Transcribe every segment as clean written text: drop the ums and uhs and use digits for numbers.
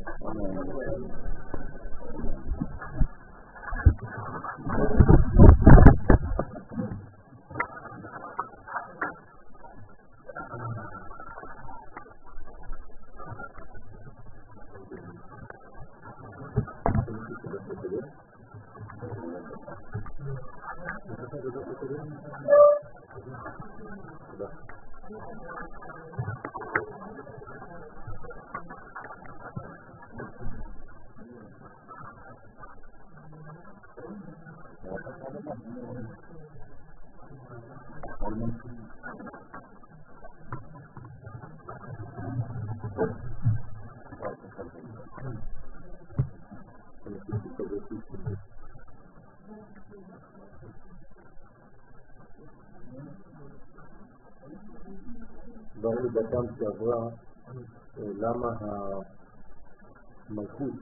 דברים בדם שעברה למה המלכות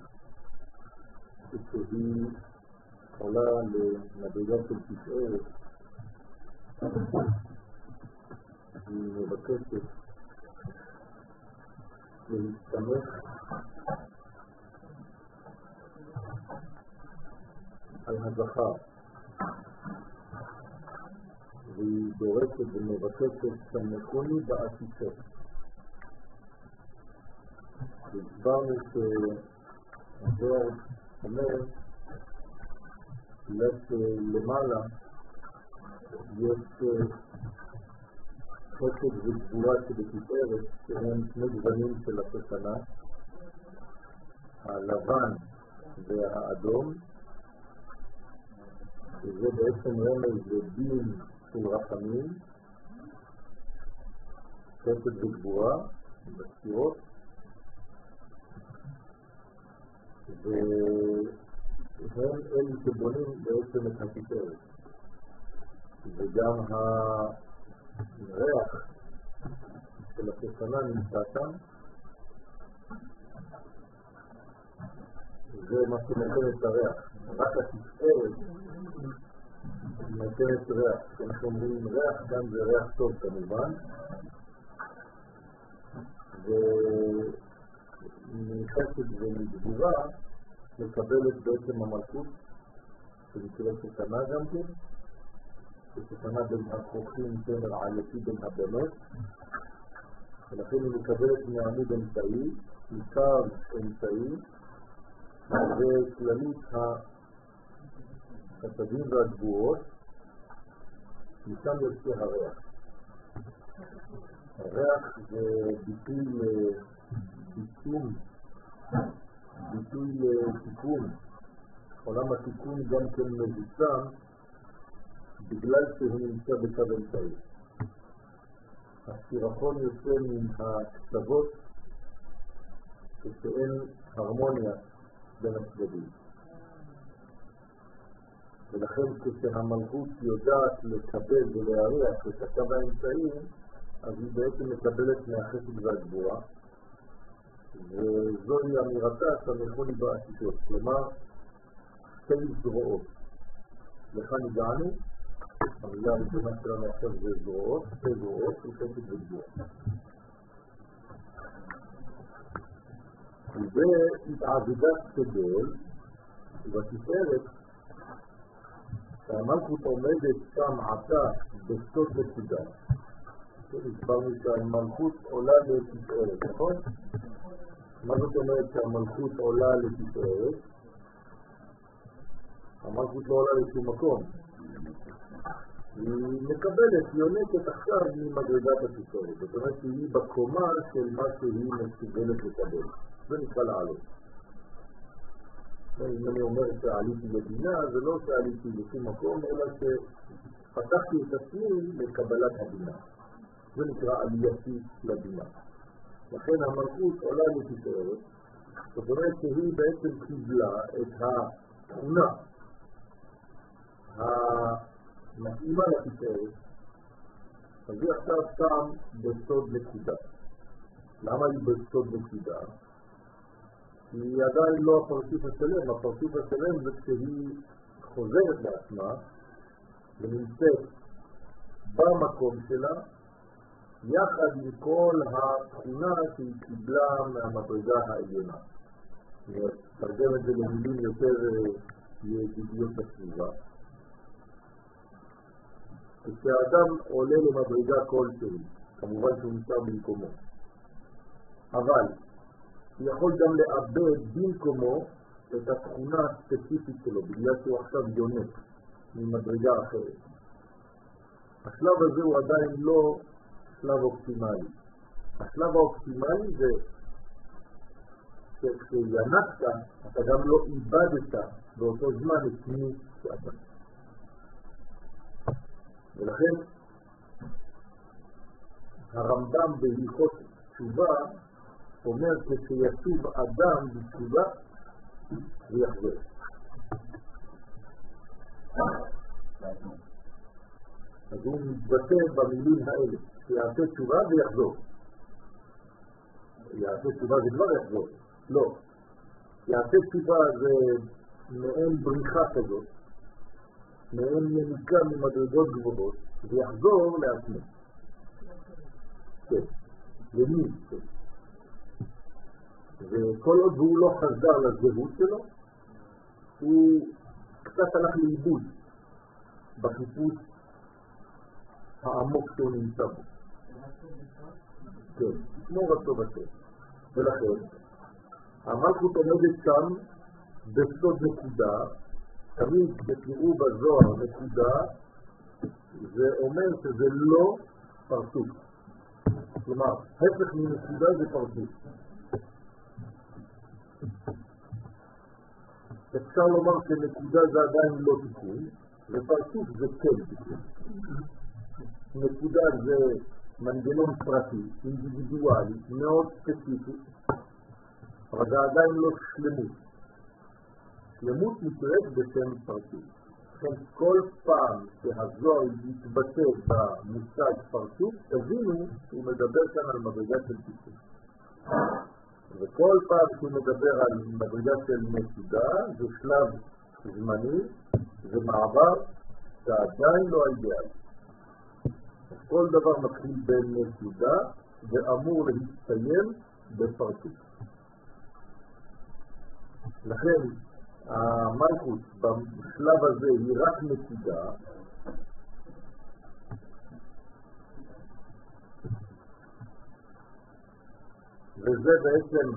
שהיא עולה למדרגה של תפארת היא מבקשת להסתמך על הזכר והיא דורשת ומבקשת סמכוני בעשיסות. הסברנו שהזוהר אומר למעלה יש חסד וגבורה שבתפארת שהם שני גוונים של השושנה, הלבן והאדום, וזה בעצם רמז לדין של רחמים, חסד וגבורה בספירות, והם אלה שבונים בעצם את התפארת. וגם הריח של השושנה נמצא שם, זה מה שנותן את הריח. רק התפארת נותנת ריח. כשאנחנו אומרים ריח, גם זה ריח טוב כמובן, ומחסד ומגבורה מקבלת בעצם המלכות שנקראת שושנה גם כן, שושנה בין הכוחים תמר עלתי בין הבנות, ולכן היא מקבלת מעמיד אמצעי, מקו אמצעי, וכללית החסדים והגבורות, משם יוצא הריח. הריח זה ביטוי לתיקון. עולם התיקון גם כן מבוצע בגלל שהוא נמצא בקו אמצעי. הסירחון יוצא מן הקצוות כשאין הרמוניה בין הצדדים. ולכן כשהמלכות יודעת לקבל ולהריח את הקו האמצעי, אז היא בעצם מקבלת מהחסד והגבורה, וזוהי אמירתה סמכוני בעשיסות, כלומר שתי זרועות. לכאן הגענו, המילה הראשונה שלנו עכשיו זה זרועות, שתי זרועות של חסד וגבורה. ובהתעבודת גדול ובתפארת שהמלכות עומדת שם עתה בסוף נקודה. הסברנו שהמלכות עולה לתפארת, נכון? מה זאת אומרת שהמלכות עולה לתפארת? המלכות לא עולה לשום מקום. היא מקבלת, היא יונקת עכשיו ממדרגת התפארת. זאת אומרת שהיא בקומה של מה שהיא מסוגלת לקבל. זה נקרא לעלות. אם אני אומר שעליתי לבינה, זה לא שעליתי לשום מקום, אלא שפתחתי את עצמי לקבלת הבינה. זה נקרא עלייתי לבינה. לכן המלכות עולה לתפארת, זאת אומרת שהיא בעצם קיבלה את התכונה המתאימה לתפארת, אז היא עכשיו שם בסוד נקודה. למה היא בסוד נקודה? כי היא עדיין לא הפרצוף השלם. הפרצוף השלם זה כשהיא חוזרת לעצמה ונמצאת במקום שלה יחד עם כל התכונה שהיא קיבלה מהמדרגה העליונה. תרגם את זה למילים יותר ידידיות בסביבה. כשהאדם עולה למדרגה כלשהי, כמובן שהוא נשאר במקומו, אבל הוא יכול גם לאבד במקומו את התכונה הספציפית שלו, בגלל שהוא עכשיו יונק ממדרגה אחרת. השלב הזה הוא עדיין לא שלב אופטימלי. השלב האופטימלי זה שכשינקת, אתה גם לא איבדת באותו זמן את מי שאתה. ולכן הרמב"ם בהלכות תשובה אומר כשישוב אדם בתשובה ויחזור. אז הוא מתבטא במילים האלה, שיעשה תשובה ויחזור. יעשה תשובה זה כבר יחזור. לא. יעשה תשובה זה מעין בריחה כזאת, מעין יניקה ממדרגות גבוהות, ויחזור לעצמו. כן. למי? כן. וכל עוד הוא לא חזר לזהות שלו, הוא קצת הלך לאיבוד בחיפוש העמוק שהוא נמצא בו. כן, כמו רצו בטוב. ולכן, המלכות עומדת שם בסוד נקודה, תמיד שתראו בזוהר נקודה, זה אומר שזה לא פרצוף. כלומר, הפך מנקודה זה פרצוף. אפשר לומר שנקודה זה עדיין לא תיקון, ופרצוף זה כן תיקון. נקודה זה מנגנון פרטי, אינדיבידואלי, מאוד ספציפי, אבל זה עדיין לא שלמות. שלמות נקראת בשם פרצוף. לכן כל פעם שהזוהר יתבטא במושג פרצוף, תבינו שהוא מדבר כאן על מדרגה של תיקון. וכל פעם שהוא מדבר על מדרגה של נקודה, זה שלב זמני, זה מעבר שעדיין לא האידיאל. כל דבר מתחיל בנקודה ואמור להסתיים בפרצוף. לכן המלכות בשלב הזה היא רק נקודה, וזה בעצם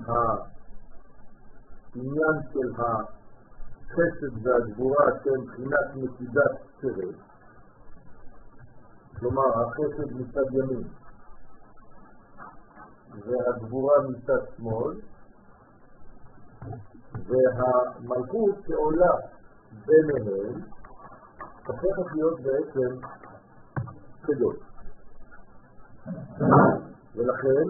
העניין של החסד והגבורה שהם בחינת נקידת צרת. כלומר, החסד מצד ימין והגבורה מצד שמאל, והמלכות שעולה ביניהם הופכת להיות בעצם קדוש. ולכן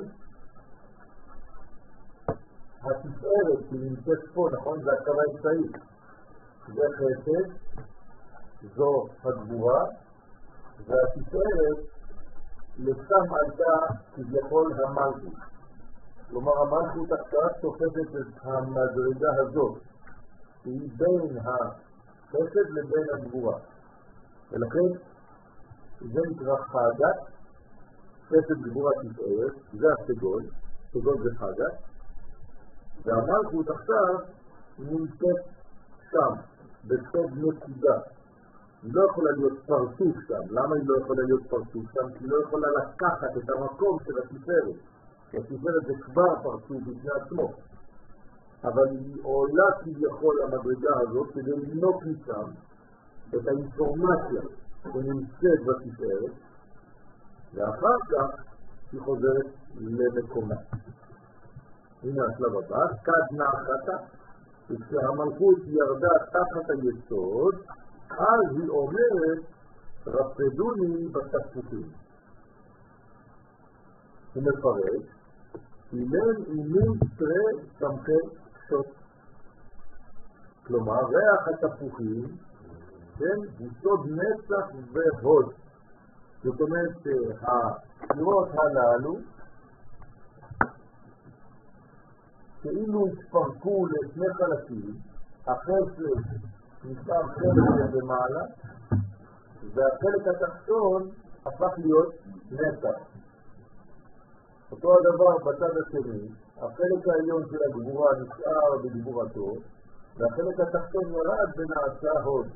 התפארת שנמצאת פה, נכון, זה הקו האמצעי, זה חסד, זו הגבורה, והתפארת לשם עלתה כביכול המלכות. כלומר, המלכות עכשיו תופסת את המדרגה הזאת, שהיא בין החסד לבין הגבורה. ולכן זה נקרא חגת, חסד גבורה תפארת, זה הסגול, סגול זה חגת, והמלכות עכשיו נמצאת שם, בסוד נקודה. היא לא יכולה להיות פרצוף שם. למה היא לא יכולה להיות פרצוף שם? כי היא לא יכולה לקחת את המקום של התפארת. כי התפארת זה כבר פרצוף בפני עצמו. אבל היא עולה כביכול למדרגה הזאת כדי לנוק משם את האינפורמציה שנמצאת בתפארת, ואחר כך היא חוזרת למקומה. הנה השלב הבא, כד נחתה, וכשהמלכות ירדה תחת היסוד, אז היא אומרת, רפדוני בתפוחים. הוא מפרש, אילן אימים תראה סמכי שוט. כלומר, ריח התפוחים, כן, הוא סוד נצח והוד. זאת אומרת שהספירות הללו, כאילו התפרקו לשני חלקים, החסד נשאר חלק במעלה, והחלק התחתון הפך להיות נצח. אותו הדבר בצד השני, החלק העליון של הגבורה נשאר בגבורתו, והחלק התחתון ירד ונעשה הוד.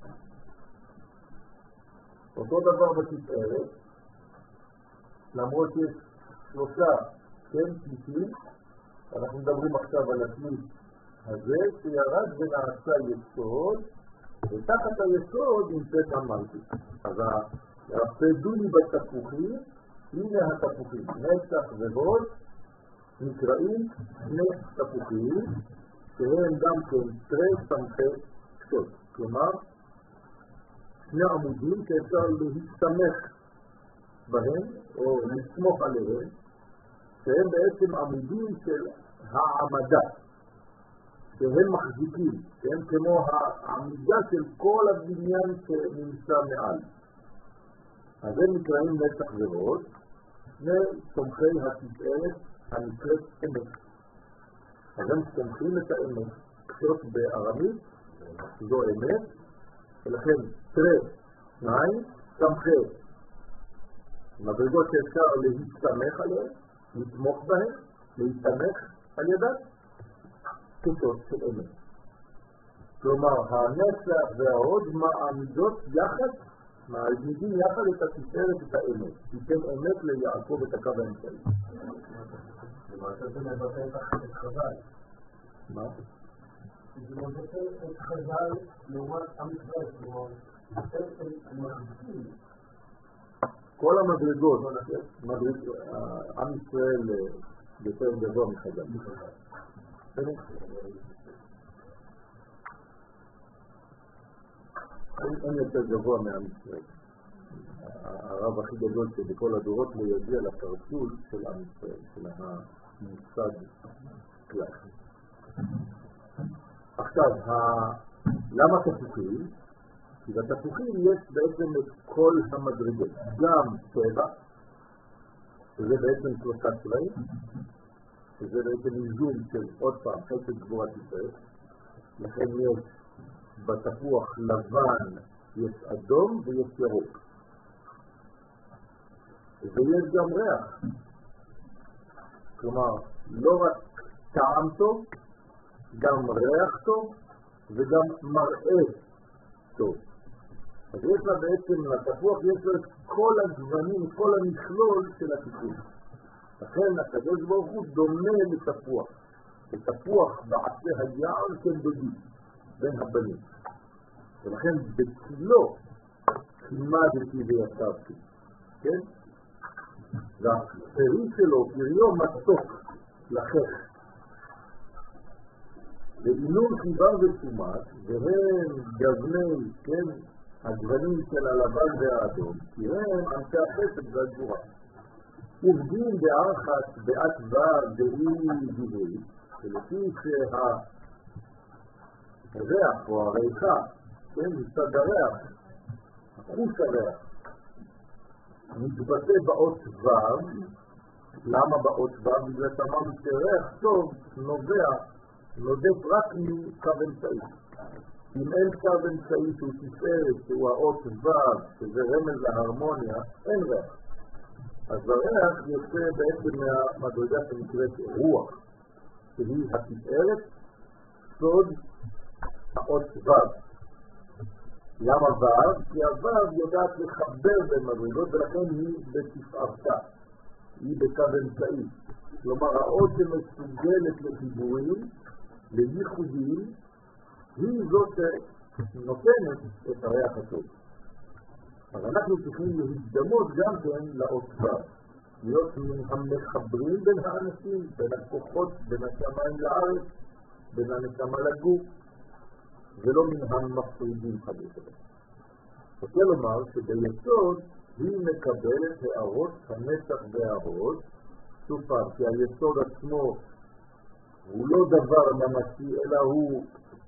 אותו דבר בתפארת, למרות שיש שלושה פליטים, אנחנו מדברים עכשיו על הפליט הזה שירד ונעשה יסוד, ותחת היסוד נמצאת המלכות. אז הפדוני בתפוחים, הנה התפוחים, נצח והוד, נקראים שני תפוחים, שהם גם כן תרי סמכי קצות. כלומר, שני עמודים שאפשר להסתמך בהם, או לסמוך עליהם, שהם בעצם עמודים של העמדה, שהם מחזיקים, שהם כמו העמידה של כל הבניין שנמצא מעל. אז הם נקראים נצח והוד, שני תומכי התפארת הנקראת אמת. אז הם תומכים את האמת, קצות בארמית, זו אמת, ולכן תרי, שניים, תומכי. מדרגות שאפשר להסתמך עליהן, לתמוך בהן, להסתמך על ידן, קצות של אמת. כלומר, הנצח וההוד מעמידות יחד, מעמידים יחד את התפארת את האמת. תיתן אמת ליעקב את הקו האמצעי. למעשה זה מבטא את חז"ל. מה? זה מבטא את חז"ל לעומת עם ישראל, כלומר, הם מחזיקים. כל המדרגות, עם ישראל יותר גבוה מחז"ל. אין יותר גבוה מעם ישראל. הרב הכי גדול שבכל הדורות לא יגיע לפרצול של עם ישראל, של המושג כלל. עכשיו, למה תפוחים? כי בתפוחים יש בעצם את כל המדרגות, גם טבע, שזה בעצם שלושה צבעים, שזה בעצם איזון של עוד פעם חסד גבורת ישראל, לכן יש בתפוח לבן, יש אדום ויש ירוק. ויש גם ריח. כלומר, לא רק טעם טוב, גם ריח טוב וגם מראה טוב. אז יש לה בעצם, לתפוח יש לה את כל הגוונים, כל המכלול של התיקון. לכן הקדוש ברוך הוא דומה לתפוח. ותפוח בעצי היער כן דודי בין הבנים. ולכן בצילו כימדתי וישבתי. כן? והפרי שלו, פריו מתוק לחך. ואינון חיבר ותשומת, והם גווני, כן, הגוונים של הלבן והאדום, כי הם אנשי החסד והגבורה. עובדים בארחת, בעת ור, באי גיבוי, ולפי שהריח או הריחה, כן, מצד הריח, חוש הריח, מתבטא באות ור. למה באות ור? בגלל שאמרנו שריח טוב נודף רק מקו אמצעי. אם אין קו אמצעי שהוא תפארת, שהוא האות ור, שזה רמז להרמוניה, אין ריח. אז הריח יוצא בעצם מהמדרגה שנקראת רוח, שהיא התפארת, סוד האות ור. למה ור? כי הוו יודעת לחבר בין מדרגות, ולכן היא בתפארתה, היא בקו אמצעי. כלומר, האות שמסוגלת לחיבורים, לייחודים, היא זאת שנותנת את הריח הטוב. אז אנחנו צריכים להזדמות גם כן לאות ור, להיות מן המחברים בין האנשים, בין הכוחות, בין השמיים לארץ, בין הנשמה לגוף, ולא מן המפרידים חדש. רוצה לומר שביסוד היא מקבלת הערות הנצח וההוד, שוב פעם, כי היסוד עצמו הוא לא דבר ממשי, אלא הוא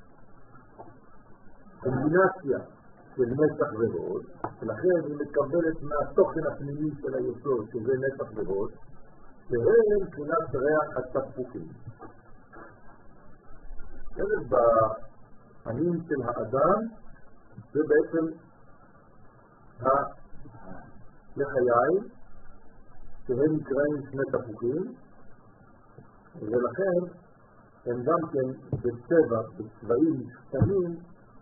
קומבינציה של נצח והוד, ולכן היא מקבלת מהתוכן הפנימי של היסוד, שזה נצח והוד, שהם מבחינת ריח התפוחים. העניין של האדם זה בעצם לחיי שהם נקראים שני תפוחים, ולכן הם גם כן בצבע, בצבעים קטנים,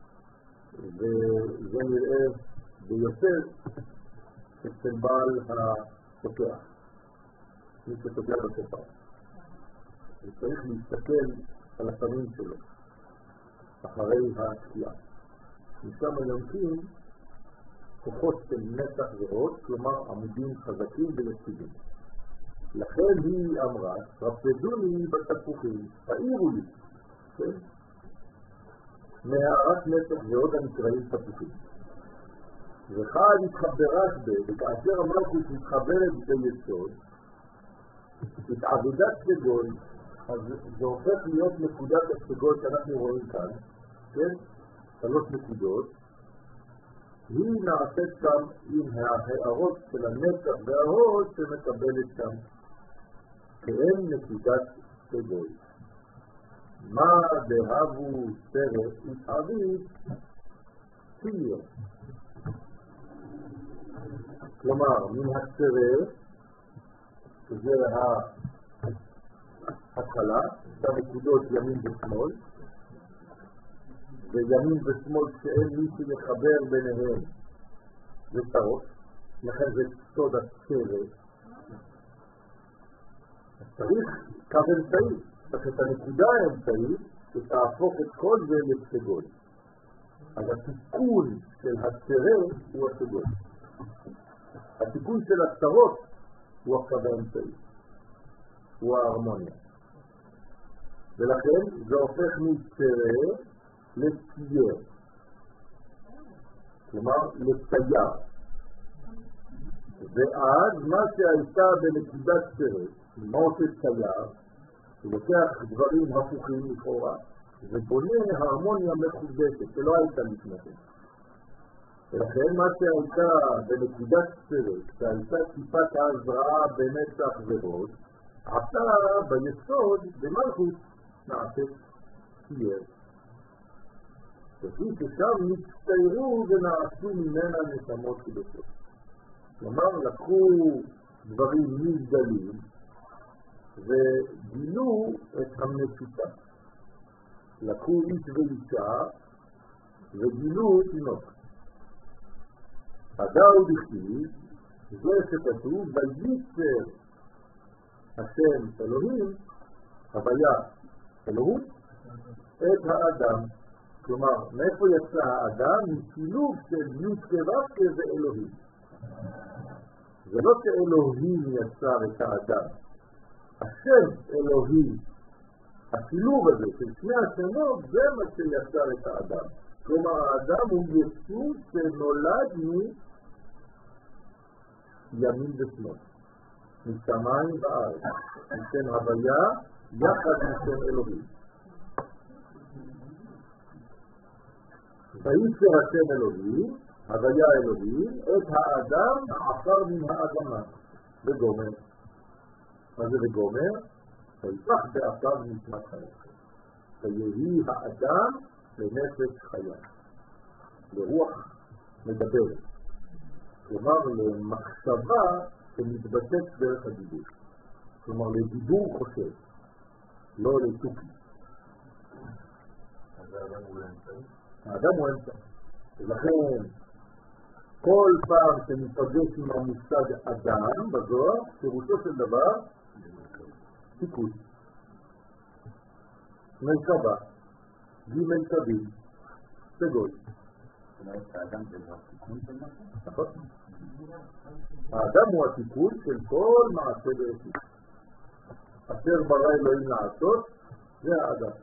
וזה נראה ביותר אצל בעל התוקע, מי שתוקע בתופעה. וצריך להסתכל על הפנים שלו אחרי התקיעה. משם יונקים כוחות של נצח ועוד, כלומר עמודים חזקים ויציבים. לכן היא אמרה, רפדוני בתפוחים, תאירו לי, כן? מהערת נצח ועוד הנקראים תפוחים. וחד התחברת וכאשר המלכות מתחברת ביסוד, התעבודת סגול, אז זה הופך להיות נקודת הסגול שאנחנו רואים כאן, כן? 3 נקודות, היא נעשית כאן עם ההערות של הנצח וההוד שמקבלת כאן כאין נקודת סגול. מה דהבו סרט התעבית תהיה. כלומר, מן הסרט, שזה ההתחלה, הנקודות ימין ושמאל, וימין ושמאל שאין מי שיחבר ביניהם זה טעות, לכן זה סוד הסרט. צריך קו אמצעי, צריך את הנקודה האמצעית שתהפוך את כל זה לסגול. אז התיקון של הסרט הוא הסגול. התיקון של הסרות הוא הקו האמצעי, הוא ההרמוניה. ולכן זה הופך מסרט לצייר, כלומר לצייר. ואז מה שהייתה בנקודת סרט, מה עושה צייר, הוא לוקח דברים הפוכים לכאורה, ובונה הרמוניה מחודשת שלא הייתה לפני כן. ולכן מה שהייתה בנקודת סרט, שהייתה טיפת ההזרעה בנצח ועוד, עתה ביסוד, במלכות, נעשית צייר. וכי ששם נצטיירו ונעשו ממנה נשמות קדושות. כלומר, לקחו דברים נבדלים וגילו את המנצותה. לקחו איש ואישה וגילו תינוק. הדאו דכתיב, זה שכתוב, וייצר השם אלוהים, הוויה אלוהות, את האדם. כלומר, מאיפה יצא האדם? משילוב של י' כו' ואלוהים. זה לא שאלוהים יצר את האדם. השם אלוהים, השילוב הזה של שני השמות, זה מה שיצר את האדם. כלומר, האדם הוא יצור שנולד מימין ושמאל, משמיים וארץ, משם הוויה יחד משם אלוהים. וייצר השם אלוהים, הוויה אלוהים, את האדם עפר מן האדמה, בגומר. מה זה בגומר? ויפח בעפר נשמת חיה. ויהי האדם לנפש חיה, לרוח מדברת. כלומר, למחשבה שמתבטאת דרך הדיבור. כלומר, לדיבור חושב, לא לתוקי. אז האדם הוא אמצעי? האדם הוא אמצעי. ולכן, כל פעם שמתפגש עם המושג אדם בזוהר, פירושו של דבר, תיקון. מרכבה, ג' קווים, סגול. זאת אומרת, האדם זה התיקון של משהו? נכון. האדם הוא התיקון של כל מעשה בראשית. אשר ברא אלוהים לעשות, זה האדם.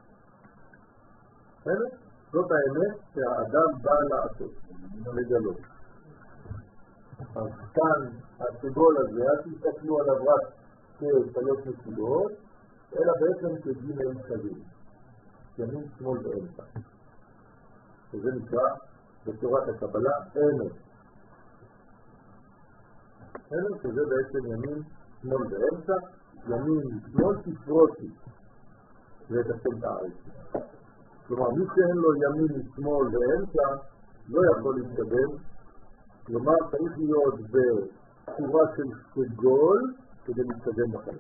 זאת האמת שהאדם בא לעשות, לגלות. אז כאן הסגול הזה, אל תסתכלו עליו רק כ3 נקודות, אלא בעצם כג' קווים, ימין, שמאל ואמצע. וזה נקרא בתורת הקבלה אמת. אמת שזה בעצם ימין, שמאל ואמצע, ימין, שמאל תפרוצי, ותפל את הארץ. כלומר, מי שאין לו ימין, שמאל ואמצע, לא יכול להתקדם. כלומר, צריך להיות צורה של סגול כדי להתקדם בחיים.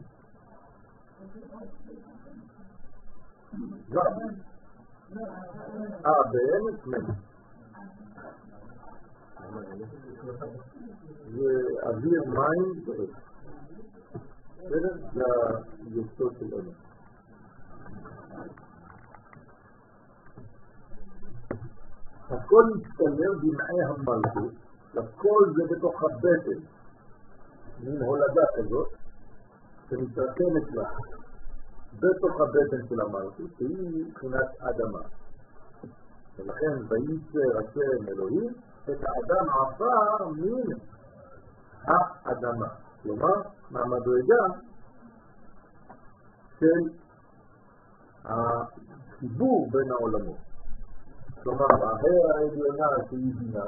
באמת מת. זה אוויר, מים ואש. זה היסוד של אמת. הכל מצטלר במעי המלכות, לכל זה בתוך הבטן, מן הולדה כזאת, שמתרקמת לה בתוך הבטן של המלכות, שהיא מבחינת אדמה. ולכן וייצר השם אלוהים את האדם עפר מן האדמה. כלומר, מהמדרגה של החיבור בין העולמות. כלומר, ההר העליונה שהיא בינה,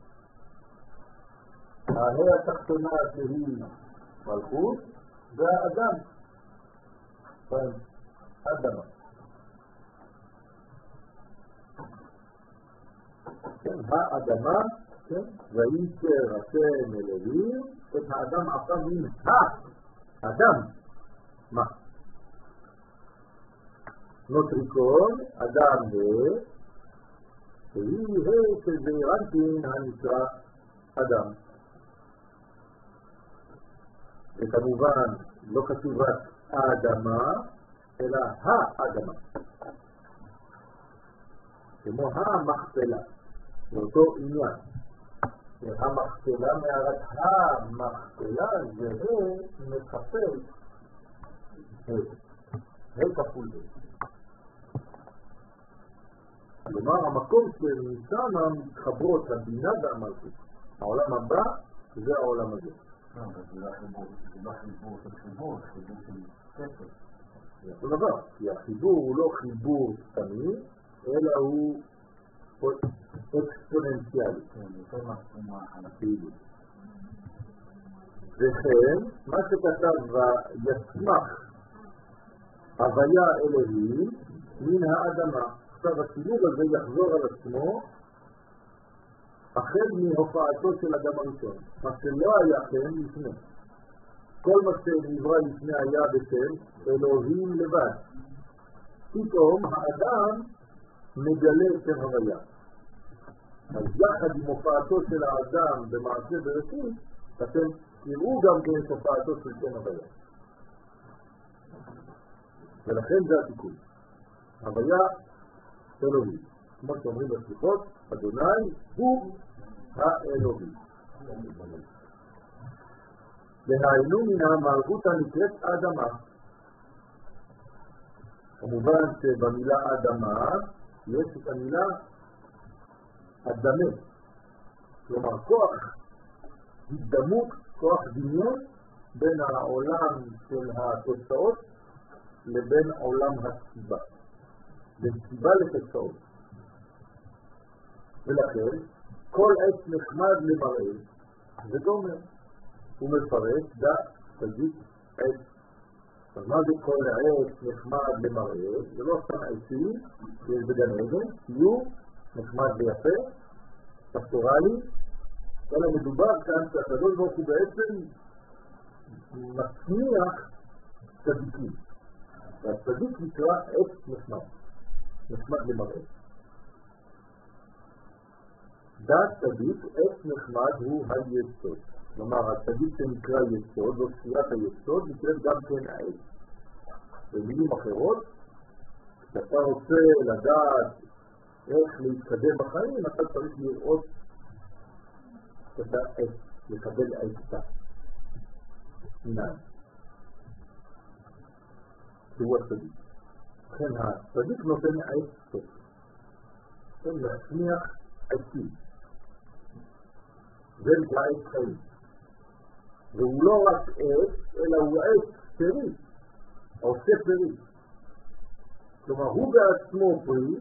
ההר התחתונה שהיא מלכות, והאדם, האדמה. האדמה, וייצר השם אלוהים את האדם עפר מן האדם. מה? נוטריקון, אדם שהיא שזה רנטין הנקרא אדם. וכמובן לא כתוב רק האדמה, אלא האדמה. כמו המכפלה, באותו עניין. המכפלה מערת המכפלה זה מכפל כפול. כלומר, המקום שניתן מתחברות הבינה והמלכות. העולם הבא זה העולם הזה. זה לא חיבור של חיבור, חיבור של ספר. זה אותו דבר, כי החיבור הוא לא חיבור סתמי, אלא הוא אקספוננציאלי. וכן, מה שכתב יצמח הוויה אלוהים מן האדמה. עכשיו השילוב הזה יחזור על עצמו החל מהופעתו של אדם הראשון, מה שלא היה כן לפני. כל מה שנברא לפני היה בשם אלוהים לבד. פתאום האדם מגלה את הוויה. אז יחד עם הופעתו של האדם במעשה בראשית, אתם תראו גם כן את הופעתו של שם הוויה. ולכן זה התיקון. הוויה אלוהים. כמו שאומרים בסליחות, אדוני הוא האלוהים. והיינו מן המלכות הנקראת אדמה. כמובן שבמילה אדמה יש את המילה אדמה. כלומר כוח הזדמות, כוח דמיון בין העולם של התוצאות לבין עולם הסיבה. בין סיבה לתוצאות. ולכן כל עץ נחמד למראה, זה דומה. הוא מפרש דה תגיד עץ. אז מה זה כל עץ נחמד למראה? זה לא סתם עצים, שיש בגן עדן, ציור נחמד ויפה, פסטורלי, אלא מדובר כאן שהקדוש ברוך הוא בעצם מצמיח צדיקים. והצדיק נקרא עץ נחמד, נחמד למראה. דת צדיק, עץ נחמד הוא היסוד. כלומר, הצדיק שנקרא יסוד, זו ספירת היסוד, נקראת גם כן העץ. במילים אחרות, כשאתה רוצה לדעת איך להתקדם בחיים, אתה צריך לראות את העץ, לקבל עצה. עיניים. שהוא הצדיק. לכן הצדיק נותן עץ טוב. הוא מצמיח עצים. זה נקרא עץ חיים. והוא לא רק עץ, אלא הוא עץ פרי, עושה פרי. כלומר, הוא בעצמו פרי,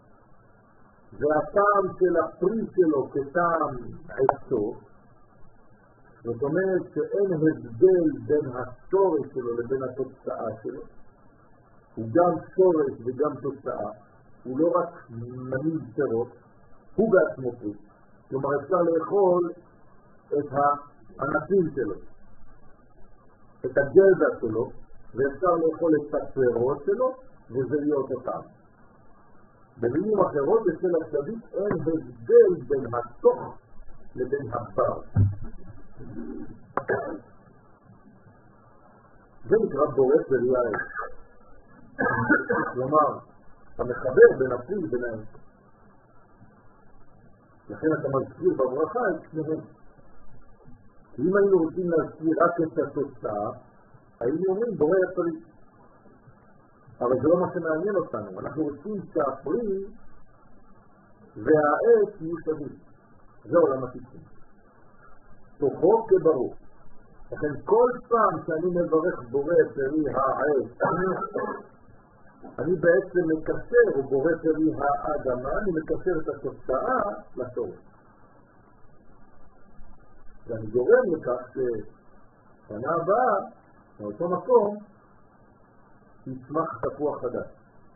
והטעם של הפרי שלו כטעם עצו, זאת אומרת שאין הבדל בין השורש שלו לבין התוצאה שלו. הוא גם שורש וגם תוצאה, הוא לא רק מניב פירות, הוא בעצמו פרי. כלומר, אפשר לאכול את הענפים שלו, את הגזע שלו, ואפשר לאכול את הפירות שלו וזריות אותם. במילים אחרות, אצל השביט אין הבדל בין התוך לבין הבר. זה נקרא בורא וריאה. כלומר, אתה מחבר בין הפרי ובין האמצע. לכן אתה מזכיר בברכה את שניהם. אם היינו רוצים להזכיר רק את התוצאה, היינו אומרים בורא הפרי. אבל זה לא מה שמעניין אותנו. אנחנו רוצים שהפרי והעץ יהיו שווים. זה עולם התיקון. תוכו כברור. לכן כל פעם שאני מברך בורא פרי העץ, אני בעצם מקשר, או בורא פרי האדמה, אני מקשר את התוצאה לתורה. ואני גורם לכך ששנה הבאה, מאותו מקום, יצמח תפוח חדש.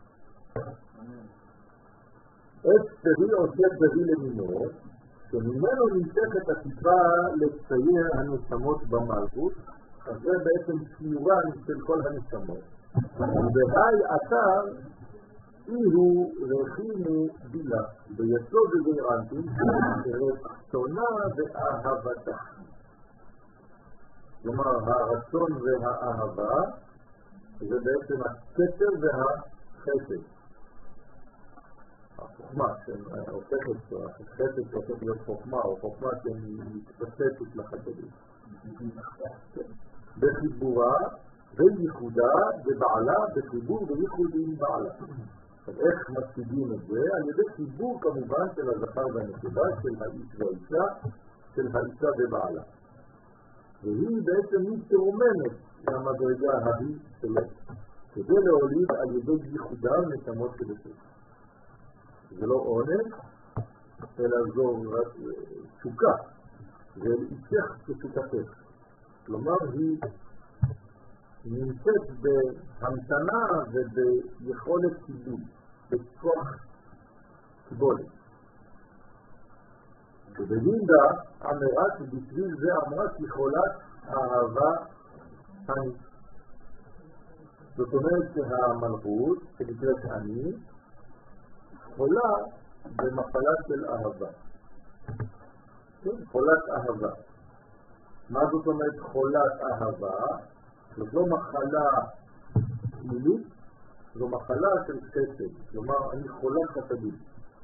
עץ פרי עושה פרי למינו, שממנו נמשכת התקווה לצייר הנשמות במלכות, אז זה בעצם ציורן של כל הנשמות. ובהי אתר איהו רחימו בילה, ביסוד ובארנטים, רצונה ואהבתה. כלומר, הרצון והאהבה, זה בעצם הכתר והחסד. החוכמה שהופכת, החסד שהופכת להיות חוכמה, או חוכמה שמתפשטת לחסדים. בחיבורה וייחודה בבעלה, בחיבור וייחוד עם בעלה. איך מציגים את זה? על ידי חיבור כמובן של הזכר והנקבה, של האיש והאישה, של האישה ובעלה. והיא בעצם מתרוממת למדרגה ההיא שלו, כדי להוליד על ידי ייחודם נשמות שבסוף. זה לא עונש, אלא זו תשוקה, זה אישך כשותפך. כלומר, היא נמצאת בהמתנה וביכולת קיבול, בכוח קיבולת. ובלינדה אמרה שבשביל זה אמרה יכולת האהבה אני. זאת אומרת שהמלכות, שנקראת אני, חולה במחלה של אהבה. חולת אהבה. מה זאת אומרת חולת אהבה? זאת לא מחלה מילית, זו מחלה של חסד. כלומר, אני חולת חסדים.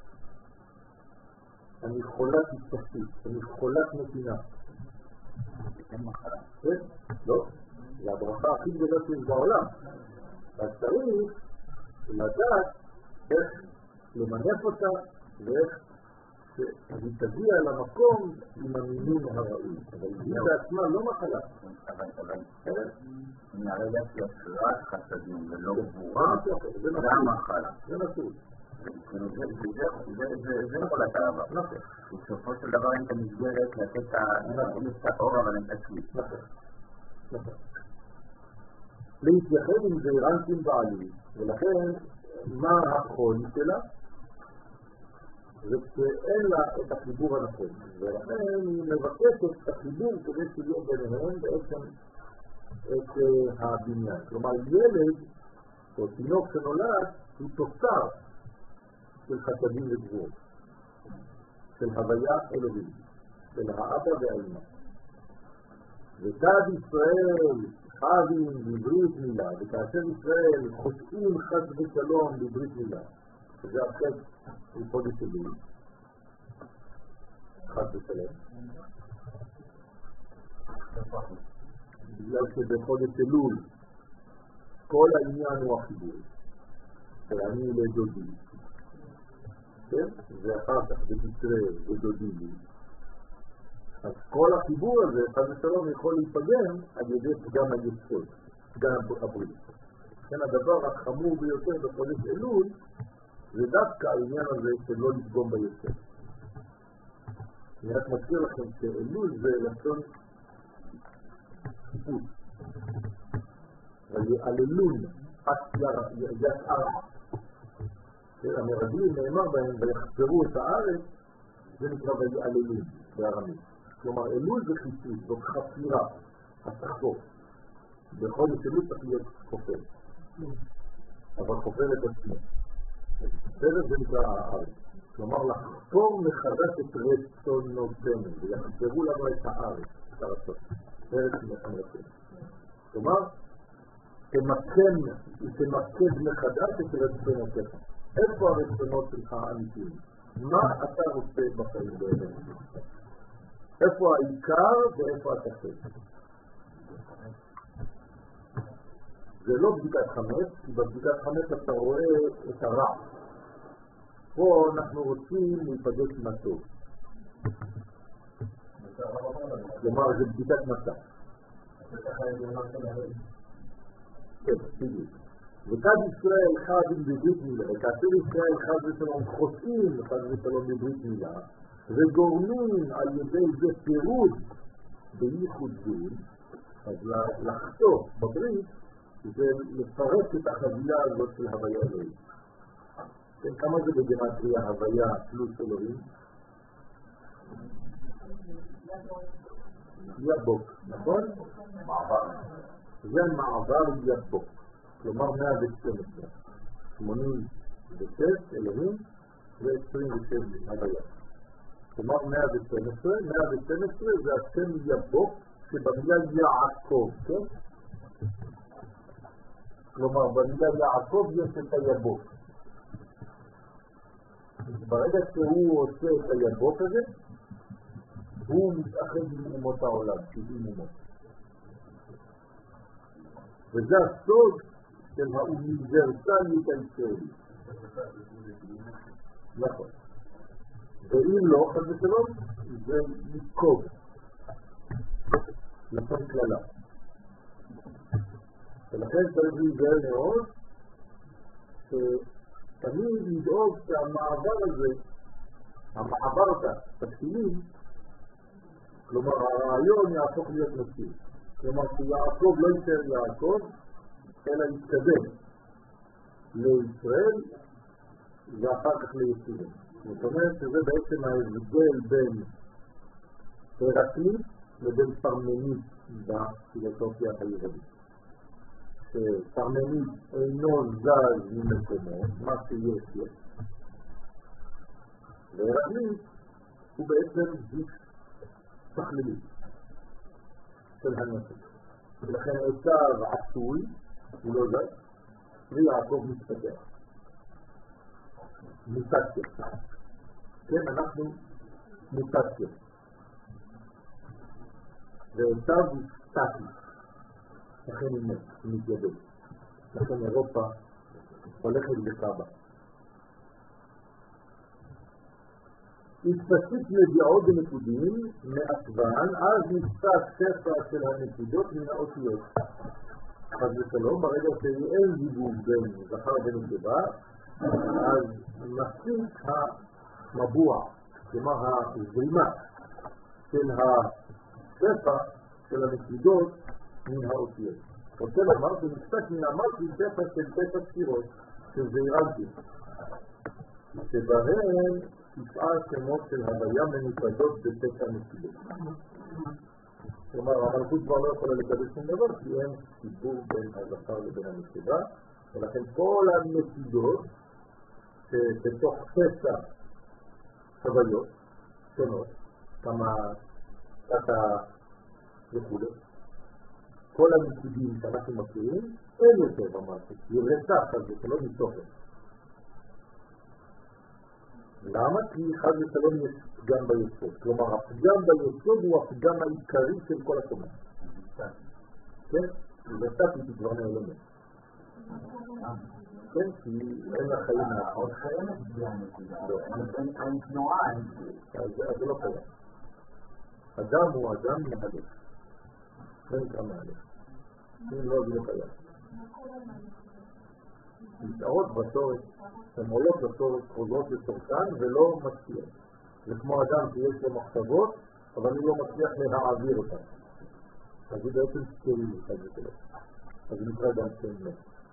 אני חולת התפשטות, אני חולת נתינה. אין מחלה. כן? לא. זה הברכה הכי גדולה שיש בעולם. אז צריך לדעת איך למנף אותה ואיך שהיא תגיע למקום עם המינון הראוי. אבל היא בעצמה לא מחלה. אבל אני הרגע שיש רק חסדים ולא גבורה, זה המחלה. זה נתון. זה יכול להתאהבה. נכון. בסופו של דבר אין את המסגרת לתת את האור אבל אין את עצמי. נכון. נכון. להתייחד עם זעירנטים בעלים, ולכן מה החול שלה? זה שאין לה את החיבור הנכון, ולכן היא מבקשת את החיבור כדי שיהיה ביניהם בעצם את הבניין. כלומר, ילד או תינוק שנולד הוא תוצר של חסדים וגבורות, של הוויה אלוהים, של האבא והאמא. ותד ישראל חבים בברית מילה, וכאשר ישראל חושאים חס ושלום בברית מילה, שזה החד של חודש אלול, חס ושלום. בגלל שבחודש אלול כל העניין הוא החיבור, ואני לדודי, כן? ואחר כך בישראל ודודי לי. אז כל החיבור הזה, חס ושלום, יכול להיפגם על ידי פגם היסוד, פגם הברית. לכן הדבר החמור ביותר בחודש אלול, זה דווקא העניין הזה של לא לפגום ביסוד. אני רק מזכיר לכם שאלול זה לשון חיפוש. אללון, יסער. המרגלים נאמר בהם ויחפרו את הארץ, זה נקרא אללון בארמית. כלומר, אלול זה חיצוי, זאת חפירה, התחתות. בכל אלול צריך להיות חופר. אבל חופר את עצמו. סרט זה נקרא הארץ. כלומר, לחפור מחדש את רצונותינו, ויחזרו לנו את הארץ, את הרצון. סרט שמחמרתנו. כלומר, תמקד מחדש את רצונותיך. איפה הרצונות שלך האמיתיים? מה אתה רוצה בחיים באמת? איפה העיקר ואיפה התחתית? זה לא בדיקת חמץ, כי בבדיקת חמץ אתה רואה את הרע. פה אנחנו רוצים להיפגש עם הטוב. כלומר, זה בדיקת מצב. כן, בדיוק. וכד ישראל חד עם בברית מילה, וכאשר ישראל חד ושלום חוסים חד ושלום בברית מילה, וגורמים על ידי זה פירוד בייחוד דין, אז לחתוך בברית זה לפרק את החבילה הזאת של הוויה אלוהים. כן, כמה זה בגמטריה הוויה פלוס אלוהים? יבוק, נכון? מעבר. זה מעבר יבוק. כלומר 112, 86 אלוהים ו-27 הוויה. כלומר 112 זה השם יבוק שבמילה יעקב, כן? כלומר במילה יעקב יש את היבוק. ברגע שהוא עושה את היבוק הזה, הוא מתאחד עם אומות העולם, 70 אומות. וזה הסוד של האוניברסליות הישראלית. נכון. ואם לא, חד ושלום, זה לקוב. לשון כללה. ולכן צריך להיזהר מאוד, שתמיד לדאוג שהמעבר הזה, המעבר אותה, תקשיבים, כלומר הרעיון יהפוך להיות נציב. כלומר שיעקב לא יישאר יעקב, אלא יתקדם לישראל ואחר כך לישראל. זאת אומרת שזה בעצם ההבדל בין הרקלית לבין פרמנית בפילוסופיה היהודית. שפרמנית אינו זז ממקומו, מה שיש יש. והרקלית הוא בעצם זיך תכלילי של הנפש. ולכן עשיו עשוי, הוא לא זז, ויעקב מתפתח. מוטציה. כן, אנחנו מוטציה. ועשיו הוא סטטי. לכן הוא מתייבש. לכן אירופה הולכת בקבה. התפשט נביעות ונקודים מעצבן, אז נפסק שפע של הנקודות מן האותיות. אז ושלום, ברגע שאין זיווג בין זכר ונקבה, אז מפסיק המבוע, כלומר הזרימה של השפע של הנקודות מן האותיות. רוצה לומר שנפסק מן המלכות שפע של תשע ספירות, שזה אירנטי, שבהן תשעה שמות של הוויה מנוקדות בתשע נקודות. כלומר, המלכות כבר לא יכולה לקבל שום דבר, כי אין חיבור בין הזכר לבין הנקבה, ולכן כל הנקודות שבתוך תשע חוויות שונות, כמה תתה וכו', כל הנקודים שאנחנו מכירים, אין יותר במערכת, היא רצח על זה, שלא מתוכן. למה? כי חד ושלום יש פגם ביסוד. כלומר, הפגם ביסוד הוא הפגם העיקרי של כל התומר. כן? וזאת היא כבר נעלמת. כן? כי אין לה חיים מהחיים. עוד חיימת בלי הנקודה. אין תנועה. אז זה לא קיים. אדם הוא אדם מהלך. זה נקרא מהלך. אם לא, זה לא קיים. נשארות בסורת, שמולות בסורת, חוזרות לסורתן ולא מצליח. זה כמו אדם שיש לו מחשבות, אבל הוא לא מצליח להעביר אותן. אז זה בעצם סטרילי, אז זה נקרא גם סטרילי.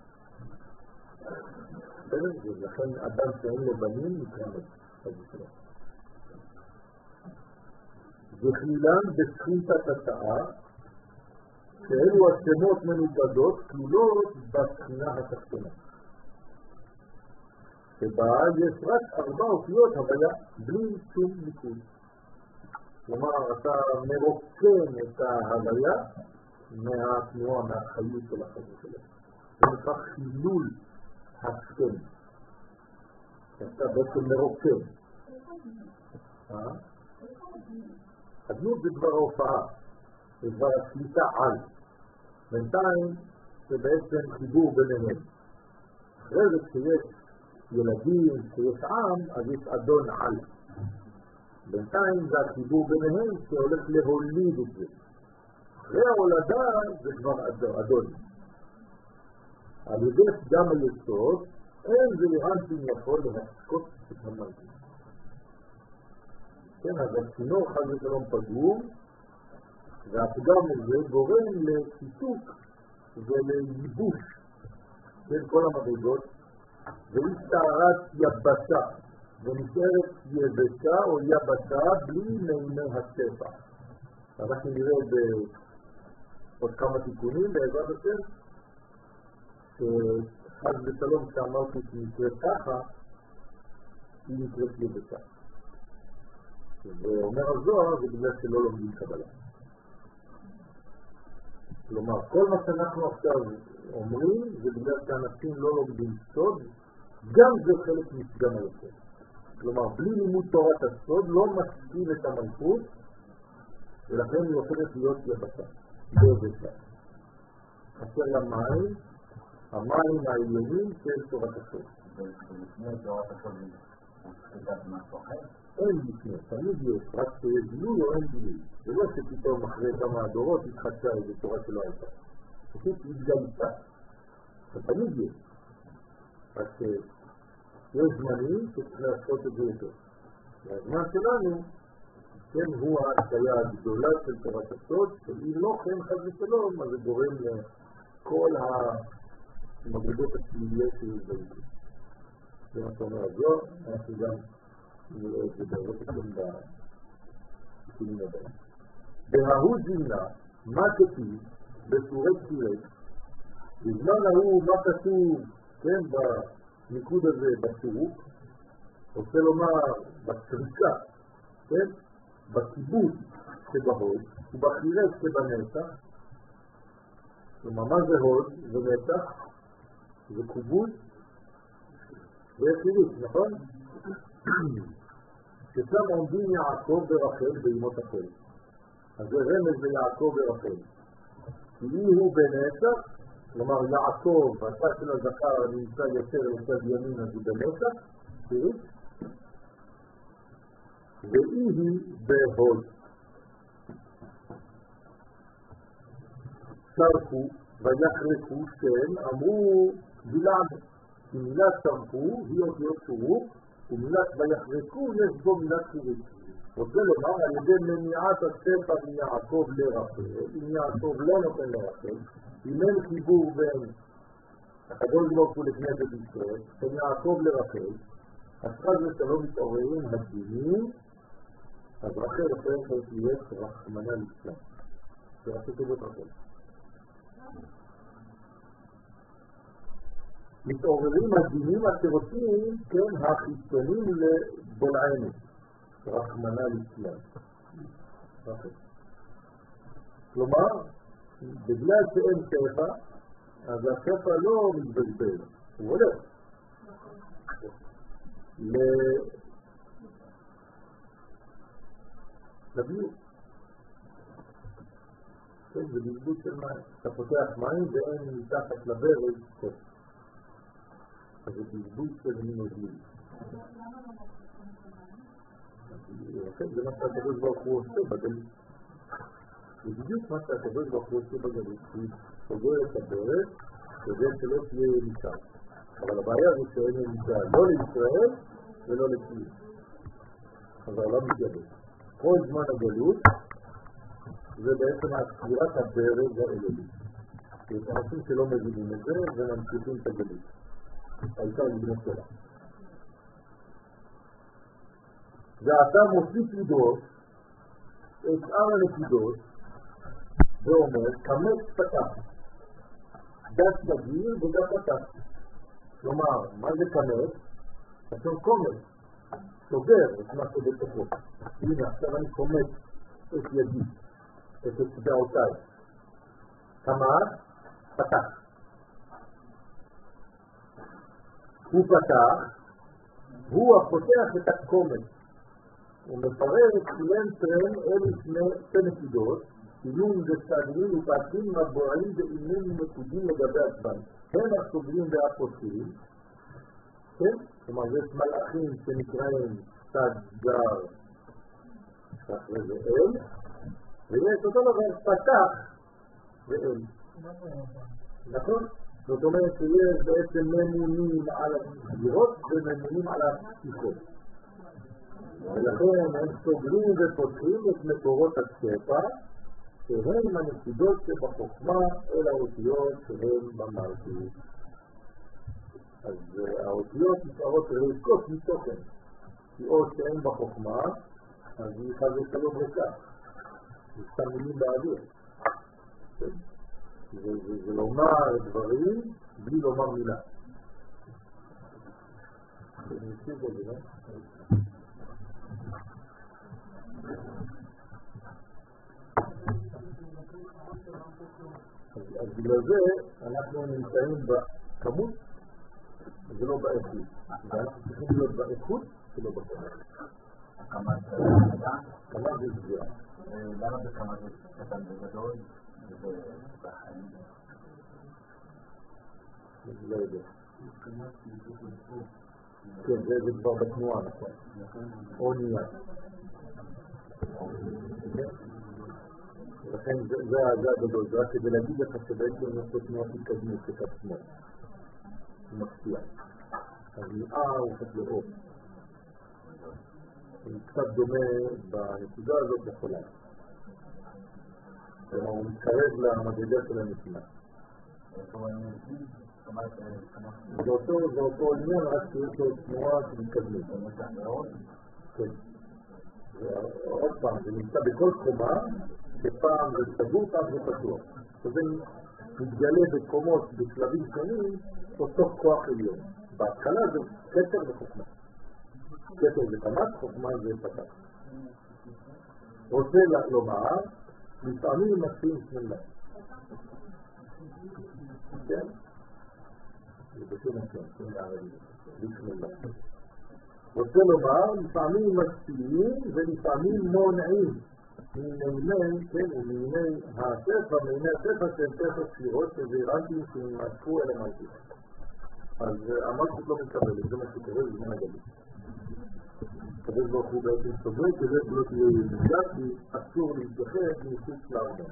לכן אדם שאין לו בנים נקרא מת. וכלילן בסכינת התאה, שאלו השמות מנוגדות כלולות בסכינה התחתונה. שבה יש רק 4 אותיות הוויה בלי שום ניקוד. כלומר, אתה מרוקן את ההוויה מהתנועה, מהחיות של החיים שלו. זה נקרא חילול השם. אתה בעצם מרוקן. הדמות זה דבר ההופעה, זה דבר השליטה על. בינתיים זה בעצם חיבור ביניהם. אחרי זה כשיש ילדים, כשיש עם, אז יש אדון על. בינתיים זה החיבור ביניהם שהולך להוליד את זה. אחרי ההולדה זה כבר אדון. על ידי גם היסוד, אין זה לרנטים יכול להשקות את המלכים. כן, אז הצינור חד ושלום פגום, והפגם הזה גורם לחיתוק ולייבוש בין כל המדרגות, והסתערת יבשה, ונשארת יבשה או יבשה בלי מימי השפע. אנחנו נראה בעוד כמה תיקונים בעזרת השם, שחד ושלום שאמרתי שנקראת ככה, היא נקראת יבשה. ואומר הזוהר זה בגלל שלא לומדים קבלה. כלומר, כל מה שאנחנו עכשיו אומרים זה בגלל שאנשים לא לומדים סוד, גם זה חלק מסגם היסוד. כלומר, בלי לימוד תורת הסוד לא משכיל את המלכות, ולכן היא הופכת להיות יבשה, יבשה. חסר למים, המים העליונים של תורת הסוד. ולפני תורת הסוד זה משהו אחר? אין לפני, תמיד יש, רק שיש גילוי או אין גילוי. זה לא שפתאום אחרי כמה דורות התחדשה איזו תורה שלא הייתה. פשוט התגלתה. תמיד יש. רק שיש זמנים שצריך לעשות את זה יותר. והזמן שלנו, כן, הוא ההשגיה הגדולה של תורת הסוד, שאם לא כן חד ושלום, אז זה גורם לכל המדרגות השליליות של זה. זה מה שאומר הזוהר, אנחנו גם נראה את זה בעזרת השם בתיקונים הבאים. בההוא זימנה, מה כתוב בסורי תפילות, בזמן ההוא מה כתוב, כן, בניקוד הזה בצירוף, רוצה לומר בצריקה, כן, בכיבוד שבהוד, ובחירס שבנצח. כלומר, מה זה הוד? זה נצח, זה כיבוד, ויחידות, נכון? ששם עומדים יעקב ורחל באמות החל. אז זה רמז ליעקב ורחל. כי הוא בנצח, כלומר יעקב, הצד של הזכר נמצא יותר לצד ימין, אז הוא בנצח, תראו? והיא בהוד. שרפו ויחרפו שם, אמרו גלעד. כי מילת שרפו היא אותיות שורוק, ומילת ויחרקו יש בו מילת שורוק. רוצה לומר, על ידי מניעת השפע מיעקב לרחל, אם יעקב לא נותן לרחל, אם אין חיבור בין הקדוש ברוך הוא לכנסת ישראל, בין יעקב לרחל, אז חד ושלום מתעוררים הדינים, אז רחל הופכת להיות רחמנא ליצלן. זה עשית את רחל. מתעוררים הדינים שרוצים, כן, החיצונים לבולענו, רחמנא ליצלן. כלומר, בגלל שאין שפע, אז השפע לא מתבזבז, הוא הולך. לביוב. כן, זה בזבוז של מים. אתה פותח מים ואין מתחת לברז, כן. אז זה בזבוז של מינוזים. זה מה שהקדוש ברוך הוא עושה בגלות. זה בדיוק מה שהקדוש ברוך הוא עושה בגלות. הוא סוגר את הברז כדי שלא תהיה ירישה. אבל הבעיה זה שאין ירישה לא לישראל ולא לצליל. אז העולם מתגלה. כל זמן הגלות זה בעצם הסגירת הברז האלוהי. יש אנשים שלא מבינים את זה וממשיכים את הגלות. הייתה לבנות שלה. ואתה מוסיף לדרוש את שאר הנקודות ואומר, כמת פתח. דת מגיל ודת פתח. כלומר, מה זה כמת? לשון קומץ. סוגר את מה שבתוכו. הנה, עכשיו אני קומץ את ידי, את אצבעותיי. כמת פתח. הוא פתח, הוא הפותח את הקומץ. הוא מפרר את קילנטרם אלו שתי נקודות, אילום וסגרים ופעתים מבועים ואימים נקודים לגבי עצמם. הם הסוגרים והפותחים, כן? כלומר, יש מלאכים שנקראים סגר, אחרי זה אל, ויש אותו דבר פתח ואל. נכון? זאת אומרת שיש בעצם ממונים על הסגירות וממונים על הפתיחות. ולכן הם סוגרים ופותחים את מקורות השפע, שהם הנקודות שבחוכמה אל האותיות שהם במלכות. אז האותיות נשארות ריקות מתוכן, כי או שאין בחוכמה, אז היא חזרה שלום ריקה. מסתמנים באוויר. זה לומר דברים בלי לומר מילה. אני אשיב על זה, אז בגלל זה אנחנו נמצאים בכמות ולא באיכות. ואנחנו צריכים להיות באיכות ולא בכמות. הקמת זה סגירה. למה זה קמת זה קטן וגדול? ובחיים? אני לא יודע. כן, זה כבר בתנועה, נכון. או נהיה. לכן זה הגדול, זה רק כדי להגיד לך שבעצם יש לו תנועת התקדמות כתב שמאל. הוא מפתיע. אז נהיה הוא קצת לאור. הוא קצת דומה בנקודה הזאת לחולה. כלומר, הוא מתקרב למדרגה של הנשימה. זה אותו עניין, רק שיש לו תנועה של התקדמות. כן. עוד פעם, זה נמצא בכל קומה, שפעם זה סגור, פעם זה פתוח. זה מתגלה בקומות, בשלבים שונים, אותו כוח עליון. בהתחלה זה כתר וחוכמה. כתר זה קמת, חוכמה זה פתח. רוצה לומר, לפעמים מציעים שמונה. כן? זה בשום השם, שמונה ערבים. בשמונה. רוצה לומר, לפעמים מציעים ולפעמים מונעים. מיני, כן, ומיני הספר, מיני הספר של ספר ספירות, שזה רנטים שמעשו אלה מלכות. אז המלכות לא מתקבלת, זה מה שקורה בזמן הגלות. כדי ברוך הוא בעצם סובל, כדי לא תהיה ידידה, כי אסור להתייחד מחוץ לארמון.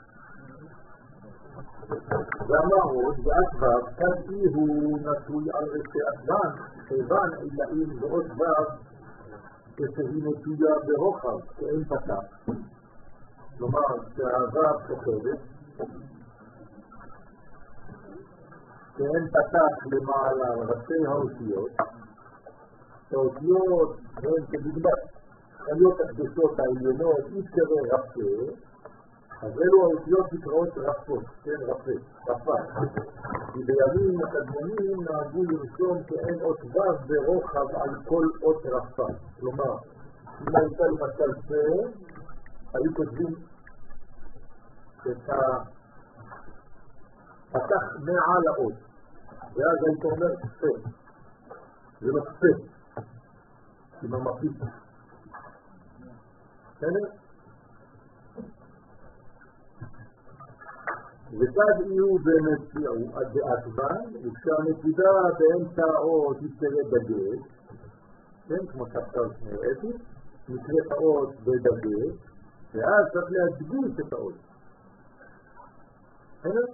ואמר עוד, ואסבר, כאן הוא נטוי על רשי אסבן, כיוון עילאים ועוד דבר, כשהיא נטויה ברוחב, כאין פתח. כלומר, שהאהבה סוחבת, שאין פתח למעלה ראשי האותיות, האותיות הן כדוגמת חיות הקדושות העליונות, עיקרי רפה, אז אלו האותיות נקראות רפות, כן, רפה. כי בימים הקדמונים נהגו לרשום שאין אות ו' ברוחב על כל אות רפה. כלומר, אם הייתה למשל פה, היו כותבים את הפתח מעל האות, ואז היית אומר פה, זה לא פה, עם המפיק. בסדר? וכד יהיו במציאו עד דעתבן, וכשהנקודה באמצע האות תתקרא דגש, כן, כמו שעכשיו נראיתי, נקראת האות בדגש, ואז צריך להדגיש את האות. בסדר?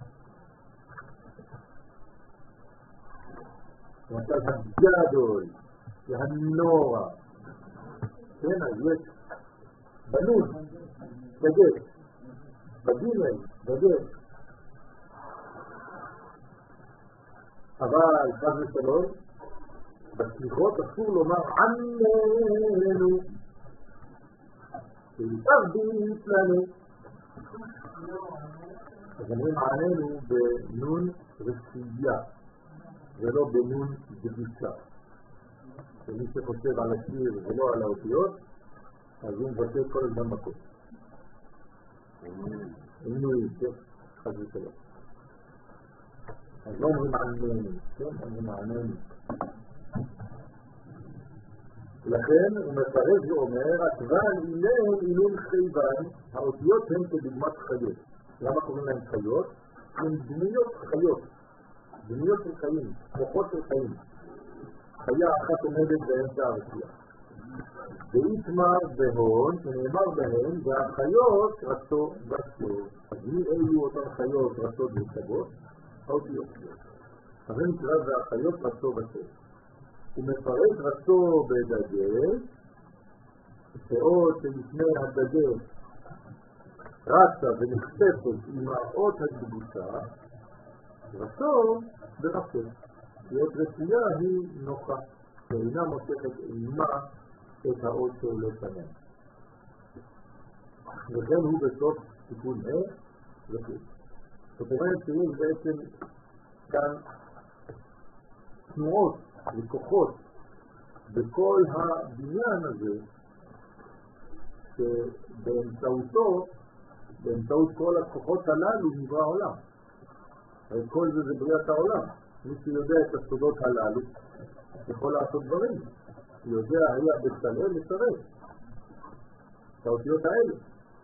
למשל הגדול, והנורא, כן, אז יש בנון, דגש, בגימל, דגש. אבל חד ושלום, בסליחות אסור לומר עמנו. תרביץ לנו. אז אומרים עלינו בנון רצייה, ולא בנון דביסה. ומי שחושב על השיר ולא על האותיות, אז הוא מבטא כל הזמן מקום. עינוי, חד ושלום. אז לא אומרים עננו, כן? אומרים עננו. לכן הוא מפרש ואומר, התוון אילם אילום חייבן, האותיות הן כדוגמת חיות. למה קוראים להם חיות? הן דמויות חיות, דמויות של חיים, כוחות של חיים. חיה אחת עומדת באמצע הרקיע. ואיתמר בהון, שנאמר בהן, והחיות רצו בסוף. אז מי אלו אותן חיות רצות ושגות? האותיות. אז זה נקרא והחיות רצו בסוף. הוא מפרש רצו בדגש, שאות שלפני הדגש רצה ונחשפת עם האות הדגושה, רצו ברצות. להיות רצייה היא נוחה, ואינה מושכת עימה את האות של לפניה. וכן הוא בסוף תיקון רצות. זאת אומרת שיש בעצם כאן תנועות וכוחות בכל הבניין הזה, שבאמצעותו, באמצעות כל הכוחות הללו נברא העולם. כל זה בריאת העולם. מי שיודע את הסודות הללו יכול לעשות דברים. יודע היה בצלאל לשרת את האותיות האלה.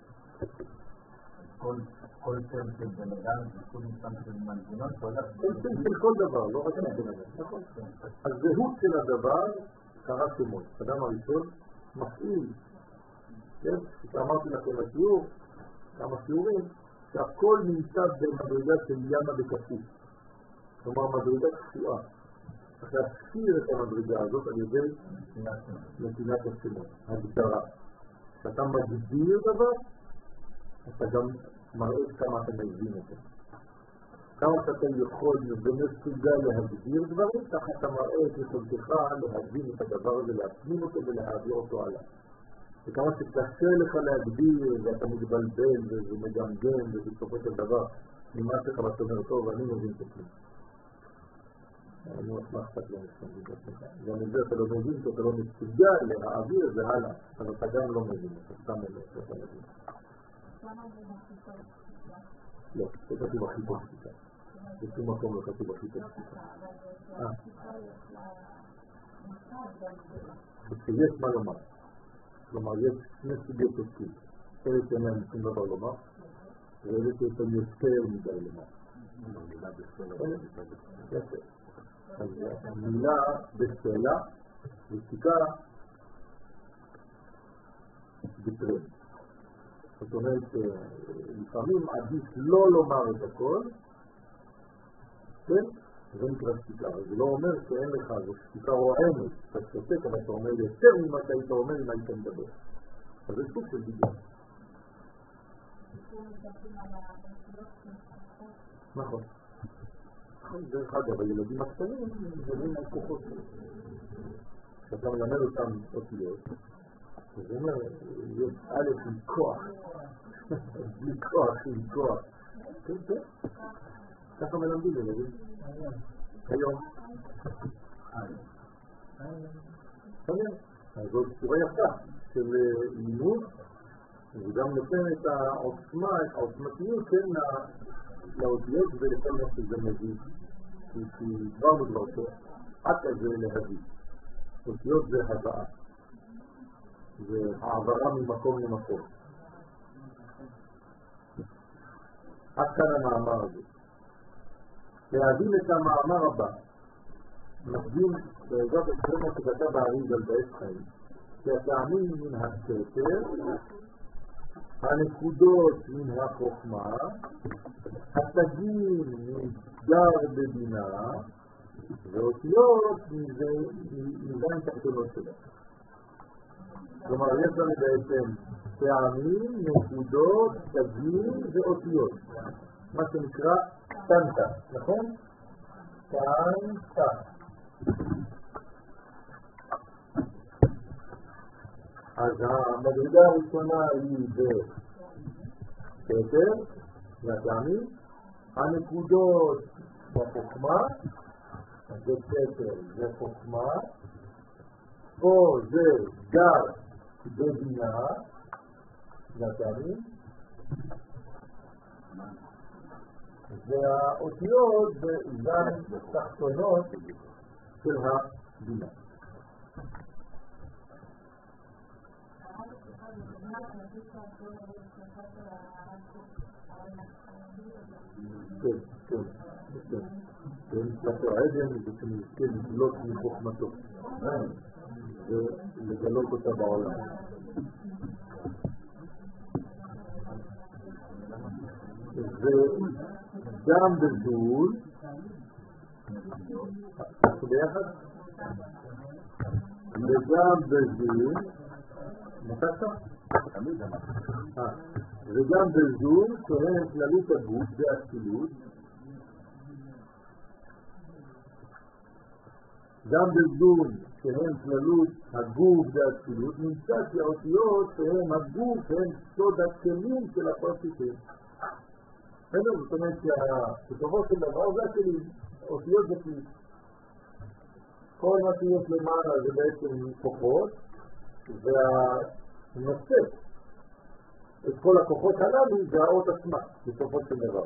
כל שם של בן אדם זה כל מסתם של מנגנון שהולך... כל שם של כל דבר, לא רק בן אדם. נכון. הזהות של הדבר קרא שמות. אדם הראשון מפעיל. כן? כשאמרתי לכם בשיעור, כמה שיעורים, שהכל נמצא במדרגה של ימה בכפוף. כלומר מדרגה קפואה. צריך להסיר את המדרגה הזאת על ידי נתינת השמות, הגדרה. כשאתה מגדיר דבר, אתה גם מראה כמה אתה מבין אותו. כמה שאתה יכול ומסוגל להגדיר דברים, ככה אתה מראה את יכולתך להבין את הדבר הזה, להפנים אותו ולהעביר אותו הלאה. וכמה שקשה לך להגדיר ואתה מתבלבל ומגמגם ובסופו של דבר ממה שלך ואתה אומר טוב, אני מבין את עצמי. אני אשמח קצת לא מסוגל. גם את זה אתה לא מבין, אתה לא מסוגל להעביר את זה הלאה, אבל אתה גם לא מבין, אתה סתם לא צריך להבין. לא, זה כתוב הכי טוב שיטה. בשום מקום לא כתוב הכי טוב שיטה. שיש מה לומר. כלומר, יש שני סוגי תוסקים. אלה שאין להם שום דבר לומר, ואלה שיש להם יותר מדי לומר. יפה. אז מילה בסלע ושתיקה בטרם. זאת אומרת שלפעמים עדיף לא לומר את הכל, כן? זה נקרא שתיקה. זה לא אומר שאין לך, זה שתיקה רועמת, אתה שותק, אבל אתה אומר יותר ממה שהיית אומר אם היית מדבר. אז זה סוג של דיבור. נכון. דרך אגב, הילדים הקטנים מבינים על כוחות. כשאתה מלמד אותם אותיות, זה אומר, יש א' עם כוח. בלי כוח, עם כוח. כן, כן. ככה מלמדים ילדים. היום. אז זאת צורה יפה של לימוד, וגם נותן את העוצמה, את העוצמתיות לאותיות ולכל מה שזה מביא. כי כבר מדברתו, עד כזה להביא. אותיות זה הבאה. זה העברה ממקום למקום. עד כאן המאמר הזה. להבין את המאמר הבא, מקדים בעזרת השם שכתב באריז"ל בעץ חיים, שהטעמים מן הסתר, הנקודות מן החוכמה, התגים מגדר בבינה, ואותיות מזין תחתונות שלה. כלומר, יש לנו בעצם טעמים, נקודות, תגים ואותיות. מה שנקרא טנטה, נכון? טנטה. אז המדרגה הראשונה היא בכתר, והטעמים, הנקודות בחוכמה, זה כתר, זה חוכמה, פה זה גר בבינה, והטעמים, והאותיות באיזן תחתונות של הבינה. כן, כן, כן. ונצטר העדן ושנזכה לגלות מחוכמתו ולגלות אותה בעולם. וגם בזול, אנחנו ביחד? וגם בזול, נתת? וגם בזול, שהן כללות הגוף והאצילות, גם בזול, שהן כללות הגוף והאצילות, נמצא כי האותיות שהן הגוף, הן סוד הכלים של הפרצופים. זאת אומרת שבסופו של דבר זה הכלים, אותיות זה כלים. כל מה שיש למעלה זה בעצם כוחות, והנושא את כל הכוחות הללו זה האות עצמה, בסופו של דבר.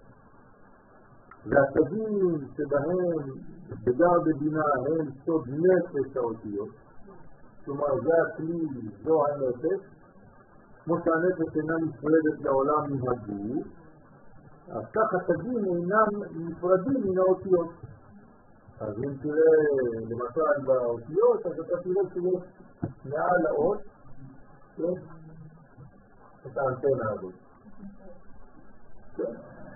והסדים שבהם בגר בבינה הם סוד נפש האותיות, כלומר זה הכלי, זו הנפש, כמו שהנפש אינה נפרדת לעולם מן הגוף, אז כך הסדים אינם נפרדים מן האותיות. אז אם תראה למשל באותיות, אז אתה תראה שיש מעל האות את האנטנה הזאת. כן?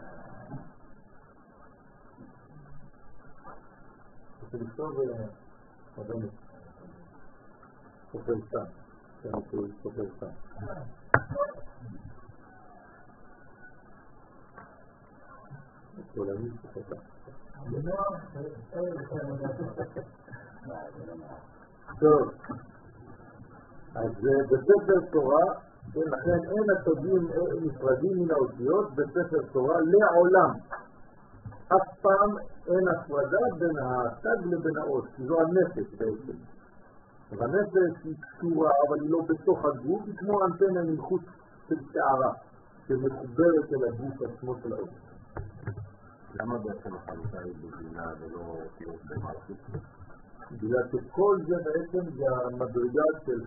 רוצה לכתוב אדוני, סופר סתם, שאני קורא סופר סתם. עולמי סופר סתם. טוב, אז בספר תורה, לכן אין הסודים נפרדים מן האותיות בספר תורה לעולם. אף פעם אין הפרדה בין התג לבין האות, כי זו הנפש בעצם. והנפש היא קשורה, אבל היא לא בתוך הגוף, היא כמו אנטנה מחוץ של שערה, שמחוברת אל הגוף עצמו של האות. למה בעצם החלוקה היא בבינה ולא אותיות במלכות? בגלל שכל זה בעצם זה המדרגה של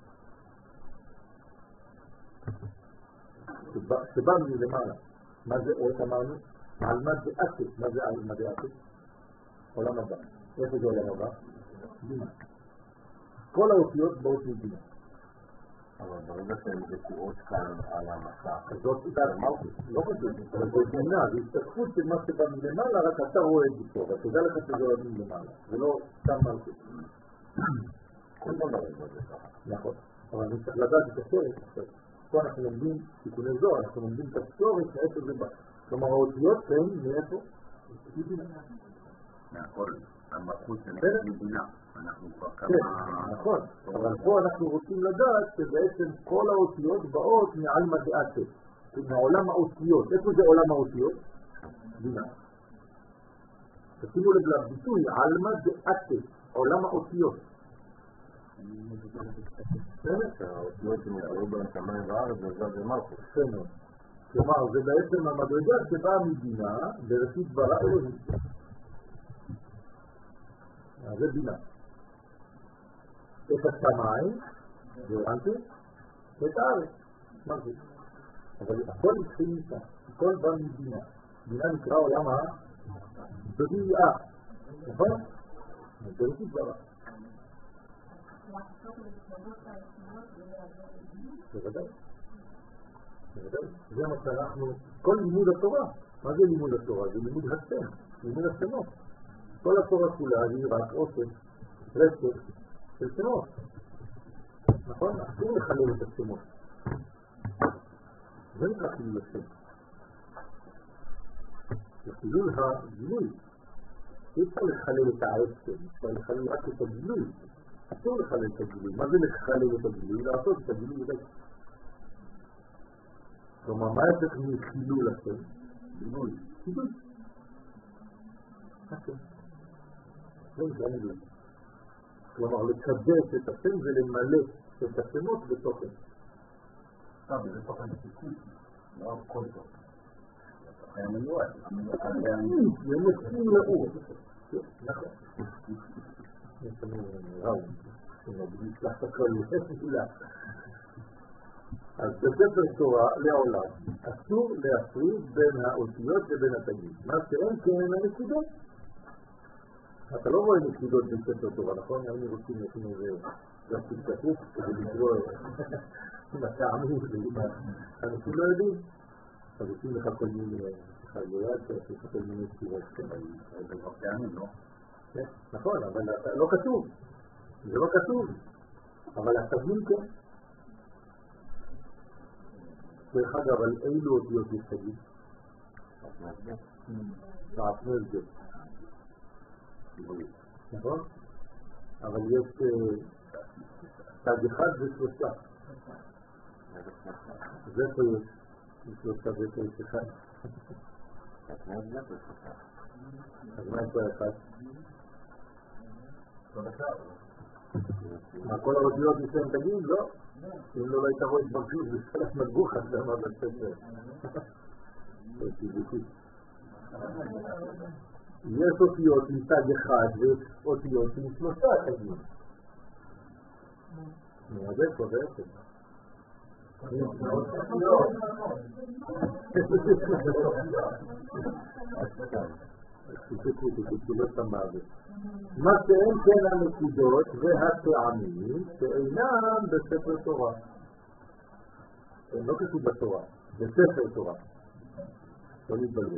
שבא מלמעלה. מה זה אות אמרנו? על מה זה אסף. מה זה על מה זה אסף? עולם הבא. איפה זה עולם הבא? בינה. כל האותיות באות מבינה. אבל ברגע שהן נקועות כאן על המסך, זאת מלכות. לא חשוב. אבל זה בינה, זה השתתפות של מה שבא מלמעלה, רק אתה רואה את זה טוב. אתה יודע לך שזה עולה מלמעלה. זה לא סתם מלכות. כל דבר זה ככה. נכון. אבל אני צריך לדעת את השורש עכשיו. פה אנחנו לומדים תיקוני זוהר, אנחנו לומדים את השורש מאיפה זה בא. כלומר, האותיות הן מאיפה? מבינה. מהכל, המלכות זה מבינה. אנחנו כבר כמה... כן, נכון. אבל פה אנחנו רוצים לדעת שבעצם כל האותיות באות מעלמא דאתר. מעולם האותיות. איפה זה עולם האותיות? בינה. תשימו לב לביטוי, עלמא דאתר, עולם האותיות. האותיות שנקראו בהם שמיים וארץ זה מלכות. בסדר. כלומר, זה בעצם המדרגה שבאה מבינה בראשית ברא אלוהים. זה בינה. את השמיים, והבנתם? את הארץ. מה זה? אבל הכל התחיל איתה. הכל בא מבינה. בינה נקרא עולם הבריאה. נכון? בראשית ברא. בוודאי. זה מה שאנחנו, כל לימוד התורה, מה זה לימוד התורה? זה לימוד השם, לימוד השמות. כל התורה כולה היא רק אוסף, רצף של שמות. נכון? אסור לחלל את השמות. זה נקרא חילול השם. זה חילול הגילוי. אי אפשר לחלל את העצם, אפשר לחלל רק את הגילוי. אסור לחלל את הגילוי. מה זה לחלל את הגילוי? לעשות את הגילוי בדרך. כלומר, מה יצטרך מחילול השם? גילוי. גילוי. השם. זה גילוי. כלומר, לקדש את השם זה למלא את השמות בתוכן. זה תוכן סיכוי, לא כל תוכן. זה מיועד. זה מסכים לאור. נכון. יש לנו רב, שנשלח את הכל מילה. אז בספר תורה לעולם אסור להפריד בין האותיות לבין התגים. מה שאין כן הנקודות. אתה לא רואה נקודות בספר תורה, נכון? היינו רוצים לפני איזה גרפי כתוב כדי לקרוא עם הטעמים אנשים לא יודעים. אז עושים לך כל מיני חייבויאציה, עושים לך כל מיני סיבות טעמים, לא? נכון, אבל לא כתוב. זה לא כתוב. אבל התגים כן. דרך אגב, על אילו אותיות יש תגיד? שעטנז גט. נכון? אבל יש תג אחד ושלושה. זה פה יש. שלושה ופה יש אחד. אז מה יש פה אחד? מה כל האותיות יש להם תגיד? לא. אם לא היית רואה התברכות בסלח מגבוך אז למה בספר. יש אותיות עם תג אחד ואותיות עם שלושה תגים. אז איפה זה איפה? מה שאין כן הנקודות והטעמים שאינם בספר תורה. הם לא כתוב בתורה, בספר תורה. לא להתבלבל.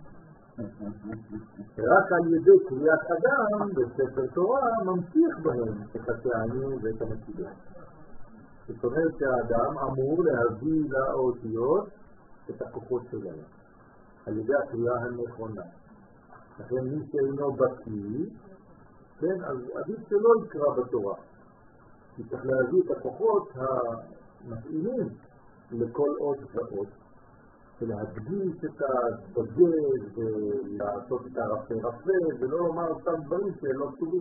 רק על ידי קריאת אדם בספר תורה ממשיך בהם את הטעמים ואת הנקודות. זאת אומרת שהאדם אמור להביא לאותיות את הכוחות שלהם על ידי הקריאה הנכונה. לכן מי שאינו בקיא, כן, אז עדיף שלא יקרא בתורה. כי צריך להביא את הכוחות המתאימים לכל אות ואות, ולהדגיש את הדגש ולעשות את הרפה ולא לומר אותם דברים שלא כתובים.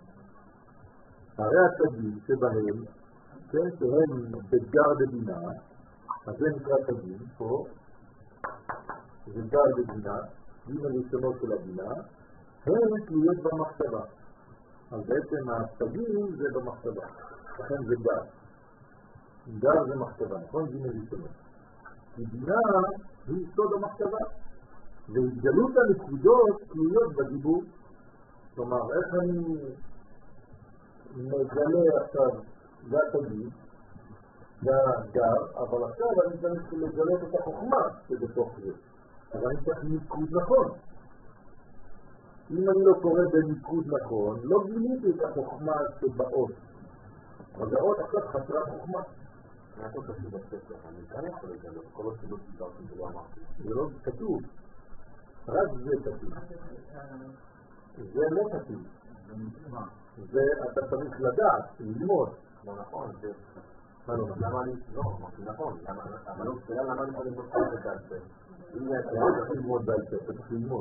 הרי התגים שבהם, כן, שהם בגר בדינה, אז זה נקרא תגים, פה, זה גר בדינה, דין הראשונות של הדינה, הם תלויות במחשבה. אז בעצם התגים זה במחשבה, לכן זה גר. גר זה מחשבה, נכון? דין הראשונות. כי דינה היא סוד המחשבה, והתגלות הנקודות תלויות בדיבור. כלומר, איך אני מגלה עכשיו זה התגיד, זה הגר, אבל עכשיו אני צריך לגלות את החוכמה שבתוך זה. אבל אני צריך ניקוד נכון. אם אני לא קורא בניקוד נכון, לא גיליתי את החוכמה שבאות. אבל האות עכשיו חסרה חוכמה. אני יכול להגיד בספר, אני כאן יכול לגלות, כל הסיבות דיברתי ולא אמרתי. זה לא כתוב. רק זה כתוב. זה לא כתוב. זה אתה צריך לדעת, ללמוד. לא נכון, זה... מה לא נכון? למה אני... לא, אמרתי נכון. למה אני יכול ללמוד את זה? אם אתה צריך ללמוד בעל פה, אתה צריך ללמוד.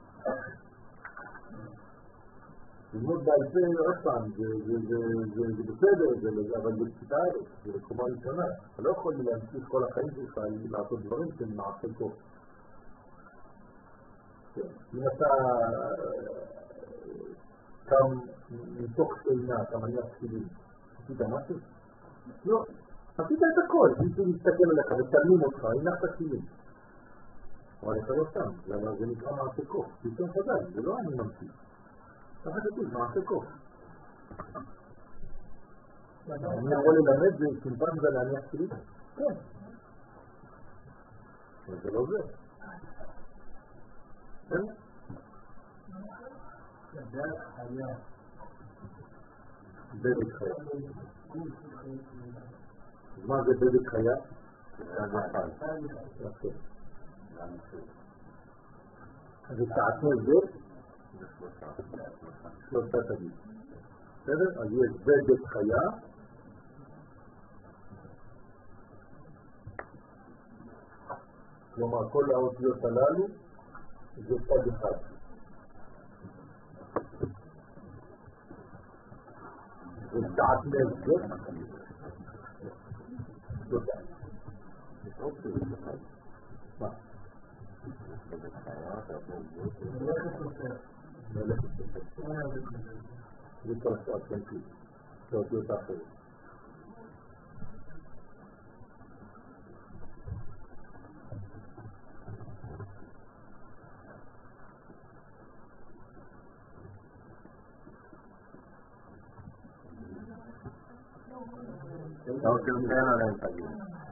ללמוד בעל פה, עוד פעם, זה בסדר, אבל זה פשיטה, זה לקומה ראשונה. אתה לא יכול להמשיך כל החיים שלך לעשות דברים שהם מעשה טוב. אם אתה קם מתוך שינה, אתה מניח תפילין, עשית משהו? לא, עשית את הכל, מישהו מסתכל עליך ותלמים אותך, הנחת תפילין. אבל אתה לא שם, זה נקרא מעשה קוף, פתאום חדש, זה לא אני ממציא. ככה כתוב, מעשה קוף. אני יכול ללמד זה כמובן זה להניח תפילין? כן. זה לא זה. כן? בדק חיה. מה זה בדק חיה? זה שעטנז גט? שלושה תגיד. בסדר? אז יש בגד חיה, כלומר כל האותיות הללו זה צד אחד. זה דעת נזק, לא דעת. מה? זה כל השעות כן כלי, זה אותיות האחרות. לא תרצה עליהם תגיד.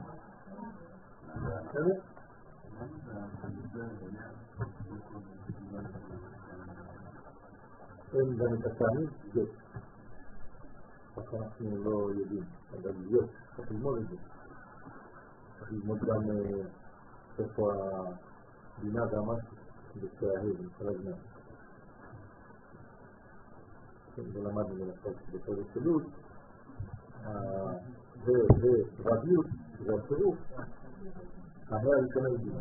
אין גם את התאמית, יש. כך אנחנו לא יודעים, אבל יש, צריך ללמוד את זה. צריך ללמוד גם איפה הבינה והמשהו בצהל, בכל הזמן. ולמדנו לנסות בפרק שלוש, ורביות זה הצירוף, ההר הראשונה ידיעה.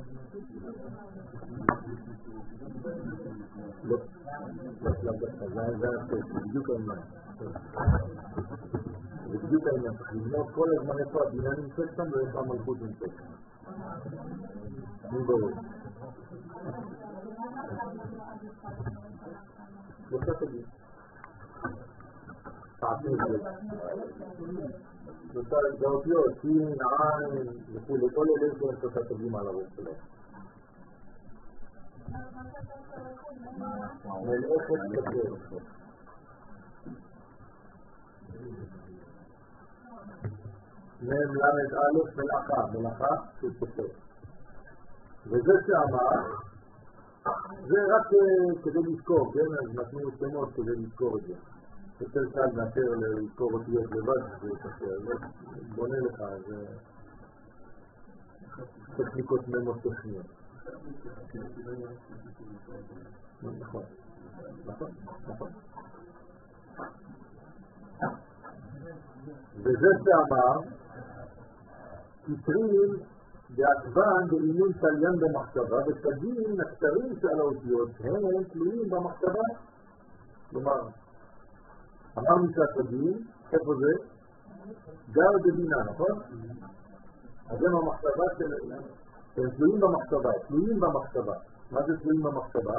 לא, זה בדיוק העניין. זה בדיוק העניין, צריך ללמוד כל הזמן איפה הבינה נמצאת שם ואיפה המלכות נמצאת שם. אני ברור. בבקשה תגיד. תעשו את זה. שלושה האותיות, סין, עין וכו', כל אלה שהם שלושה תגים על הראש שלהם. מלאכת כתר. מם למד א' מלאכה של כתר. וזה שאמר, זה רק כדי לזכור, כן? אז נתנו שמות כדי לזכור את זה. יותר קל מאשר לזכור אותיות לבד, זה בונה לך, זה טכניקות ממוטכניות. נכון, נכון, נכון. וזה שאמר, כתרים בעצבן באימון תליין במחשבה, ותגים הקטרים של האותיות, הם תלויים במחשבה. כלומר, אמרנו שהתגים, איפה זה? גר בבינה, נכון? אז הם המחשבה של... הם תלויים במחשבה, תלויים במחשבה. מה זה תלויים במחשבה?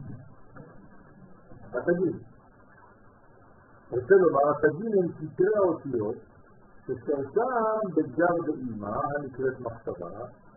התגים. רוצה לומר, התגים הם כתרי האותיות, ששרשם בגר באימה, הנקראת מחשבה,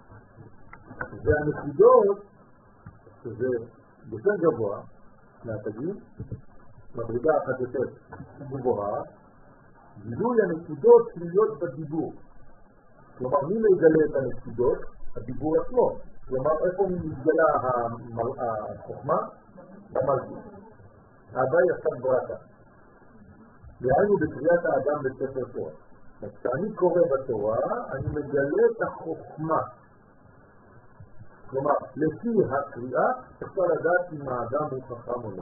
והנקודות, שזה יותר גבוה מהתגים, מדרגה אחת יותר גבוהה, גילוי הנקודות תלויות בדיבור. כלומר, מי מגלה את הנקודות? הדיבור עצמו. כלומר, איפה מתגלה החוכמה? במלכות. האבא יחד ברכה. דהיינו בקריאת האדם בספר תורה. כשאני קורא בתורה, אני מגלה את החוכמה. כלומר, לפי הקריאה, אפשר לדעת אם האדם הוא חכם או לא.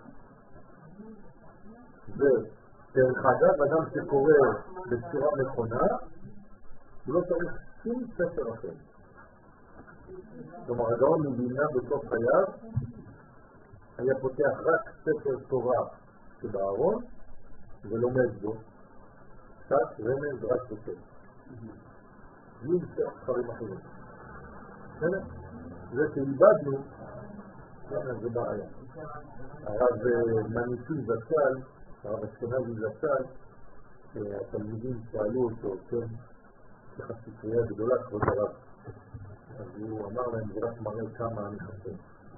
ודרך אגב, אדם שקורא בצורה נכונה, הוא לא צריך שום ספר אחר. כלומר, הגאון מבינה בסוף חייו, היה פותח רק ספר תורה שבארון, ולומד בו. קצת רמז רק בספר. בלי ספרים אחרים. זה שאיבדנו, זה בעיה. הרב מניסי זצ"ל, הרב אשכנזי זצ"ל, התלמידים שאלו אותו, כן, ככה ספרייה גדולה כבוד הרב. אז הוא אמר להם, זה רק מראה כמה אני חסר.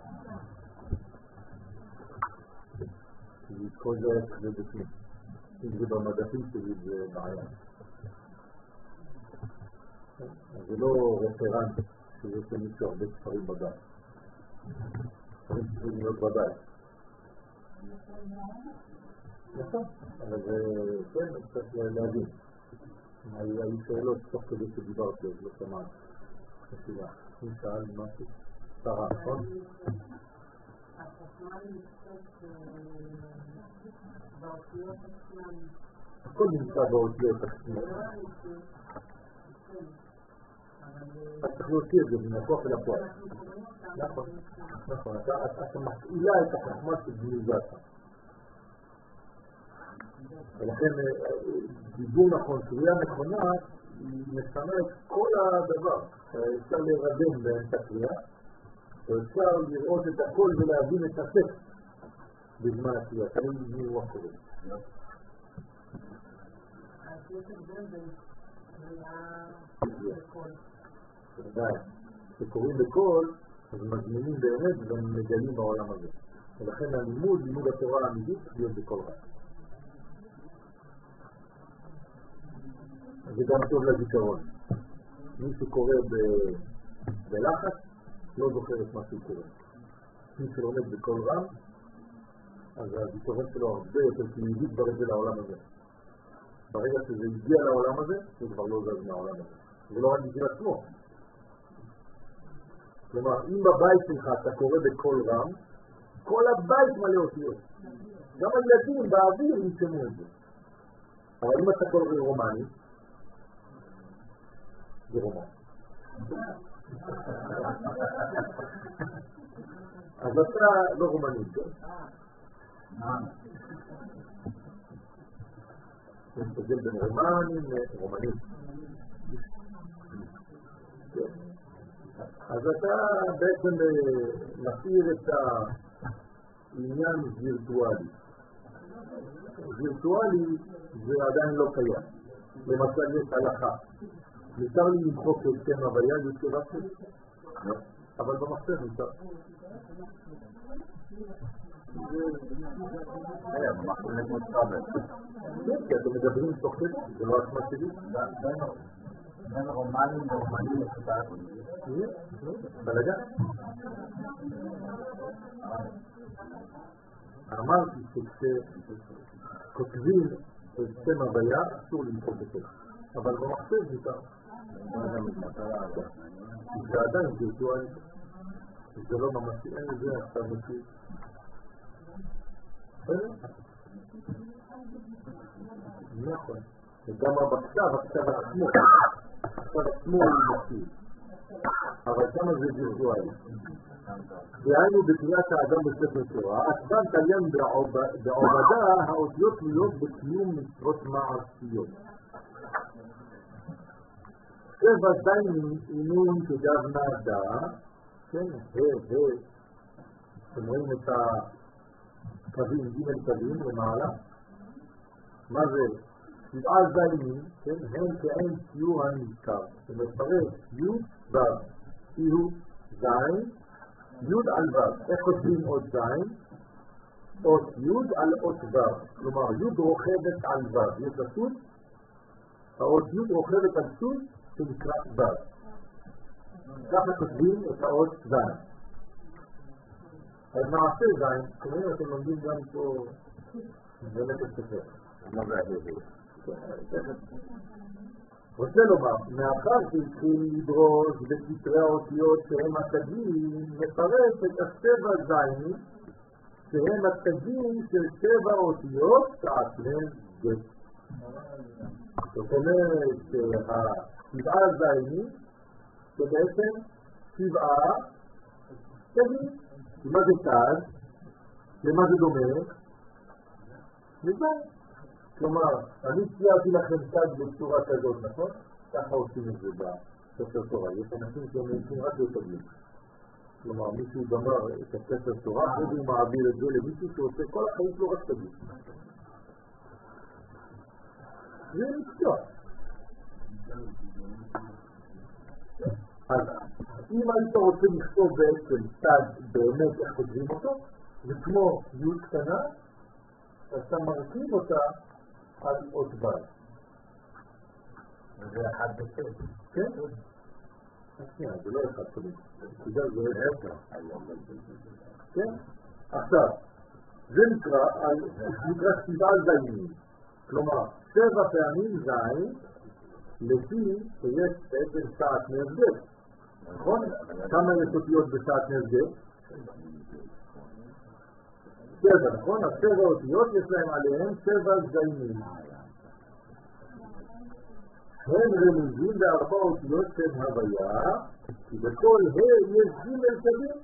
כי כל זה זה בפנים. אם זה במדפים שלי זה בעיה. אז זה לא רפרנט שיש למישהו הרבה ספרים בבית. ספרים צריכים להיות בבית. נכון, אבל זה כן, צריך להבין. היו שאלות תוך כדי שדיברתי, אז לא שמעת. חשיבה. אם שאל משהו, שרה, נכון? החוכמה נמצאת באותיות עצמן. הכל נמצא באותיות עצמן. אז צריך להוציא את זה מן הכוח אל הפועל. נכון, נכון. אתה מפעילה את החוכמה שגניזת. ולכן דיבור נכון, קריאה נכונה, היא משנה את כל הדבר. אפשר להירדם באמצע קריאה, ואפשר לראות את הכל ולהבין את הטקסט בזמן הקריאה. תמיד בזמן הקורא. אז יש הבדל בין קריאה בקול. בוודאי. כשקוראים בקול, אז מזמינים באמת ומגלים בעולם הזה. ולכן הלימוד, לימוד התורה האמיתית, צריך להיות בקול רע. זה גם טוב לזיכרון. מי שקורא בלחץ לא זוכר את מה שהוא קורא. מי שלומד בקול רם, אז הזיכרון שלו הרבה יותר תמידית ברזל לעולם הזה. ברגע שזה הגיע לעולם הזה, זה כבר לא זז מהעולם הזה. זה לא רק בשביל עצמו. כלומר, אם בבית שלך אתה קורא בקול רם, כל הבית מלא אותיות. גם הילדים באוויר ישמעו את זה. אבל אם אתה קורא רומני, זה רומן. אז אתה לא רומני, כן? יש הבדל בין רומנים לרומנים. אז אתה בעצם מפעיר את העניין וירטואלי. וירטואלי זה עדיין לא קיים. למשל יש הלכה. ניתר לי למחוק את שם הוויה יוצא רצי? לא. אבל במחשב ניתר. במחשב נתמודד. כן, כי אתם מדברים תוך כדי, זה לא עצמה שלי. בין רומנים ורומנים לספרת. בלגן. אמרתי שכשכותבים את שם הוויה אסור למחוק את זה. אבל במחשב ניתר. זה עדיין וירטואלי. זה לא ממשי, אין לזה עכשיו משי. נכון. וגם בכתב עצמו. הכתב עצמו הוא משי. אבל כמה זה וירטואלי. דהיינו בקריאת האדם בספר תורה, עצבן תליין בעובדה האותיות להיות בקיום מצוות מעשיות. שבע זין אינון כגב נעדה, כן, אתם רואים את הקווים, ג' קווים למעלה. מה זה? שבעה זינים, כן, הם כאין ציור הנזכר. זה מפרש י' ו', ציור זין, י' על ו'. איך כותבים עוד זין? אות י' על אות ו'. כלומר, י' רוכבת על ו'. יש הסוד? האות י' רוכבת על סוד שנקרא ו'. ככה כותבים את האות זין. אז מעשה זין, כלומר אתם לומדים גם פה באמת את ספר. מה זה ההבדל? רוצה לומר, מאחר שהתחיל לדרוש בספרי האותיות שהם התגים, מפרש את השבע זיינים שהם התגים של שבע אותיות שעצמם גט. זאת אומרת שהשבעה זיינים שבעצם שבעה תגים. מה זה תג? למה זה דומה? לזין. כלומר, אני ציירתי לכם תג בצורה כזאת, נכון? ככה עושים את זה בספר תורה. יש אנשים שמנסים רק לתגים. כלומר, מישהו גמר את הספר תורה, והוא מעביר את זה למישהו שעושה כל החיים שלו רק תגים. זה מקצוע. אז אם היית רוצה לכתוב בעצם תג באמת איך כותבים אותו, זה כמו י' קטנה, אתה מרכיב אותה על אות ו'. זה אחד בסדר. כן? זה לא אחד קודם. זה עשר. כן? עכשיו, זה נקרא שבעה זיינים. כלומר, 7 פעמים זין, לפי שיש בעצם שעת נרגש. נכון? כמה יש אותיות בשעת נרגש? צבע, נכון? הצבע אותיות יש להם עליהם צבע זיינים. הם רמוזים בארבע אותיות של הוויה, כי בכל יש ג' קווים,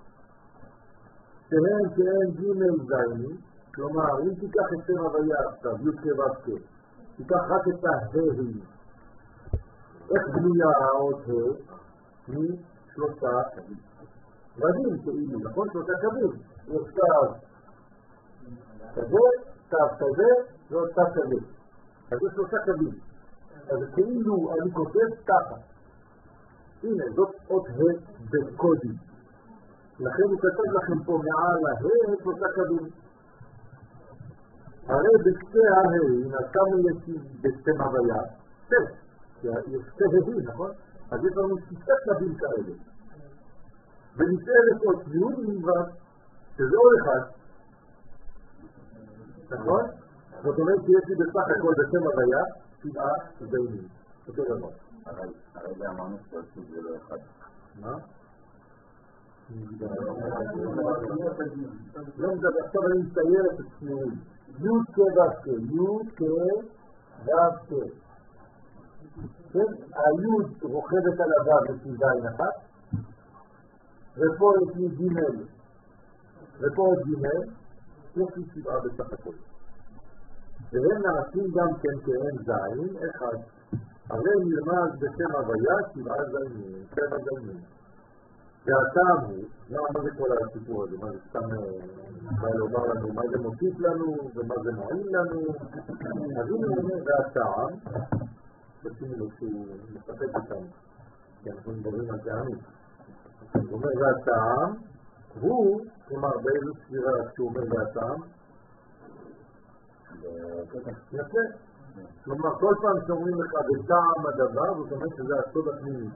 שהם כאין ג' זיינים, כלומר, אם תיקח את שם הוויה עכשיו, י' כ' תיקח רק את הה', איך בנויה האות ה'? משלושה רדים כאילו, נכון? שלושה קווים. יש קו כזה, קו כזה, ועוד קו כזה. אז יש שלושה קווים. אז כאילו אני כותב ככה. הנה, זאת אות ה' בקודים. לכן הוא כתב לכם פה מעל הה' שלושה קווים. הרי בקצה הה', אז כמה יש בשם הוויה? יש שתי ה', נכון? אז יש לנו שישה קווים כאלה. ונשארת עוד י' מלבד, שזה עוד אחד. נכון? זאת אומרת שיש לי בסך הכל בשם הוויה, 7 זיינים. אותו דבר. הרגע אמרנו שעושים זה לא אחד. מה? לא מדבר, עכשיו אני מצייר את עצמי. י' כ' י' כ' ו' כ'. הי' רוכבת על הו' לפי זין אחת, ופה יש לי ג' ופה עוד ג', יש לי 7 בסך הכל. והם נעשים גם כן כאין זין אחד. הרי נרמז בשם הוויה 7 זיינים, 7 זיינים. והטעם הוא, מה זה כל הסיפור הזה? מה זה סתם לומר לנו, מה זה מוסיף לנו ומה זה מועיל לנו? אז הנה אומר, והטעם, בשימו לו שהוא מספק אותנו, כי אנחנו מדברים על טעמים. הוא אומר, והטעם הוא, כלומר באיזו ספירה כשהוא אומר והטעם? יפה. כלומר, כל פעם שאומרים לך בטעם הדבר, זאת אומרת שזה הסוד הפנימי.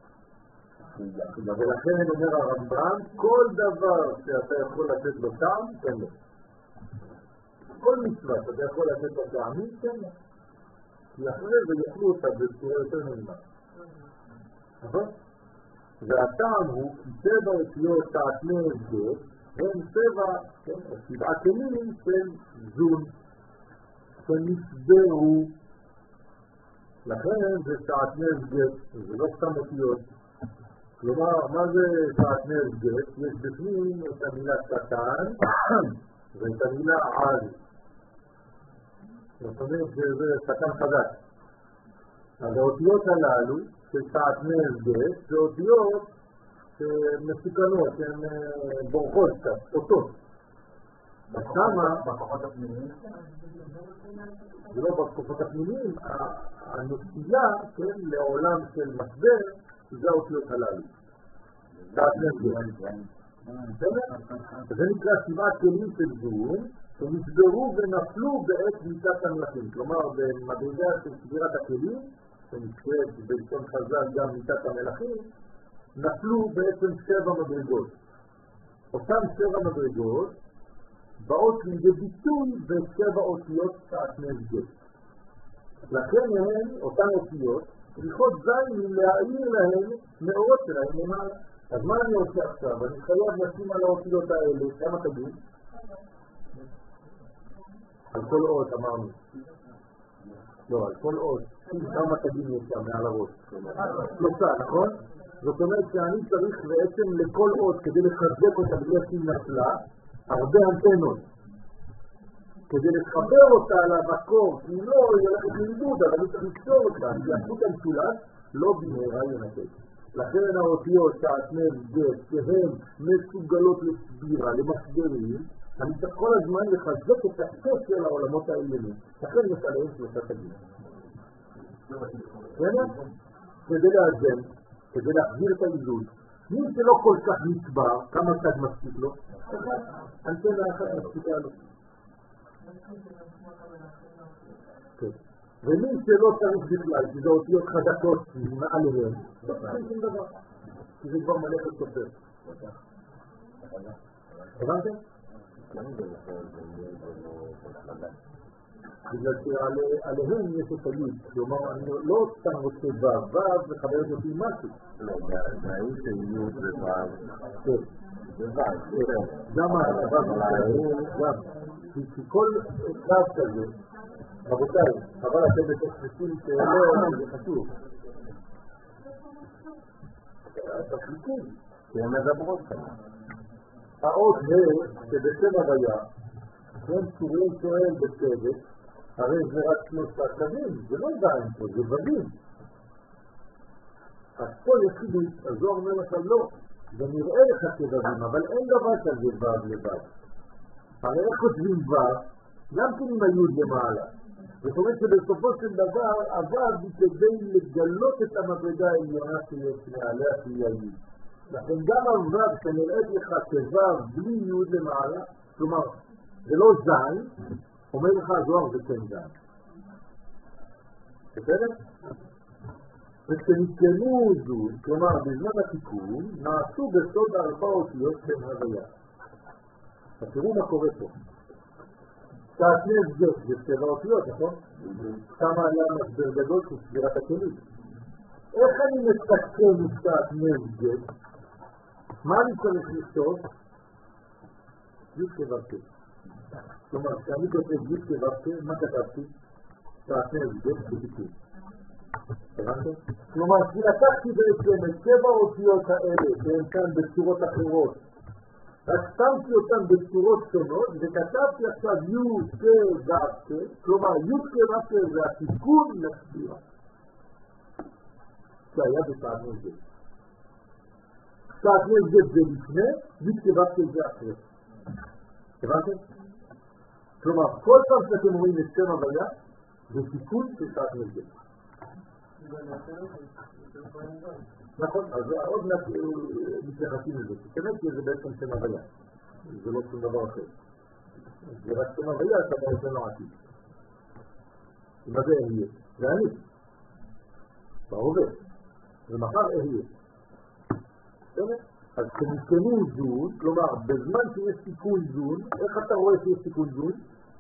ולכן אומר הרמב"ם, כל דבר שאתה יכול לתת לו טעם, תן לו. כל מצווה שאתה יכול לתת לו טעמים, תן לו. כי אחרי זה יאכלו אותה בצורה יותר נעימה. נכון? והטעם הוא כי צבע אותיות תעתני הסגר, הם צבע, 7 כלים של זון, שנסברו. לכן זה תעתני הסגר, זה לא סתם אותיות. כלומר, מה זה תעתני הסגר? יש בפנים את המילה קטן ואת המילה על. זאת אומרת שזה קטן חדש. אז האותיות הללו של תעתני הסגר זה אותיות מסוכנות, שהן בורחות קצת, אותות. בכוחות הפנימיים? זה לא בכוחות הפנימיים, הנסילה לעולם של משבר זה האותיות הללו. תעתני הסגר. זה נקרא 7 כלים של זון שנסברו ונפלו בעת מיטת המלאכים. כלומר, במדרגה של סבירת הכלים, שנקראת בלשון חז"ל גם מיטת המלאכים, נפלו בעצם 7 מדרגות. אותן 7 מדרגות באות לידי ביטוי ב7 אותיות תעתני הסגר. לכן הן, אותן אותיות, צריכות זיינים להאיר להן מאורות שלהן למעלה. אז מה אני עושה עכשיו? אני חייב לשים על האותיות האלה, כמה תגיד? על כל אות אמרנו. לא, על כל אות. כמה תגיד נשאר מעל הראש? 3, נכון? זאת אומרת שאני צריך בעצם לכל אות כדי לחזק אותה בגלל שהיא נפלה, הרבה אנטנות. כדי לחבר אותה על המקור, כי לא, היא הולכת לאיבוד, אבל אני צריך לקשור אותה, כי החוט המשולש לא במהרה ינתק. לכן האותיות תעתני הסגר שהן מסוגלות לסבירה, למשברים, אני צריך כל הזמן לחזק את הקשר של העולמות העליונים. לכן יש עליהם 3 תגים. כדי לאזן, כדי להחזיר את האיזון. מי שלא כל כך נצבר, כמה תג מספיק לו? אנטנה אחת מספיקה לו. ומי שלא צריך בכלל, כי זה אותיות חדקות מעליהם, לא צריך שום דבר. כי זה כבר מלאכת סופר. הבנתם? בגלל שעליהם יש את היוד. כלומר, אני לא סתם רוצה ו' וחברת אותי משהו. לא, מהאי של יוד וו'. גם כי כל קו כזה, רבותיי, אבל אתם מתחשבים שאלה, זה חשוב. התחליטים, כי הן מדברות כאן. האות שבשם הוויה, הם צורים שואל בצוות, הרי זה רק שלושה קווים, זה לא זין פה, זה ודים. אז פה יחידית, אז הוא אומר לך לא, זה נראה לך כדבים, אבל אין דבר כזה וד לבד. הרי איך כותבים וד? גם כן עם היוד למעלה. זאת אומרת שבסופו של דבר עבד כדי לגלות את המדרגה העליונה שיש מעליה שהיא היוד. לכן גם הווד שנראית לך כווד בלי יוד למעלה, כלומר זה לא זין, אומר לך הזוהר זה כן זין. בסדר? וכשנתקנו זו, כלומר בזמן התיקון, נעשו בסוד 4 אותיות של הוויה. אז תראו מה קורה פה. שעטנז גט, זה 7 אותיות, נכון? כמה היה משבר גדול של סגירת הכלים. איך אני מתקן שעטנז גט? מה אני צריך לכתוב? גיט כבבקה. כלומר, כשאני כותב גיט כבבקה, מה כתבתי? שעטנז גט בתיקון. כלומר, כי לקחתי בעצם את 7 אותיות האלה, שהן כאן בצורות אחרות, רק שמתי אותן בצורות שונות, וכתבתי עכשיו י' כבבקה, כלומר, י' כבבקה זה התיקון לספירה. שהיה בשעטנז גט. שעטנז גט זה לפני, י' כבבקה זה אחרי. הבנתם? כלומר, כל פעם שאתם רואים את שם הוויה, זה תיקון של שעטנז גט. נכון, אז עוד מתייחסים לזה, באמת שזה בעצם שם הוויה, זה לא שום דבר אחר, זה רק שם הוויה שאתה בעצם לא עתיד. מה זה אהיה? זה אני, בהווה, ומחר אהיה. אז כשנתקנו זון, כלומר בזמן שיש תיקון זון, איך אתה רואה שיש תיקון זון?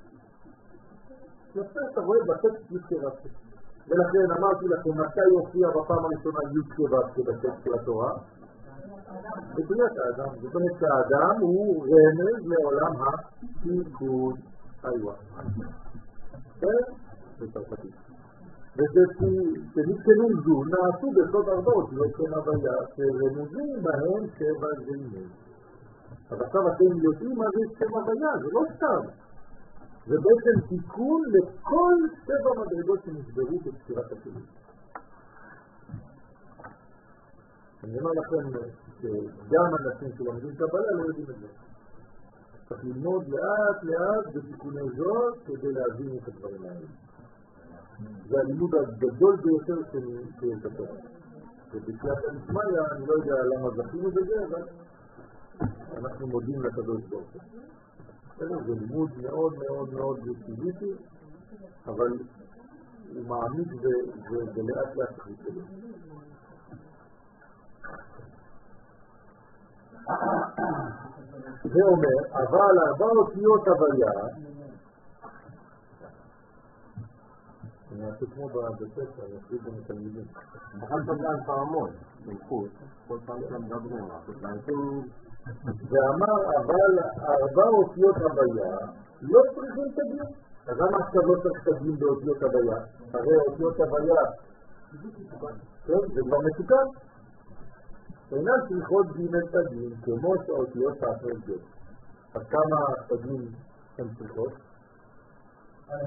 יפה, אתה רואה בטקסט יתקרצת. ולכן אמרתי לכם, מתי יופיע בפעם הראשונה י' כבבקה בטקסט של התורה? בבריאת האדם. זאת אומרת שהאדם הוא רמז לעולם התיקון. איווה. כן? זה צרפתי. ושנתקנו זו נעשו בסוד 4 אותיות של הוויה, שרמוזים בהם 7 זינים. אז עכשיו אתם יודעים מה זה שם הוויה, זה לא סתם. זה בעצם תיקון לכל 7 מדרגות שנשברו בספירת הכלים. אני אומר לכם שגם אנשים שלומדים קבלה לא יודעים את זה. צריך ללמוד לאט לאט בתיקוני זאת כדי להבין את הדברים האלה. זה הלימוד הגדול ביותר שיש בתורה. ובקריאת המשמעיה, אני לא יודע למה זכינו בזה, אבל אנחנו מודים לקדוש ברוך הוא. זה לימוד מאוד מאוד מאוד פיזיטי, אבל הוא מעמיד ולאט לאט תחליט שלו. זה אומר, אבל 4 אותיות הוויה, אני אעשה כמו בספר, אני אעשה גם לתלמידים. בכלל פגע פעמון, בלכות, כל פעם שם מדברים, ואמר, אבל 4 אותיות הוויה לא צריכים תגים. אז למה עכשיו לא צריך תגים באותיות הוויה? הרי אותיות הוויה, זה כבר מתוקן. אינן צריכות גימל תגים, כמו שאותיות שעטנז גט. אז כמה תגים הן צריכות? אז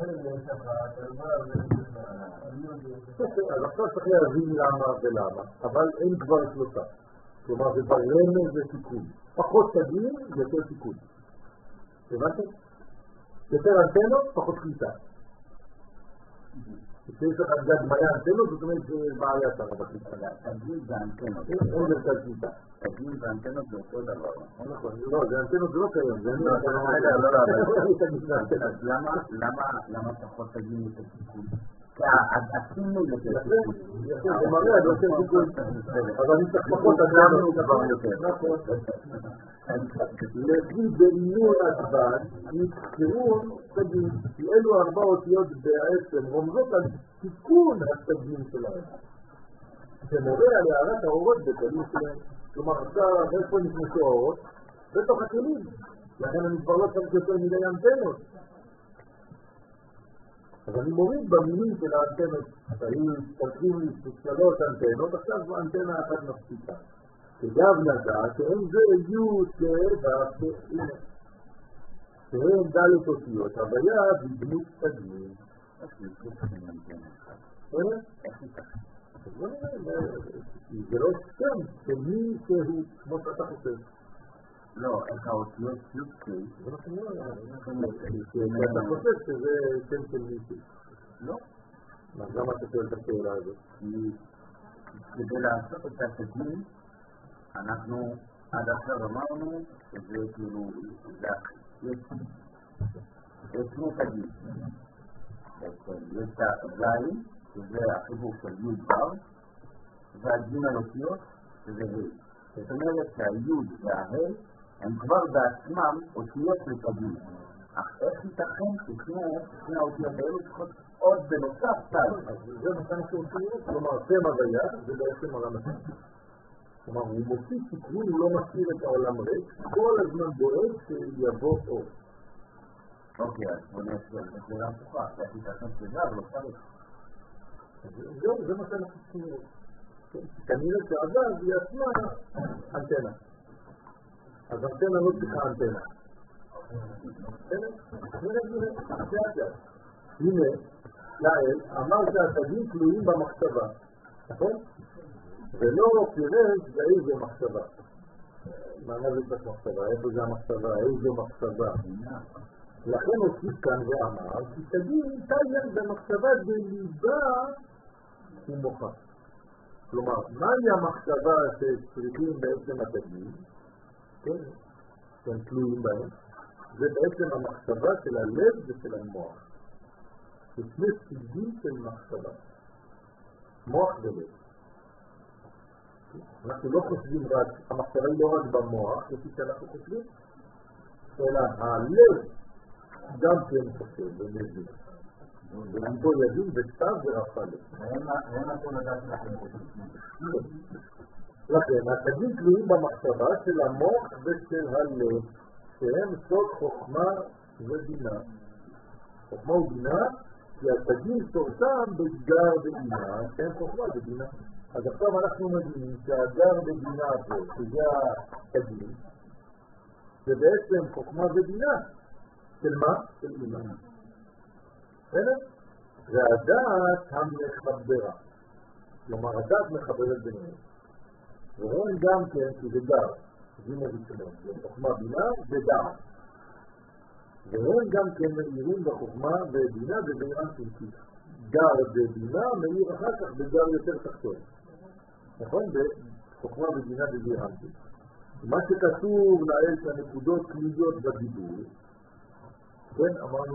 עכשיו צריך להבין למה ולמה, אבל אין כבר 3. כלומר זה ברמז ותיקון. פחות תגים, יותר תיקון. הבנתם? יותר אנטנות, פחות קליטה. כשיש לך גד מלא אנטנות, זאת אומרת שבעיה שרה בקליטה. תגים ואנטנות. אין יותר קליטה. תגים ואנטנות זה אותו דבר. נכון, לא, זה אנטנות זה לא קיים. למה פחות תגים יותר תיקון? עשינו יותר תיקון. זה מראה, זה יותר תיקון. אבל אני צריך פחות אנטנות דבר יותר. נכון. לפי בנור הזמן, נזכרו תגים, כי אלו 4 אותיות בעצם רומזות על תיקון התגים שלהם. שמורה על הערת האורות בתגים שלהם. כלומר, עכשיו איפה נכנסו האורות? בתוך הכלים. לכן אני כבר לא צריך יותר מדי אנטנות. אז אני מוריד במילים של האנטנות, היו צריכים לי 3 אנטנות, עכשיו אנטנה אחת מספיקה. שגם נדע שאין זה י' והנה. שהן ד' אותיות, הבעיה בדמות תדמין. איך נתחיל אנטנה אחת? איך נתחיל? זה לא שם שמי שהוא, כמו שאתה חושב. לא, איך האותיות י' זה מה שאני אומר, אתה חושב שזה שם של מישהו. לא. אז למה אתה שואל את השאלה הזאת? כדי לעשות את התדמין, אנחנו עד עכשיו אמרנו שזה כאילו, יש שני תדמין. יש את הזין, שזה החיבור של י' בר, והג' האותיות, שזה ה'. זאת אומרת שהי' והה' הם כבר בעצמם אותיות של תדמין. אך איך ייתכן ששני האותיות האלו צריכות עוד בנוסף צד? אז זה מה שאנחנו עושים, כלומר, שם הוויה זה בעצם עולם השם. כלומר, הוא מוסיף תקווין, הוא לא משאיר את העולם ריק, כל הזמן דואג שיבוא אור. אוקיי, אז בוא נעשה את זה להפוכה, איך ייתכן שזה, אבל לא צריך. זהו, זה מה שאנחנו צריכים לראות. כנראה שהאגב היא עצמה אנטנה. אז אנטנה לא צריכה אנטנה. הנה, לאל, אמר שהתדמין תלויים במחשבה, נכון? ולא פירש באיזו מחשבה. מה נביא את המחשבה? איפה זה המחשבה? איזו מחשבה? לכן הוסיף כאן ואמר, כי תדמין תלויים במחשבה בליבה ומוחה. כלומר, מהי המחשבה שצריכים בעצם התדמין? כן, שהם תלויים בהם. זה בעצם המחשבה של הלב ושל המוח. זה שני סוגים של מחשבה. מוח ולב. אנחנו לא חושבים רק, המחשבה היא לא רק במוח, כפי שאנחנו חושבים, אלא הלב גם כן חושב ומבין. ולמדו ידים וסתם ורפה לב. והם נתון לדעת לכם לכן, התדמין תלויים במחשבה של המוח ושל הלב, שהם סוד חוכמה ובינה. חוכמה ובינה, כי התדמין סורתם בגר ובינה, שהם חוכמה ובינה. אז עכשיו אנחנו מבינים שהגר ובינה פה, שזה התדמין, זה בעצם חוכמה ובינה. של מה? של בינה. בסדר? והדעת המחברה. כלומר, הדעת מחברת ביניהם. והם גם כן, כי זה גר, זה מבינים, זה חוכמה בינה ודעת. והם גם כן מאירים בחוכמה ובינה ובאירן תלכי. גר ובינה מאיר אחר כך בגר יותר תחתון. נכון? בחוכמה ובינה ובאירן תלכי. מה שכתוב לאל שהנקודות תלויות בדיבור, כן, אמרנו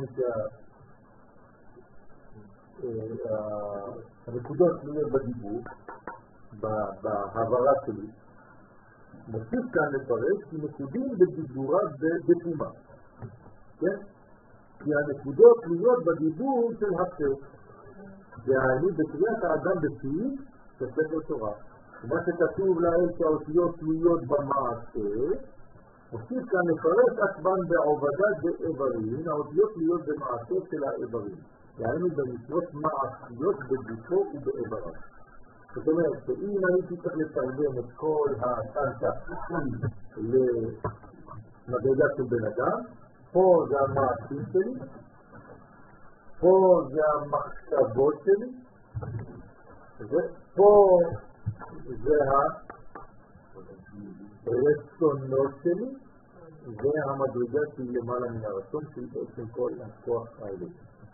שהנקודות תלויות בדיבור, בהעברה שלי, מוסיף כאן לפרש כי נקודים בדיבורה בתומה. כן? כי הנקודות תלויות בדיבור של הפה. והעני בקריאת האדם בפיו בספר תורה. מה שכתוב לאל שהאותיות תלויות במעשה, מוסיף כאן לפרש עצבן בעובדת באיברים, האותיות תלויות במעשה של האיברים. והעני במצוות מעשיות בגופו ובאיבריו. זאת אומרת, שאם הייתי צריך לתרגם את כל הסנטה למדרגה של בן אדם, פה זה המעשים שלי, פה זה המחשבות שלי, ופה זה הרצונות שלי, והמדרגה שהיא למעלה מן הרצון שלי בעצם כל הכוח האלה.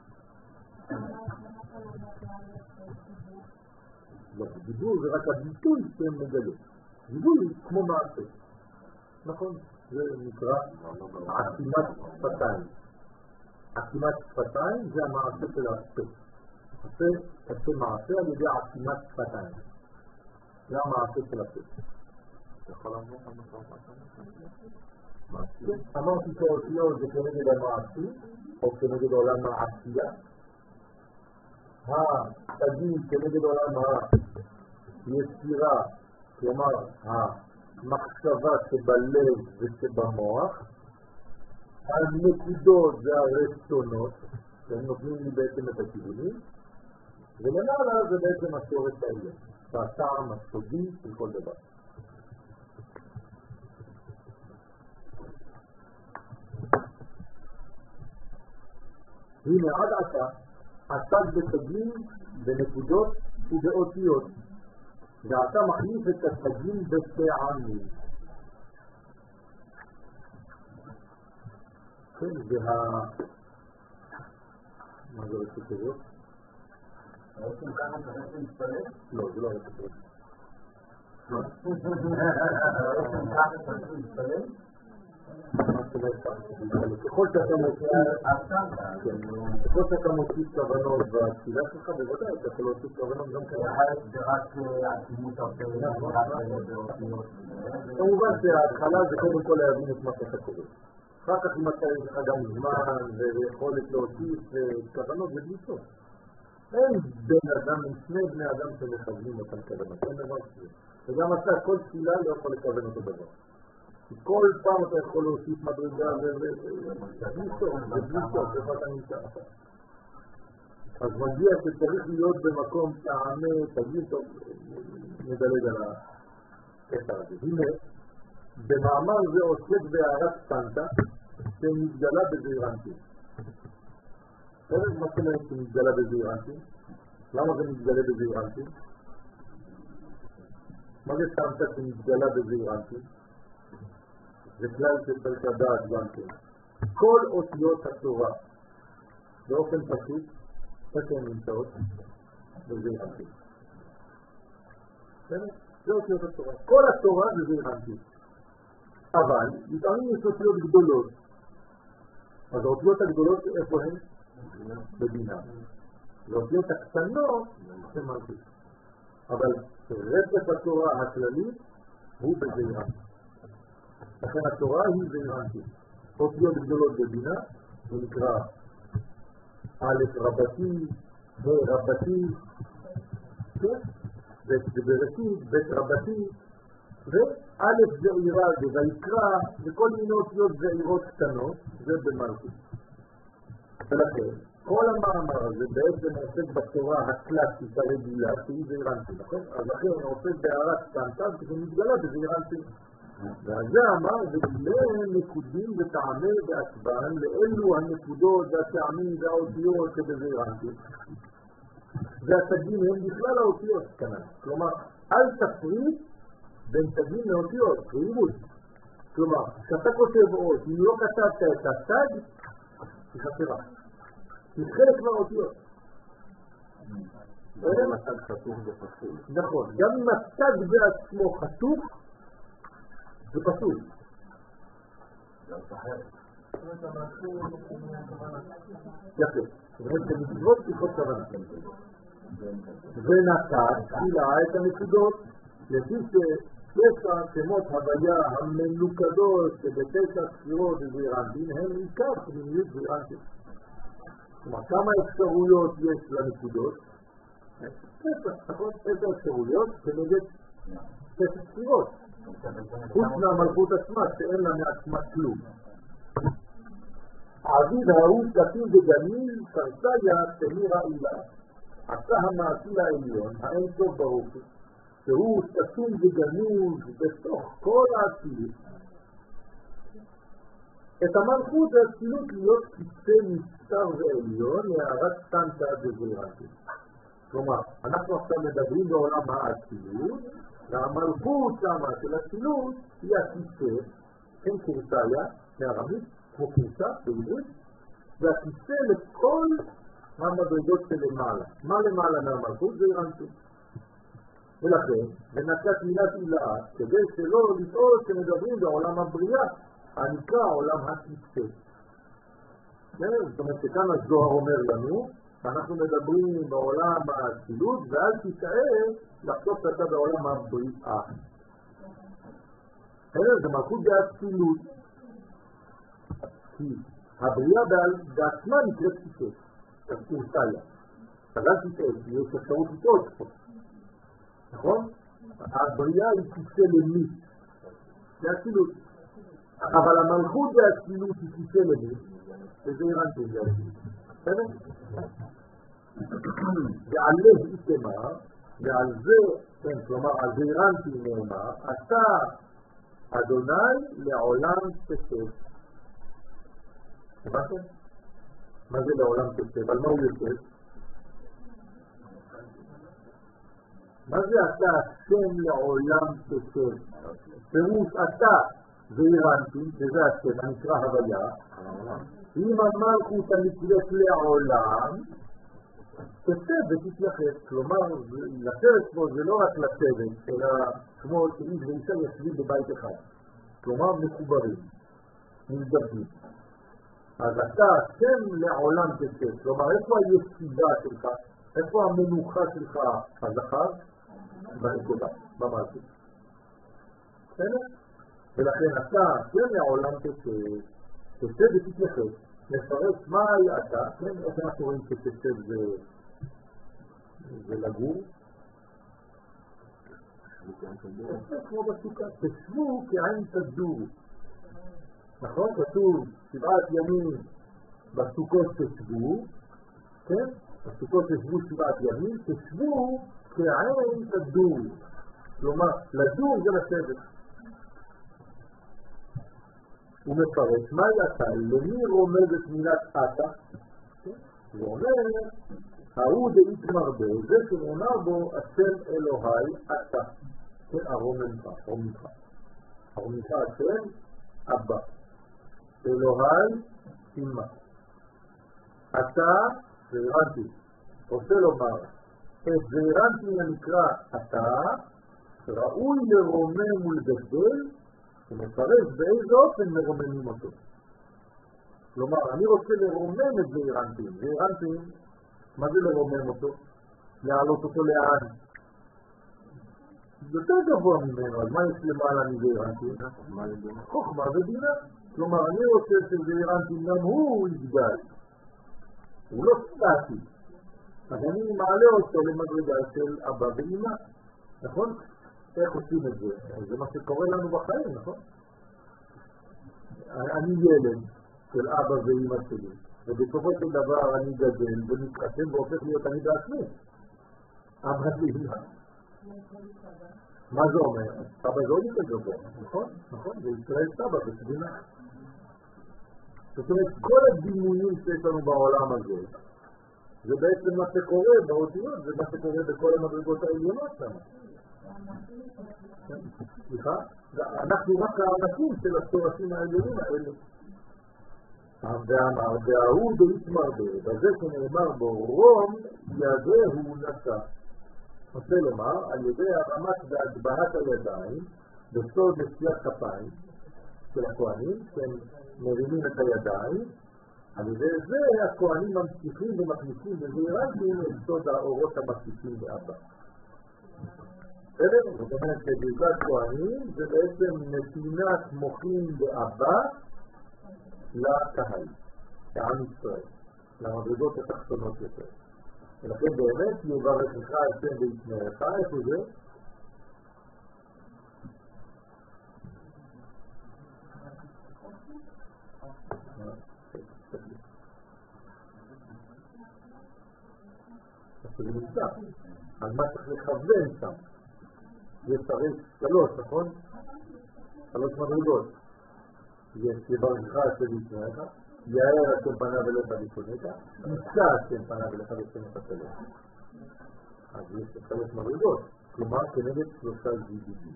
לא, דיבור זה רק הביטוי שהם מגלים. דיבור כמו מעשה. נכון? זה נקרא עצימת שפתיים. עצימת שפתיים זה המעשה של הפה. עושה מעשה על ידי עצימת שפתיים. זה המעשה של הפה. יכול לעבור על משהו? אמרתי שהאותיות זה כנגד המעשי, או כנגד עולם העשייה. התדמין כנגד עולם היצירה, כלומר מחשבה שבלב ושבמוח, הנקודות זה הרצונות, שהם נותנים לי בעצם את הכיוונים, ולמעלה זה בעצם השורש העליון, והטעם הסודי של כל דבר. הנה עד עתה, עסק בתגים בנקודות ובאותיות, ואתה מחליף את התגים בטעמים. כן, מה זה רצות כזאת? בעצם ככה צריך להתפלל? לא, זה לא רצות כזאת. בעצם ככה צריך להתפלל? ככל שאתה מוציא כוונות והתפילה שלך, בוודאי אתה יכול להוציא כוונות גם כאלה. זה רק עצימות הרבה, כמובן שההתחלה זה קודם כל להבין את מה שאתה קורא. אחר כך אם אתה יש לך גם זמן ויכולת להוציא כוונות זה בלי סוף. אין בן אדם, עם שני בני אדם שמכוונים אותם כוונות, אין דבר כזה. וגם אתה, כל תפילה לא יכול לכוון אותו דבר. כל פעם אתה יכול להוסיף מדרגה ובלי סוף, איפה אתה נמצא. אז מגיע שצריך להיות במקום טעמי, תגיד טוב, נדלג על הקטע הזה. הנה, במאמר זה עוסק בהערת סטנטה שמתגלה בזעירנטים. מה זאת אומרת שמתגלה בזעירנטים? למה זה מתגלה בזעירנטים? מה זה סטנטה שמתגלה בזעירנטים? זה כלל שצריך לדעת גם כן. כל אותיות התורה באופן פשוט, איפה הן נמצאות? בזעירנטים. זה אותיות התורה. כל התורה זה זעירנטים. אבל לפעמים יש אותיות גדולות. אז האותיות הגדולות איפה הן? בבינה. האותיות הקטנות הן מלכות. אבל רצף התורה הכללית הוא בזעירנטים. לכן התורה היא זעירנטים. אותיות גדולות בבינה, זה נקרא א' רבתי, ב' רבתי, ב' בראשית, ב' רבתי, וא' זעירה ויקרא, וכל מיני אותיות זעירות קטנות, זה במלכות. ולכן, כל המאמר הזה בעצם עוסק בתורה הקלאסית הרגילה, שהיא זעירנטים, נכון? אז לכן הוא עוסק בהערת סטנטה, וזה מתגלה בזעירנטים. ועל זה אמר, ולנקודים וטעמי בעצבן, לאלו הנקודות והטעמים והאותיות שבזעירנטים. והתגים הם בכלל האותיות כנראה. כלומר, אל תפריד בין תגים לאותיות, חייבות. כלומר, כשאתה כותב אות, אם לא כתבת את התג, היא חסרה. היא חלק מהאותיות. גם התג חתוך ופסול. נכון, גם אם התג בעצמו חתוך, זה פסול. יפה. זאת אומרת שמצוות צריכות כוונה. ונתן תחילה את הנקודות לפי שתשע שמות הוויה המנוקדות שבתשע ספירות וזעירנטים הם עיקר פנימיות זעירנטים. כלומר, כמה אפשרויות יש לנקודות? נכון? 10 אפשרויות כנגד 6 ספירות. חוץ מהמלכות עצמה שאין לה מעצמה כלום. עביד ההוא קטין וגמיל סרסיה תמירה אילה. עשה המעשי העליון, האין סוף ברוך, שהוא סתום וגנוז בתוך כל האצילות. את המלכות האצילות להיות כיסא מסתר ועליון להערת סטנטה בזעירנטים. כלומר, אנחנו עכשיו מדברים בעולם האצילות, והמלכות שמה של האצילות היא הכיסא, אין קורסאיה, בארמית, כמו כיסא בעברית, והכיסא לכל המדרגות שלמעלה. מה למעלה מהמלכות? זעירנטים. ולכן, ונקט מילת אילאה, כדי שלא לטעות שמדברים בעולם הבריאה, הנקרא עולם הכיסא. זאת אומרת שכאן הזוהר אומר לנו, אנחנו מדברים בעולם האצילות, ואל תתאר לחשוב שאתה בעולם הבריאה. זה מלכות באצילות. כי הבריאה בעצמה נקראת כיסא. קורסאיה. אז אל תתאר, יש אפשרות לטעות פה. נכון? הבריאה היא כיסא למי. זה אצילות. אבל המלכות זה אצילות היא כיסא למי, וזה אירנטים זה אצילות. בסדר? ועלה איתמה, ועל זה, כן, כלומר, על זה אירנטים נאמר, אתה אדוני לעולם תשב. הבנתם? מה זה לעולם תשב? על מה הוא יושב? מה זה אתה השם לעולם תשב? פירוש אתה ואירנטים, שזה השם, הנקרא הוויה, אם המלכות הנקראת לעולם, תשב ותתייחס. כלומר, לשבת פה זה לא רק לשבת, אלא כמו שאיש ואישה יושבים בבית אחד. כלומר, מחוברים, נדבים. אז אתה השם לעולם תשב. כלומר, איפה הישיבה שלך? איפה המנוחה שלך? הזכר? בנקודה, במלכות. בסדר? ולכן אתה השם לעולם תשב. תשב ותתייחס. נפרט מה היה אתה, כן? איך אנחנו רואים שתשב זה לגור? כמו בסוכה, תשבו כעין תדור. נכון? כתוב 7 ימים בסוכות תשבו, כן? בסוכות תשבו 7 ימים, תשבו כעין תדור. כלומר, לדור זה לשבת. הוא מפרש, מה יצא? למי רומזת מילת אתה? הוא אומר, ההוא דאית מרבה, זה שנאמר בו, השם אלוהי אתה. כן, הרומנך, רומנך. הרומנך השם, אבא. אלוהי, אמא. אתה, זהירנטי. רוצה לומר, את זהירנטי הנקרא אתה, ראוי לרומם ולגדל, ומפרש באיזה אופן מרוממים אותו. כלומר, אני רוצה לרומם את זעירנטים. זעירנטים, מה זה לרומם אותו? להעלות אותו לאן? יותר גבוה ממנו, אז מה יש למעלה מזעירנטים? חוכמה ובינה. כלומר, אני רוצה שזעירנטים גם הוא יגדל. הוא לא סטטי. אז אני מעלה אותו למדרגה של אבא ואמא. נכון? איך עושים את זה? זה מה שקורה לנו בחיים, נכון? אני ילד של אבא ואמא שלי, ובסופו של דבר אני גדל ומתחשב והופך להיות אני בעצמי. אבא ואמא. מה זה אומר? סבא זה עוד יותר גבוה, נכון? נכון, זה ישראל סבא בסבינה. זאת אומרת, כל הדימויים שיש לנו בעולם הזה, זה בעצם מה שקורה באותיות, זה מה שקורה בכל המדרגות העליונות שם. סליחה? אנחנו רק האנשים של השורשים העליונים האלה. ואמר, וההוא דאית מרבה, בזה שנאמר בו, רום ידהו נשא. רוצה לומר, על ידי הרמת והגבהת הידיים, בסוד נשיאת כפיים של הכהנים, שהם מרימים את הידיים, על ידי זה הכהנים ממשיכים ומכניסים בזעירנטים את סוד האורות המכניסים באבא. בסדר? זאת אומרת שברכת כהנים זה בעצם נתינת מוחין באבא לקהל, לעם ישראל, למדרגות התחתונות יותר. ולכן באמת יברכך השם וישמרך, איפה זה? זה נמצא, על מה צריך לכוון שם. יש הרי 3, נכון? 3 מדרגות. יש יברכך השם וישמרך, יאר השם פניו אליך וישונך, ישא השם פניו אליך וישונך שלך. אז יש 3 מדרגות, כלומר כנגד 3 זיוודים.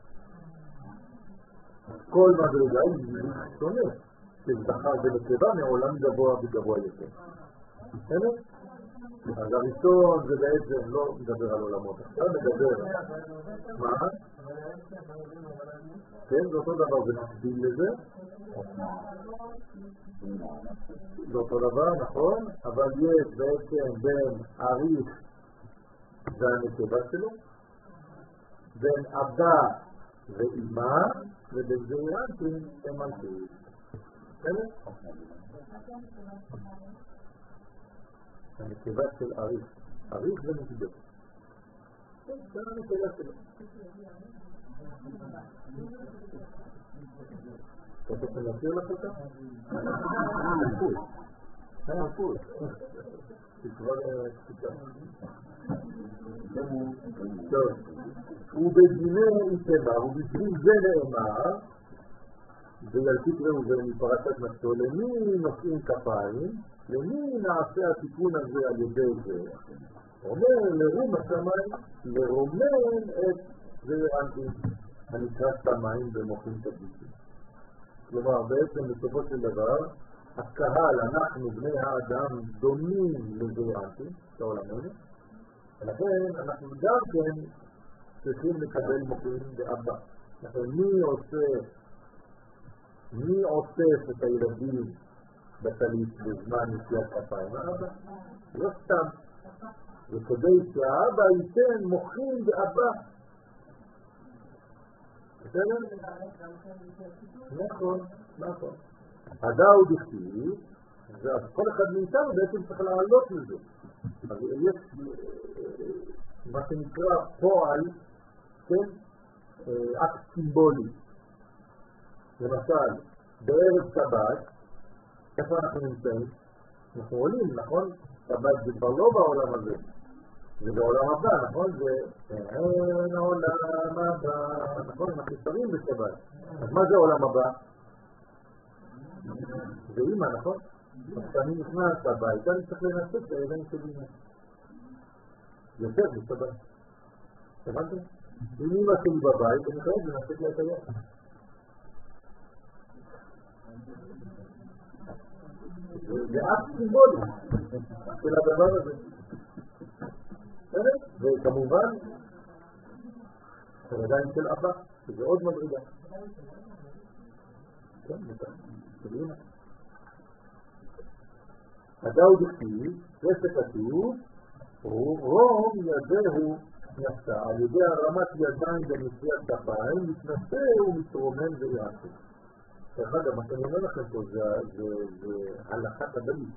כל מדרגה היא זיווית שונה, שזכר ונקבה מעולם גבוה וגבוה יותר. בסדר? אז הראשון זה בעצם לא מדבר על עולמות, עכשיו מדבר. מה? כן, זה אותו דבר, זה מקביל לזה. זה אותו דבר, נכון? אבל יש בעצם בין עריך והנקבה שלו, בין אבא ואמא, ובין זעירנטים הם מלכות. בסדר? הנקבה של עריך. עריך זה נקבה. זה הנקבה שלו. אתה רוצה להכיר לך אותה? הפוך. זה כבר קצת. טוב. ובדיני איתמר, ובשביל זה נאמר, וילקוט ראובן מפרשת נפשו, למי נושאים כפיים, למי נעשה התיקון הזה על ידי זה? אומר לרום השמיים, לרומן את זעיר אנפין הנקרא שמיים במוחים תגידים. כלומר, בעצם בסופו של דבר, הקהל, אנחנו בני האדם דומים לזעיר אנפין, לעולמנו, ולכן אנחנו גם כן צריכים לקבל מוחים באבא. לכן מי עוטף את הילדים בטלית בזמן נשיאת כפיים? האבא. לא סתם. וכדי שהאבא ייתן מוחים באבא. בסדר? נכון, נכון. הדאו דכתיב, אז כל אחד מאיתנו בעצם צריך לעלות לזה. אז יש מה שנקרא פועל, כן? אקט סימבולי. למשל, בערב שבת, איפה אנחנו נמצאים? אנחנו עולים, נכון? שבת זה כבר לא בעולם הזה, זה בעולם הבא, נכון? זה אין עולם הבא, נכון? אנחנו שרים בשבת. אז מה זה עולם הבא? זה אימא, נכון? אז כשאני נכנס הביתה, אני צריך לנסות את הידיים שלי. יותר בשבת. הבנתם? אם אימא שלי בבית, אני חייב לנסות לה את היד. זה אקט סימבולי של הדבר הזה. וכמובן, הידיים של אבא, שזה עוד מדרגה. כן, תביאו. הדאו דכתיב, זה שכתוב, רום ידהו נשא, על ידי הרמת ידיים בנשיאת כפיים, מתנשא ומתרומם זעיר אנפין. דרך אגב, מה שאני אומר לכם פה זה הלכה קבלית.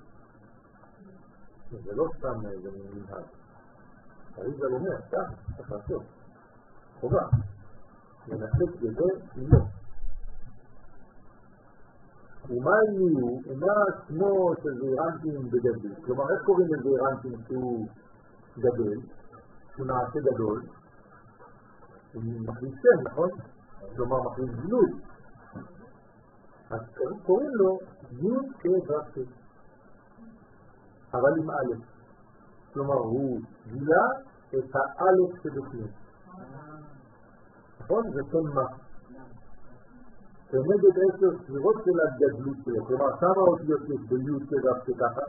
זה לא סתם איזה מנהג. הריז"ל אומר, צריך לעשות. חובה. לנשק ידי אימו. ומה יהיו? אינה כמו של זעיר אנפין בגדול. כלומר, איך קוראים לזעיר אנפין שהוא גדול? שהוא נעשה גדול? הוא מחליט שם, נכון? כלומר, מחליט גלוי. אז קוראים לו י' כו', אבל עם א'. כלומר, הוא גילה את האלף שבפנים. נכון? זה כן מה. כנגד 10 ספירות של הגדלות שלו. כלומר, כמה אותיות יש בי' כו' ככה?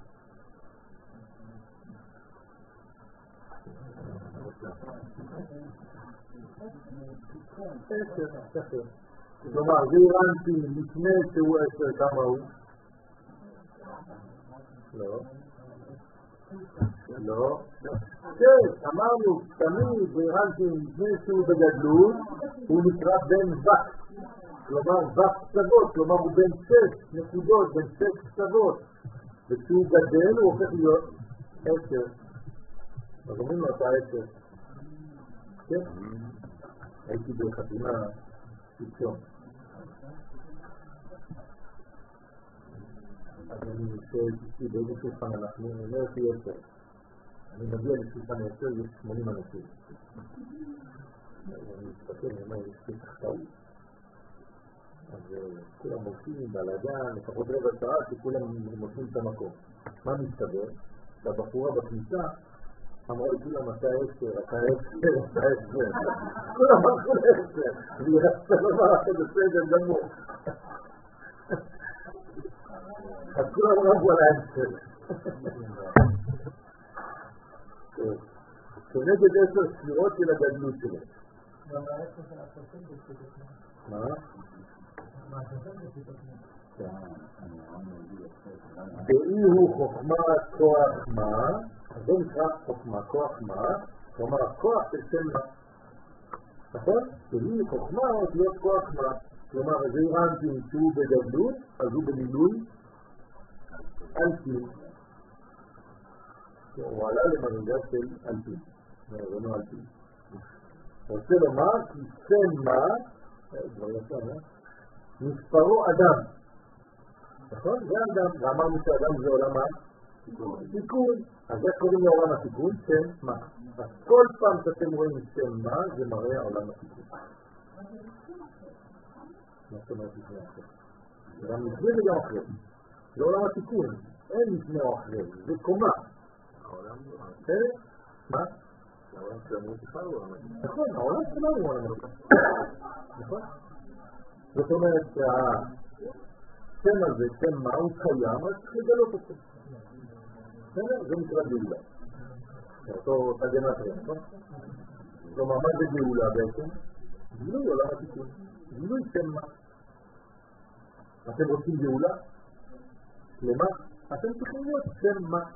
עשר. כלומר, זעיר אנפין לפני שהוא 10, כמה הוא? לא. כן, אמרנו, תמיד זעיר אנפין לפני שהוא בגדלות, הוא נקרא בן וק. כלומר, וק קצוות, כלומר הוא בן 6 נקודות, בן 6 קצוות. וכשהוא גדל הוא הופך להיות 10. אז אומרים לו, אתה 10. כן? הייתי בחתימה שיקשום. אז אני שואל איתי באיזה שולחן אנחנו, אני אומר אותי 10. אני מגיע לשולחן 10, יש 80 אנשים. אני מסתכל, אני אומר, יש לי תחתאות. אז כולם מוצאים בלגן, לפחות רבע שעה שכולם מוצאים את המקום. מה מסתבר? והבחורה בכניסה אמרה לי כולם, אתה 10, אתה 10, אתה 10. כולם אמרו 10. והיא רצתה לומר, אתה בסדר גמור. אז כולם רבו על 10. כנגד 10 ספירות של הגדלות שלו. גם ה-10 של הסופים בסופים. מה? מה הסופים בסופים? באי הוא חוכמה כוח מה, אז זה נקרא חוכמה כוח מה, כלומר כוח של שם מה, נכון? באי חוכמה עוד להיות כוח מה, כלומר זעיר אנפין שהוא בגדלות, אז הוא במילוי אנפין, הוא עלה למדרגה של אנפין, זה לא אנפין. רוצה לומר כי שם מה, מספרו אדם. נכון? זה אדם, ואמרנו שאדם זה עולם התיקון. אז איך קוראים לעולם התיקון? שם מה. אז כל פעם שאתם רואים שם מה, זה מראה עולם התיקון. מה זאת אומרת לפני אחר? גם לפני וגם אחרי. זה עולם התיקון. אין לפני או אחרי, זה קומה. העולם לא... מה? העולם שלנו בכלל הוא עולם התיקון. נכון, העולם שלנו הוא עולם התיקון. נכון? זאת אומרת שהשם הזה, שם מה הוא קיים, אז צריך לגלות אותו. זה נקרא גאולה. אותו תגנטריה, נכון? כלומר, מה זה גאולה בעצם? גילוי עולם התיקון. גילוי שם מה. אתם רוצים גאולה? למה? אתם צריכים להיות שם מה.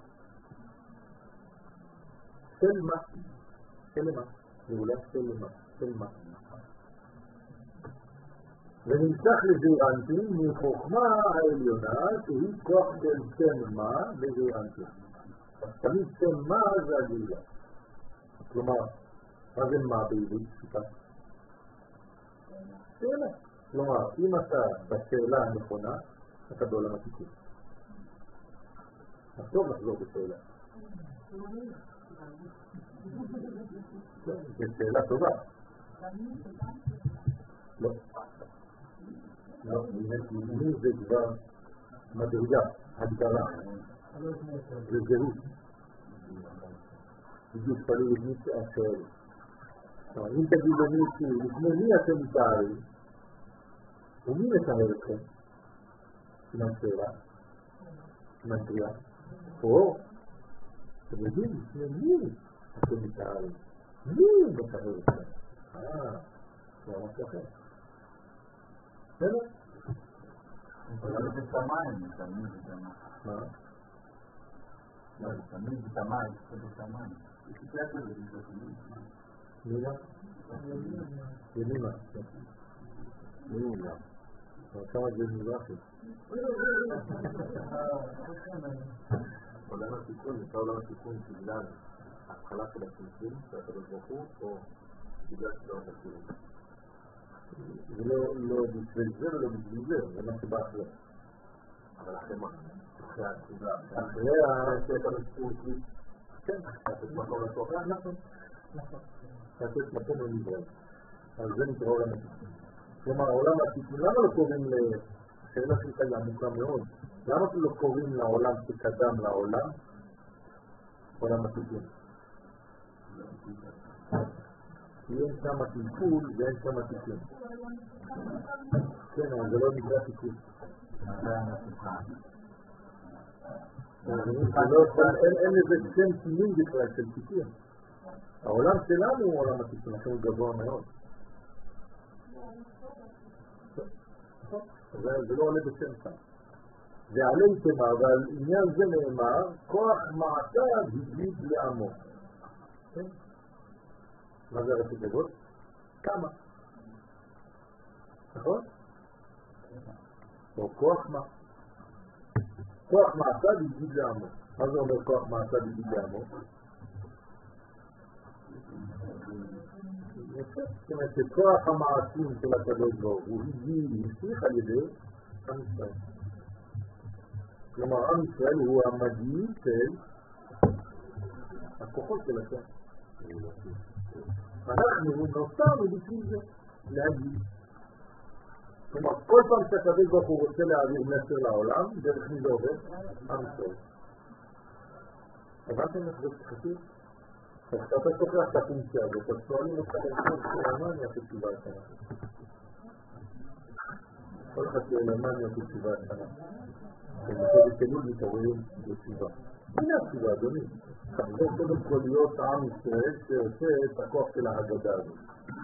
של מה? של מה? גאולה של מה? של מה? ונמשך לזעירנטים מחוכמה העליונה שהיא כוח של שם מה לזעירנטים. אז תמיד שם מה זה הגאולה. כלומר, מה זה מה בעברית? שאלה. כלומר, אם אתה בשאלה הנכונה, אתה בעולם התיקון. אז טוב לחזור בשאלה. זו שאלה טובה. לא. לא, מי זה כבר מדרגה, הגדרה. זה זהות. בדיוק פלו את מי שאחר. אם תגיד למישהו, לפני מי אתם מתארים? ומי מתאר אתכם? סימן שאלה? סימן קריאה? או, אתם יודעים, לפני מי אתם מתארים? מי מתאר אתכם? זה ממש אחר. בסדר? אבל זה שמיים, תמיד זה שמיים. מה? לא, תמיד זה שמיים, זה שמיים. זה כתלת לזה, זה שמיים. מילה? ימימה. מילה. כמה זה מזרחי. עולם התיקון, זה עולם התיקון בגלל ההתחלה של הצמצום, שהקדוש ברוך הוא, או בגלל שלא התיקון. זה לא בשביל זה ולא בשביל זה, זה מה שבא אחרי. אבל אחרי מה? אחרי התקודה. אחרי התיקון. כן, לתת מקום לתוך. נכון. לתת מקום למזרח. אז זה נקרא עולם התיקון. כלומר, העולם התיקון, למה לא קוראים לשאלה שלך היא עמוקה מאוד? למה לא קוראים לעולם שקדם לעולם? עולם התיקון. כי אין שם תיקון ואין שם תיקון. כן, אבל זה לא נקרא תיקון. אין לזה שם סימון בכלל של תיקון. העולם שלנו הוא עולם התיקון, לכן הוא גבוה מאוד. זה לא עולה בשם שם. ועלי תמר, ועל עניין זה נאמר, כוח מעשיו הגיד לעמו. מה זה ראשי תיבות? כמה. נכון? או כוח מה? כוח מעשיו הגיד לעמו. מה זה אומר כוח מעשיו הגיד לעמו? זאת אומרת שכוח המעשים של הקדוש ברוך הוא המשיך על ידי עם ישראל. כלומר, עם ישראל הוא המגיע של הכוחות של השם. אנחנו נוצרנו בשביל זה, להגיד. כלומר, כל פעם שהקדוש ברוך הוא רוצה להעביר מסר לעולם, דרך מי זה עובד? עם ישראל. הבנתם איך זה חשוב? כשאתה תוכח את הפונקציה הזאת, אז שואלים אותך למה אני עושה תשובה השנה. כל אחד למה אני עושה תשובה השנה. ומחודש אלול מתעוררים בתשובה. הנה התשובה, אדוני. תחזור קודם כל להיות עם ישראל שעושה את הכוח של ההגדה הזאת.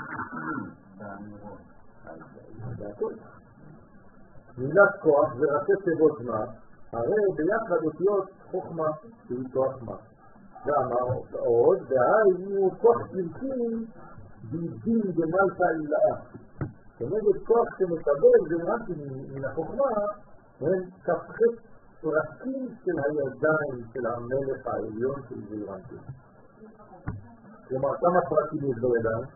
זה הכל. מילת כוח זה ראשי תיבות מה, הרי ביחד אותיות חוכמה שהיא כוח מה. ואמר עוד, והיינו כוח פרקים בלתי במלכה אילאה. כנגד כוח שמקבל זה רק מן החוכמה, הם כפחת פרקים של הידיים של המלך העליון של זעירנטים. כלומר, כמה פרטים יש בידיים?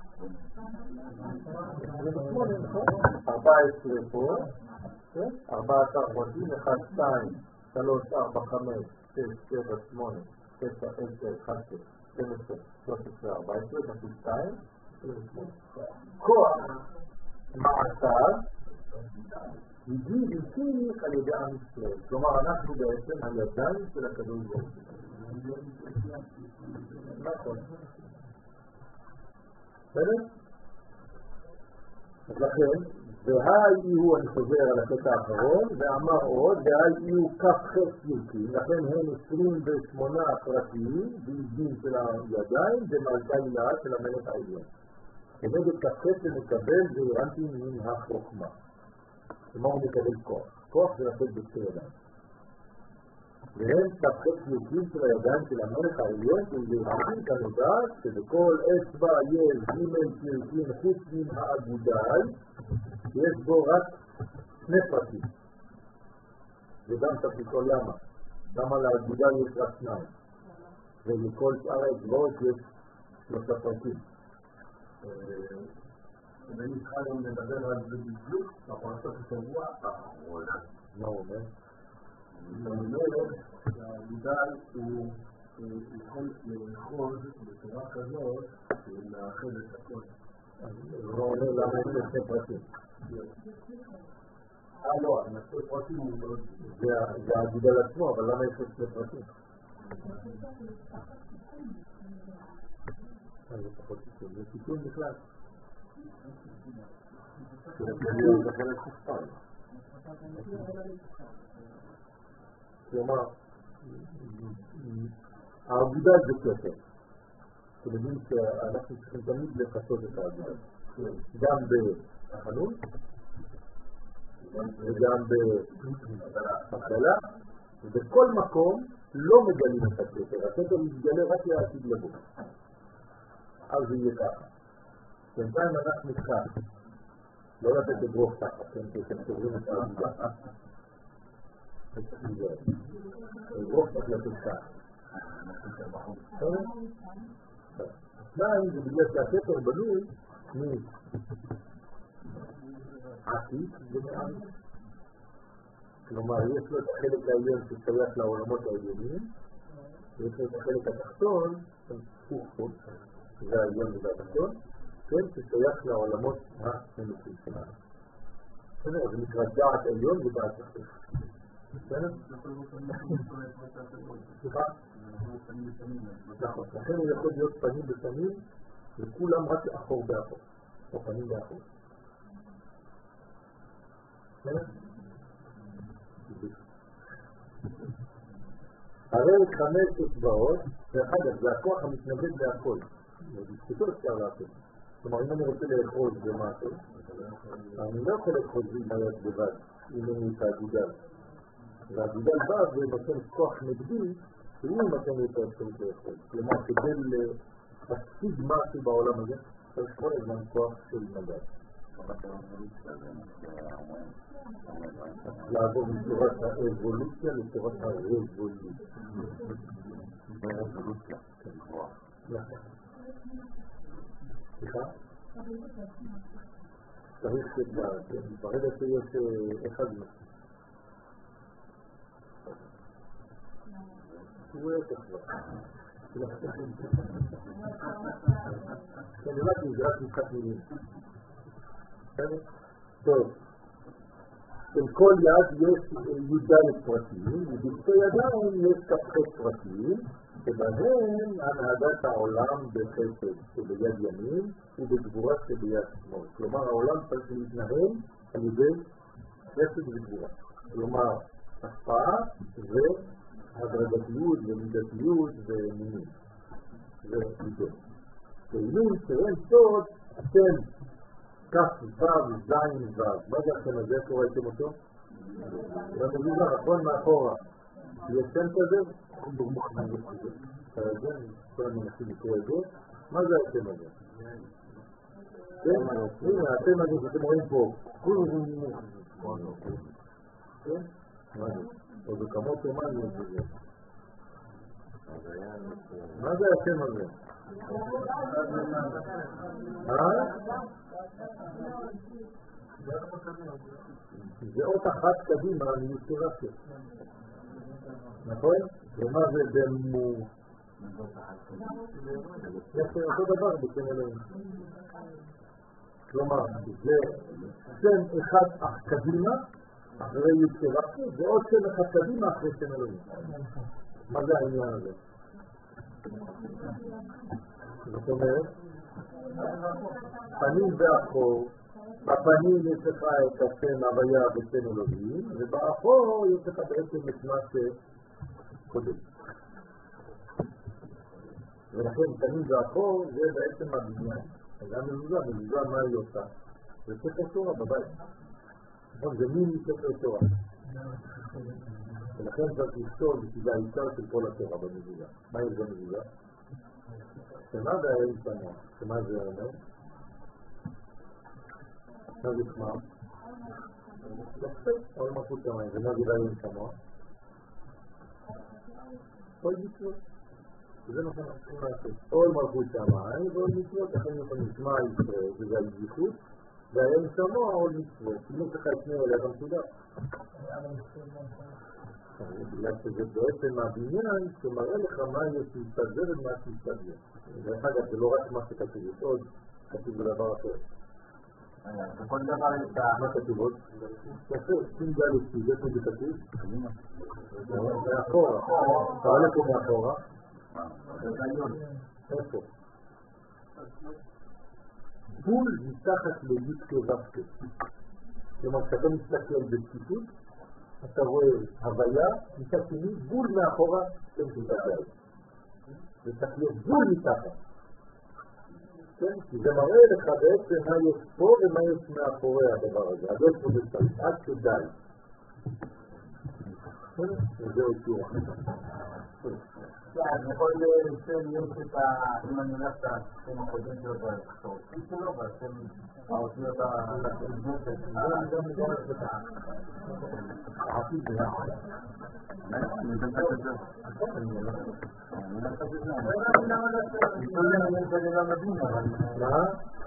14 פה, 14 פרטים, 1, 2, 3, 4, 5, 6, 7, 8, 9, 10, 11, 12, 13, 14, נתחיל 2, כוח מעשיו הגיע בלתי על ידי עם ישראל. כלומר, אנחנו בעצם הידיים של הקדוש ברוך הוא. נכון. בסדר? אז לכן, והאי הוא, אני חוזר על הקטע האחרון, ואמר עוד, והאי הוא כף חץ יוקים, לכן הם 28 פרטיים, ועידים של הידיים, ומלכה הילאה של המלך העליון. כנגד כף חץ שמקבל, והרנתי מן החוכמה. כלומר הוא מקבל כוח. כוח זה לתת בשתי ידיים. והם כף חץ יוקים של הידיים של המלך העליון, שהרנתי כנודעת, שבכל אצבע יש ג' פרקים חוץ מן האגודל, יש בו רק 2 פרטים. וגם תפיקו למה? למה לאגודל יש רק 2? ולכל שאר האצבעות יש 3 פרטים. ונתחל גם לדבר על זה בדיוק בפרשת השבוע האחרונה. מה הוא אומר? הוא אומר שהאגודל הוא יכול לאחוז בצורה כזאת ולאחד את הכל. הוא אומר למה יש 2 פרטים. לא, אני חושב פרטים הוא מאוד... זה האגודל עצמו, אבל למה יש 2 פרטים? זה פחות תיקון, זה תיקון בכלל. זה חלק חופן. כלומר, האגודל זה כתר. אתם יודעים שאנחנו צריכים תמיד לחסות את האגודל. גם בחנות, וגם בהבדלה, ובכל מקום לא מגלים את הכתר. הכתר מתגלה רק לעתיד לבוא. אז זה יהיה ככה. בינתיים אנחנו כאן. לא לתת לגרוף תחת, אתם תורים את העבודה. לגרוף תחת לתת כאן. שניים, זה בגלל שהכתר בנוי מעתיד ומעמי. כלומר, יש לו את החלק העליון ששייך לעולמות העליונים, ויש לו את החלק התחתון, זה העליון וזה התחתון, כן, ששייך לעולמות הנמוכים שלנו. בסדר, זה נקרא דעת עליון ודעת תחתון. בסדר? סליחה? נכון, לכן הוא יכול להיות פנים בפנים, וכולם רק אחור באחור, או פנים באחור. בסדר? הרי 5 אצבעות, ואחד, זה הכוח המתנגד להכל. בזכותו אפשר לעשות. כלומר, אם אני רוצה לאחוז במשהו, אני לא יכול לאחוז עם היד לבד, אם אני את האגודל. והאגודל בא ונותן כוח נגדי, שהוא נותן את האפשרות לאחוז. כלומר, כדי להשיג משהו בעולם הזה, צריך כל הזמן כוח של מגד. לעבור מצורת האבולוציה לצורת הרבולוציה. ברבולוציה, כן, כוח. נכון. סליחה? צריך ברגע שיש אחד מספיק. הוא יהיה כבר. אני רק נזרק משחק מילים. טוב. של כל יד יש י"ד פרטים, ובשתי ידיים יש כ"ח פרטים, שבהם הנהגת העולם בחסד שביד ימין ובגבורה שביד שמאל. כלומר, העולם צריך להתנהל על ידי חסד וגבורה. כלומר, השפעה והדרגתיות ומידתיות ומינים. ומידות. פעילים שאין סוד, אתם כף וו, זין וו. מה זה השם הזה? איך ראיתם אותו? זה מבין לך, נכון מאחורה. יש שם כזה? כל המנסים לקרוא את זה. מה זה השם הזה? הנה, השם הזה שאתם רואים פה. כן? מה זה? עוד כמות אומן יש בזה. מה זה השם הזה? זה אות אחת קדימה מיצירתו. נכון? ומה זה דמו? זה אותו דבר בשם אלוהים. כלומר, זה שם אחד אך קדימה אחרי יצירתו, ועוד שם אחד קדימה אחרי שם אלוהים. מה זה העניין הזה? זאת אומרת, פנים ואחור, בפנים יש לך את השם הוויה ושם אלוהים, ובאחור יש לך בעצם את מה שקודם. ולכן פנים ואחור זה בעצם הבניין. אז המזוזה מה היא עושה? זה ספר תורה בבית. זה מין ספר תורה. ולכן צריך לפתור בשביל העיקר של כל התורה במזוזה. מה יש במזוזה? שמה זה האל שמה? שמה זה אומר? מה זה שמה? יפה, עוד מלכות שמיים. ומה זה האל שמה? כל מצוות. זה מה שאנחנו צריכים לעשות. עוד מלכות שמיים ועוד מצוות. לכן יכולים לשמע ישראל, שזה הידיחות, והאל שמה עוד מצוות. אם יש לך את שני אלה, אתה מסודר. בגלל שזה בעצם הבניין שמראה לך מה יש להסתדר ומה להסתדר. דרך אגב, זה לא רק מה שכתוב, יש עוד כתוב בדבר אחר. בכל דבר יש מה כתוב עוד? יפה, שים גלוסי, זה כתוב כתוב? מאחורה. אתה עולה פה מאחורה? איפה? בול מתחת ליד כבבקה. כלומר, כשאתה מסתכל בציטוט, אתה רואה הוויה, מצד שני, בול מאחורה, שם של בגלל. זה צריך להיות בול מתחת. כן? כי זה מראה לך בעצם מה יש פה ומה יש מאחורי הדבר הזה. אז יש פה בצריך, עד כדאי. וזהו איתור. אני יכול להיות אם אני הולך את השם הקודם שלו והשורשים שלו והשם האותיות הגדולות העתיד ביחד. אני מדבר את זה. אני לא מבין, אבל... מה?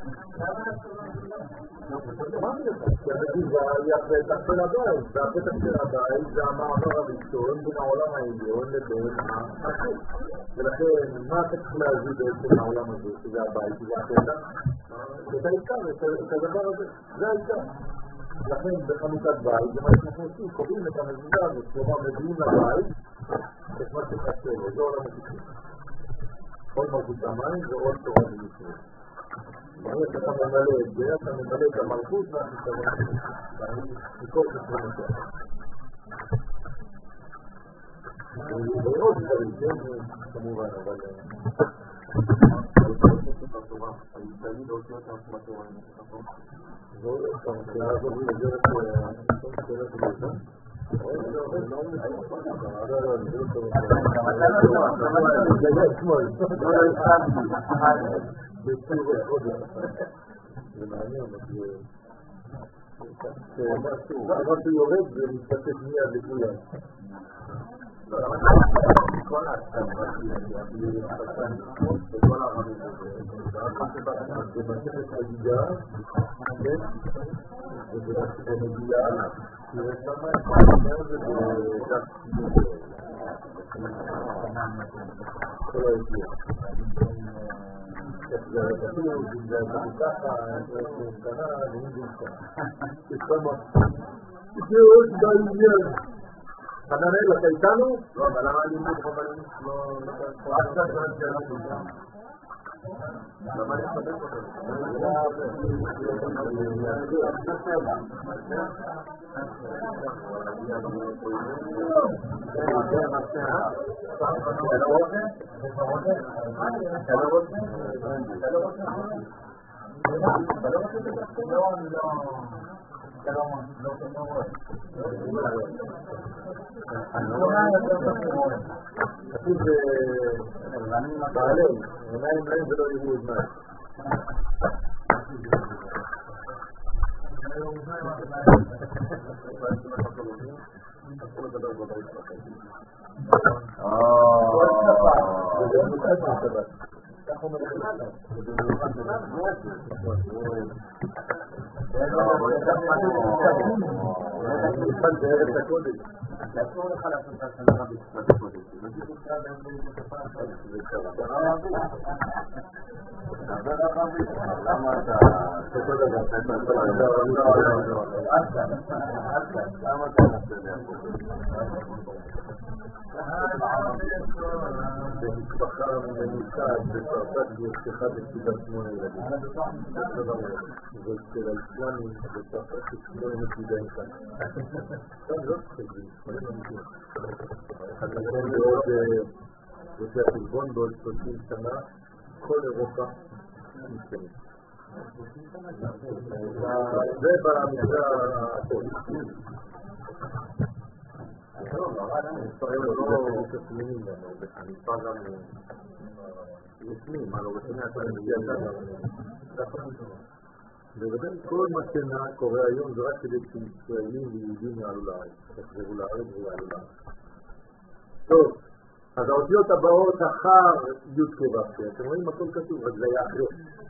זה הפתח של הבית, והפתח של הבית זה המעבר הראשון בין העולם העליון לבין החיים. ולכן, מה אתה צריך להביא בעצם העולם הזה, שזה הבית, שזה הפתח? זה העיקר, את הדבר הזה, זה העיקר. לכן בחנוכת בית, זה מה שאנחנו עושים, קובעים את המזוזה הזאת, כלומר מביאים לבית את מה שחסר לו, זה עולם התיקון. כל מלכות שמיים זה עוד תורה ומצוות. ברגע שאתה ממלא את זה, אתה ממלא את המלכות והחיסרון מכל חסרונותיה. ועוד דברים, כן, כמובן, אבל... אני תמיד להוציא אותם בתורה, נכון? זו השאלה הזאת נגרת שאלה של זה. זה מעניין, משהו יורד ומתפתח מיד לכולם. כל בכל הערבים זה מסכת חגיגה, וזה מגיע תראה שמה את העניין הזה בדף כל היציאה זה כתוב, זה ככה, זה קטנה, זה קטנה זה שמה זה עוד בעניין חננאל, אתה איתנו? לא, אבל למה אני אומר חברים? לא... רק קצת לא שאלה שלך. למה אני חדש אותם? כתוב בעלי, עיניים להם ולא יראו את מה. זה גם מותג מהשבת. החומר שלנו. בארץ הקודש. אסור לך לעשות את השנה בשפת הקודש. זה תקרא בשפה אחרת. זה קרה. דבר ערבית. למה אתה... למה אתה נעשה במשפחה ממוצעת בצרפת נרצחה בצדה 8 ילדים. ואצל האסלאמים בצרפת 8 נקודה אחד. כאן לא צריך, זה 8 נקודה. לכן בעוד לפי החשבון בעוד 30 שנה כל אירופה מסתמת. זה במקרה הפוליטי. המספרים לא תסמינים לנו, המספר גם ישנים, מה לא רציני אתה מגיע לגבי כל מה שקורה היום זה רק כדי שישראלים ויהודים יעלו לארץ, תחזרו לארץ ויעלו לארץ. טוב, אז האותיות הבאות אחר י' כב"ה, אתם רואים הכל כתוב, אז זה היה אחרי.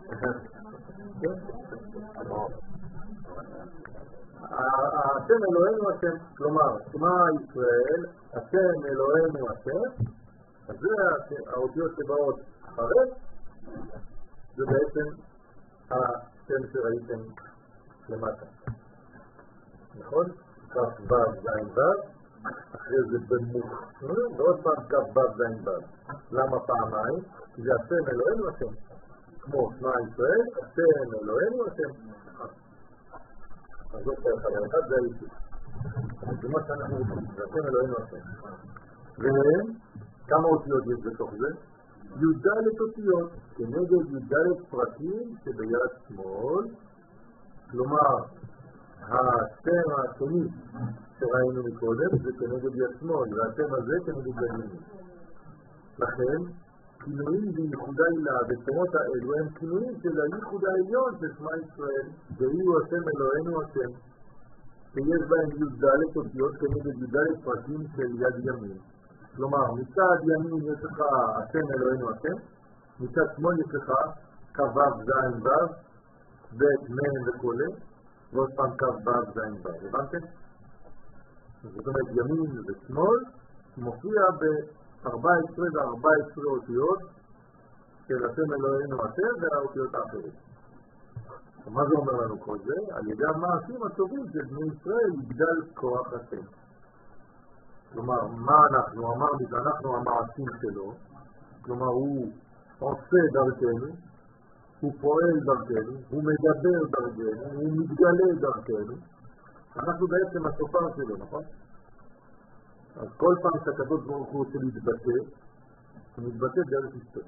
השם אלוהינו השם, כלומר, שמע ישראל, השם אלוהינו השם, אז זה האותיות שבאות אחרי, זה בעצם השם שראיתם למטה. נכון? כף ו' זין ו', אחרי זה במוך, ועוד פעם כף ו' זין ו'. למה פעמיים? כי זה השם אלוהינו השם. כמו שמע ישראל, השם אלוהינו השם. אז זאת אחד זה האיסי. זה מה שאנחנו רוצים, זה השם אלוהינו השם. והם, כמה אותיות יש בתוך זה? י"ד אותיות, כנגד י"ד פרקים שביד שמאל, כלומר, השם השני שראינו מקודם זה כנגד יד שמאל, והשם הזה כנגד יד ימין. לכן, כינויים בייחוד העילה בשמות האלו הם כינויים של הייחוד העליון של שמע ישראל, והוא השם אלוהינו השם, שיש בהם י"ד אותיות כנגד י"ד פרקים של יד ימין. כלומר, מצד ימין יש לך השם אלוהינו השם, מצד שמאל יש לך כ"ו זין ו' ב' מ' וכו', ועוד פעם כ"ו זין ו'. הבנתם? זאת אומרת, ימין ושמאל מופיע ב-14 ו-14 אותיות של השם אלוהינו השם והאותיות האחרות. מה זה אומר לנו כל זה? על ידי המעשים הטובים של בני ישראל יגדל כוח השם. כלומר, מה אנחנו? אמרנו שאנחנו המעשים שלו, כלומר הוא עושה דרכנו, הוא פועל דרכנו, הוא מדבר דרכנו, הוא מתגלה דרכנו. אנחנו בעצם השופר שלו, נכון? אז כל פעם שהקדוש ברוך הוא רוצה להתבטא, הוא מתבטא דרך ישראל.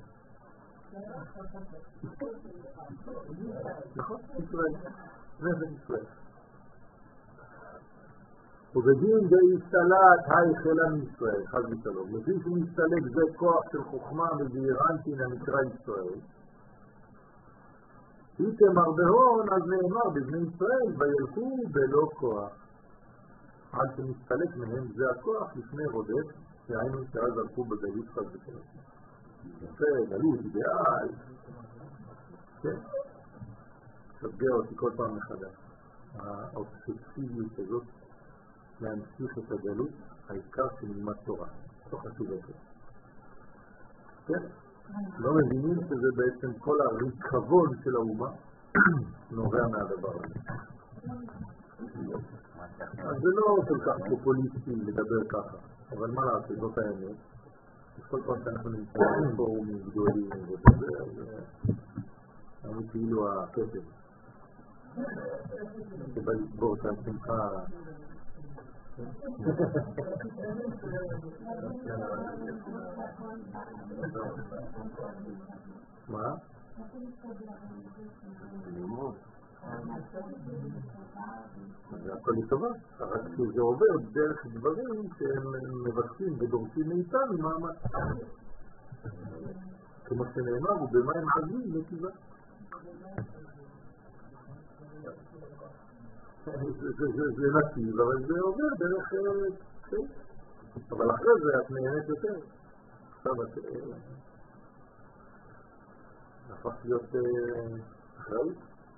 נכון? ישראל. נפש ישראל. ובדין בהסתלת היחלה מישראל, חד ושלום. לפי שמסתלק זה כוח של חוכמה וזעירנטין הנקרא ישראל. איתמר בהון, אז נאמר בבני ישראל, וילכו בלא כוח. עד שמסתלק מהם זה הכוח לפני רודף, שהיינו שאז הלכו בגלות חד ושלום. יפה, גלות, אידיאל. כן? שגע אותי כל פעם מחדש. האובססיביות הזאת להמשיך את הגלות, העיקר שנלמד תורה. לא חשוב יותר. כן? לא מבינים שזה בעצם כל הריקבון של האומה נובע מהדבר הזה. אז זה לא כל כך פופוליסטי לדבר ככה, אבל מה לעשות, זאת האמת. כל פעם שאנחנו נמצאים פורומים גדולים ודבר, אני כאילו הכתב. שבא לסבור כאן שמחה. מה? לימוד. זה הכל לטובה, רק שזה עובר דרך דברים שהם מבקשים ודורשים מאיתנו מאמץ. כמו שנאמר, ובמים עזים נתיבה. זה נתיב, אבל זה עובר דרך... אבל אחרי זה את נהנית יותר. עכשיו את... הפך להיות אחראי,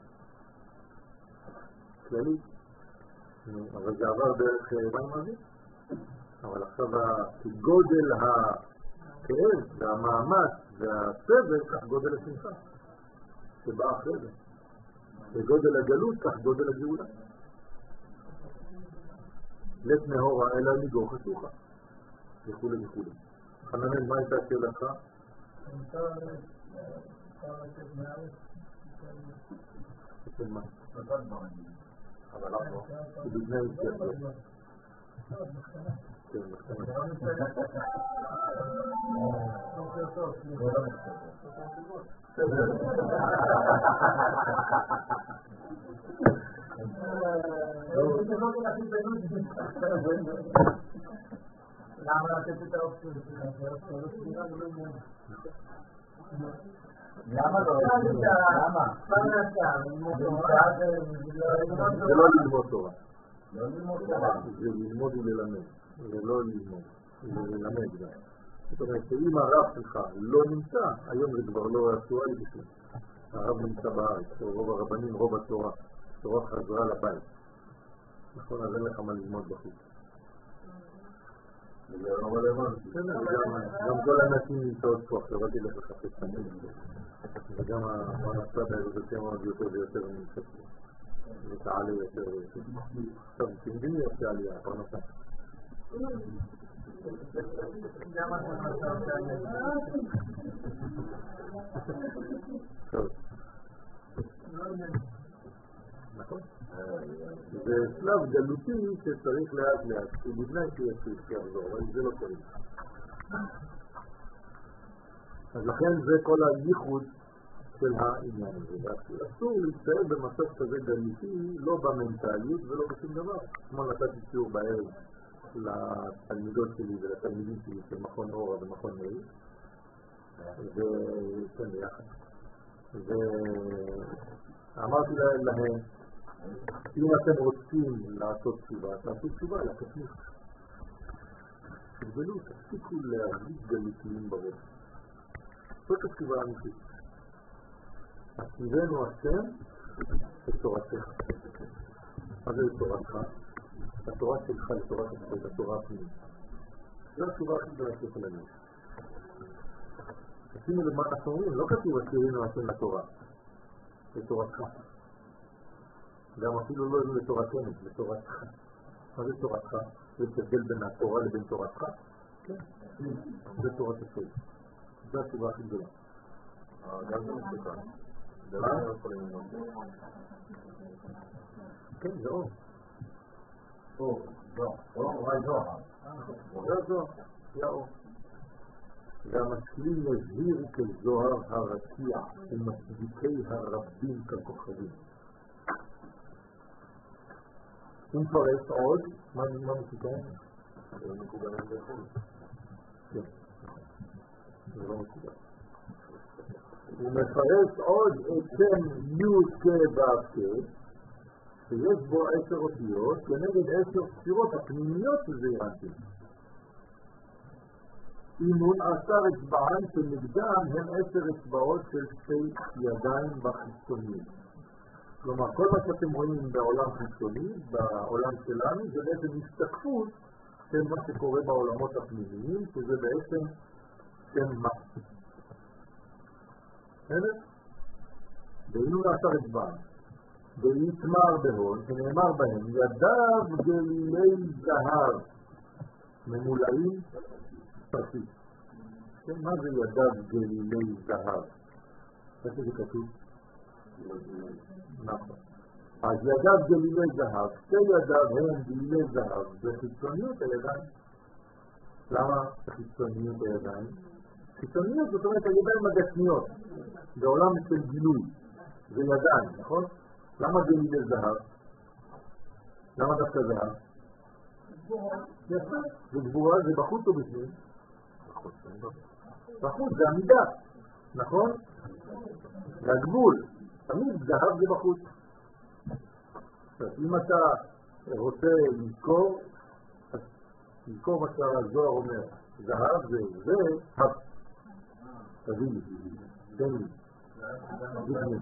כללי, אבל זה עבר דרך מים רבים. אבל עכשיו גודל הכאב והמאמץ והסבל, כך גודל השמחה שבא אחרי זה. וגודל הגלות, כך גודל הגאולה. לת נהורה אלא ניגור חשוכה וכו' וכו'. חננאל, מה הייתה שאלתך? אפשר לצאת מהארץ? אצל מה? אבל לא. בבני ישראל. כן, בקטנה. למה לתת את האופציה? למה לא? למה? זה לא ללמוד תורה. לא ללמוד תורה. זה ללמוד וללמד. זה לא ללמוד. זה ללמד גם. זאת אומרת שאם הרב שלך לא נמצא, היום זה כבר לא אקטואלי בכלל. הרב נמצא בארץ, רוב הרבנים, רוב התורה. התורה חזרה לבית. נכון, אז אין לך מה ללמוד בחוץ. זה לא רלוונטי. גם כל האנשים נמצאות פה, עכשיו אל תלך לחפש תמיד. וגם הפרנסה בעבודתיה מאוד יותר ויותר נמצאת פה. ותעלה יותר ויותר. עכשיו, תמבין לי עושה עלייה, הפרנסה. למה אתה עושה טוב. נכון? זה שלב גלותי שצריך לאט לאט, ובתנאי שיחזור, אבל זה לא צריך. אז לכן זה כל הייחוד של העניין הזה. אסור להצטער במצב כזה גלותי, לא במנטליות ולא בשום דבר. כמו נתתי שיעור בערב לתלמידות שלי ולתלמידים שלי של מכון אורה ומכון מאיר, וכן ביחד. ואמרתי להם, אם אתם רוצים לעשות תשובה, תעשו תשובה לקטנות. תגבלו, תפסיקו להרגיש גלותיים בראש. זאת התשובה האמיתית. עשיבנו השם את תורתך. מה זה תורתך? התורה שלך לתורת השם, התורה הפנימית. זו התשובה הכי גדולה שיכולה להיות. תשימו למה אנחנו אומרים, לא כתוב עשיבנו השם לתורה, לתורתך. גם אפילו לא לתורתנו, לתורתך. מה זה תורתך? זה הבדל בין התורה לבין תורתך? כן. זה תורת השם. זו התשובה הכי גדולה. גם זה מסוכן. זה לא יכולים ללמוד. כן, זה אור. אור, אולי זוהר. זה זוהר, זה אור. והמשכילים יזהירו כזוהר הרקיע, ומצדיקי הרבים ככוכבים. הוא מפרש עוד, מה מסוכן? זה לא מקובל בחוץ. כן, זה לא מקובל. הוא מפרש עוד את שם י' כב' שיש בו 10 אותיות כנגד 10 ספירות הפנימיות שזה ירנטים. אימון 10 אצבעיים שנגדם הם 10 אצבעות של 2 ידיים בחיצוניות. כלומר, כל מה שאתם רואים בעולם חיצוני, בעולם שלנו, זה בעצם השתקפות של מה שקורה בעולמות הפנימיים, שזה בעצם שם מה. בסדר? ואינו 10 אצבעיים. ויתמר בהון, שנאמר בהם, ידיו גלילי זהב, ממולאים פרטית. כן, מה זה ידיו גלילי זהב? איפה זה כתוב? נכון. אז ידיו גלילי זהב, 2 ידיו הם גלילי זהב, וחיצוניות הידיים. למה חיצוניות הידיים? חיצוניות זאת אומרת הידיים הגשמיות, בעולם של גילוי, זה ידיים, נכון? למה גלילי זהב? למה דווקא זהב? יפה, זה גבורה, זה בחוץ או בפנים? בחוץ, זה עמידה, נכון? זה הגבול, תמיד זהב זה בחוץ. אם אתה רוצה לזכור, אז לזכור מה שהזוהר אומר, זהב זה הב. תביא לי, תן לי. דגמים.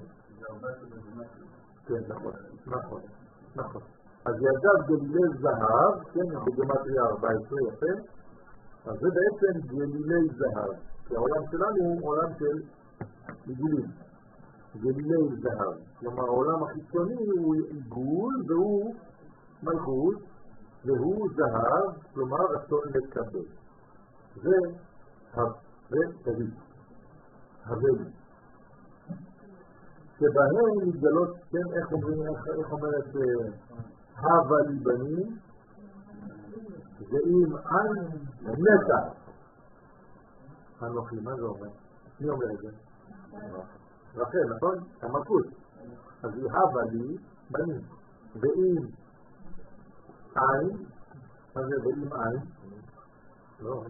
כן, נכון. אז ידיו גלילי זהב, כן, בגמטריה 14, יפה. אז זה בעצם גלילי זהב, כי העולם שלנו הוא עולם של עיגולים, גלילי זהב. כלומר, העולם החיצוני הוא עיגול והוא מלכות, והוא זהב, כלומר רצון לקבל. זה תביא, הבל. שבהם מתגלות, כן, איך אומרת, הווה ליבנים, ואם אין נטע. אנוכי, מה זה אומר? מי אומר את זה? רחל, נכון? המלכות. אז היא הווה לי בנים. ואם אין, מה זה ואם אין? לא.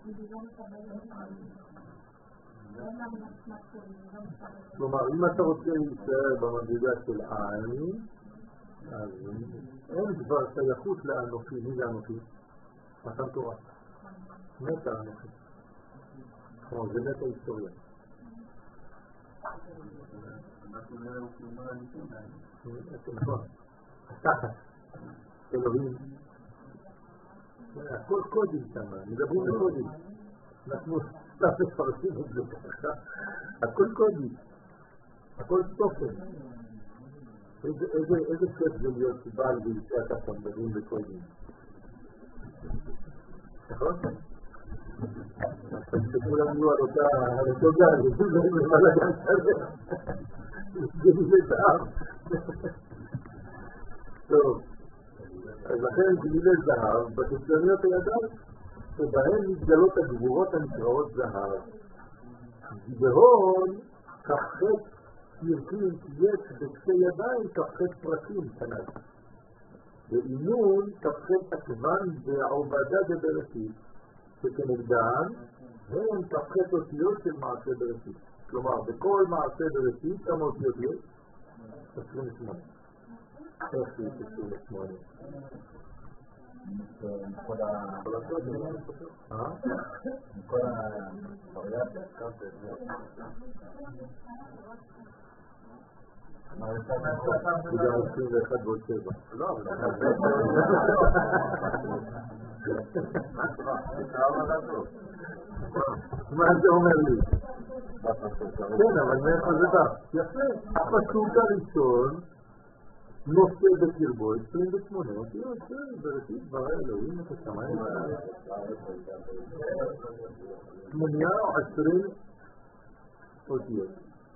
כלומר, אם אתה רוצה להישאר במדרגה של אין, אז אין כבר שייכות לאנוכי. מי זה אנוכי? מתן תורה. מתה אנוכי. זה מתה היסטוריה. נכון. התחת. אלוהים. הכל קודים שם, מדברים בקודים. אנחנו מפרשים את זה ככה. הכל קודים. הכל תוכן. איזה כיף זה להיות בעל ואישה ככה מדברים בקודים. נכון? שכולם יהיו על אותו גל, זה מלגן כזה. זה זהב. טוב, אז לכן גלילי זהב, בחיצוניות הידיים, שבהן מתגלות הגבורות הנקראות זהב. גבהון, כחת ירקים, יש בשתי ידיים כחת פרקים כנד. ואימון כחת עקבן ועובדה בבראשית, שכנגדן הם כחת אותיות של מעשה בראשית. כלומר, בכל מעשה בראשית כמה אותיות יש? 28. איך זה 28? מכל הווריאציה, וגם 21 ועוד 7. לא, מה זה אומר לי? כן, אבל מאיפה זה בא? יפה, הפסוק הראשון נושא בקרבו 28 אותיות, בראשית ברא אלוהים את השמיים והארץ. 18 אותיות.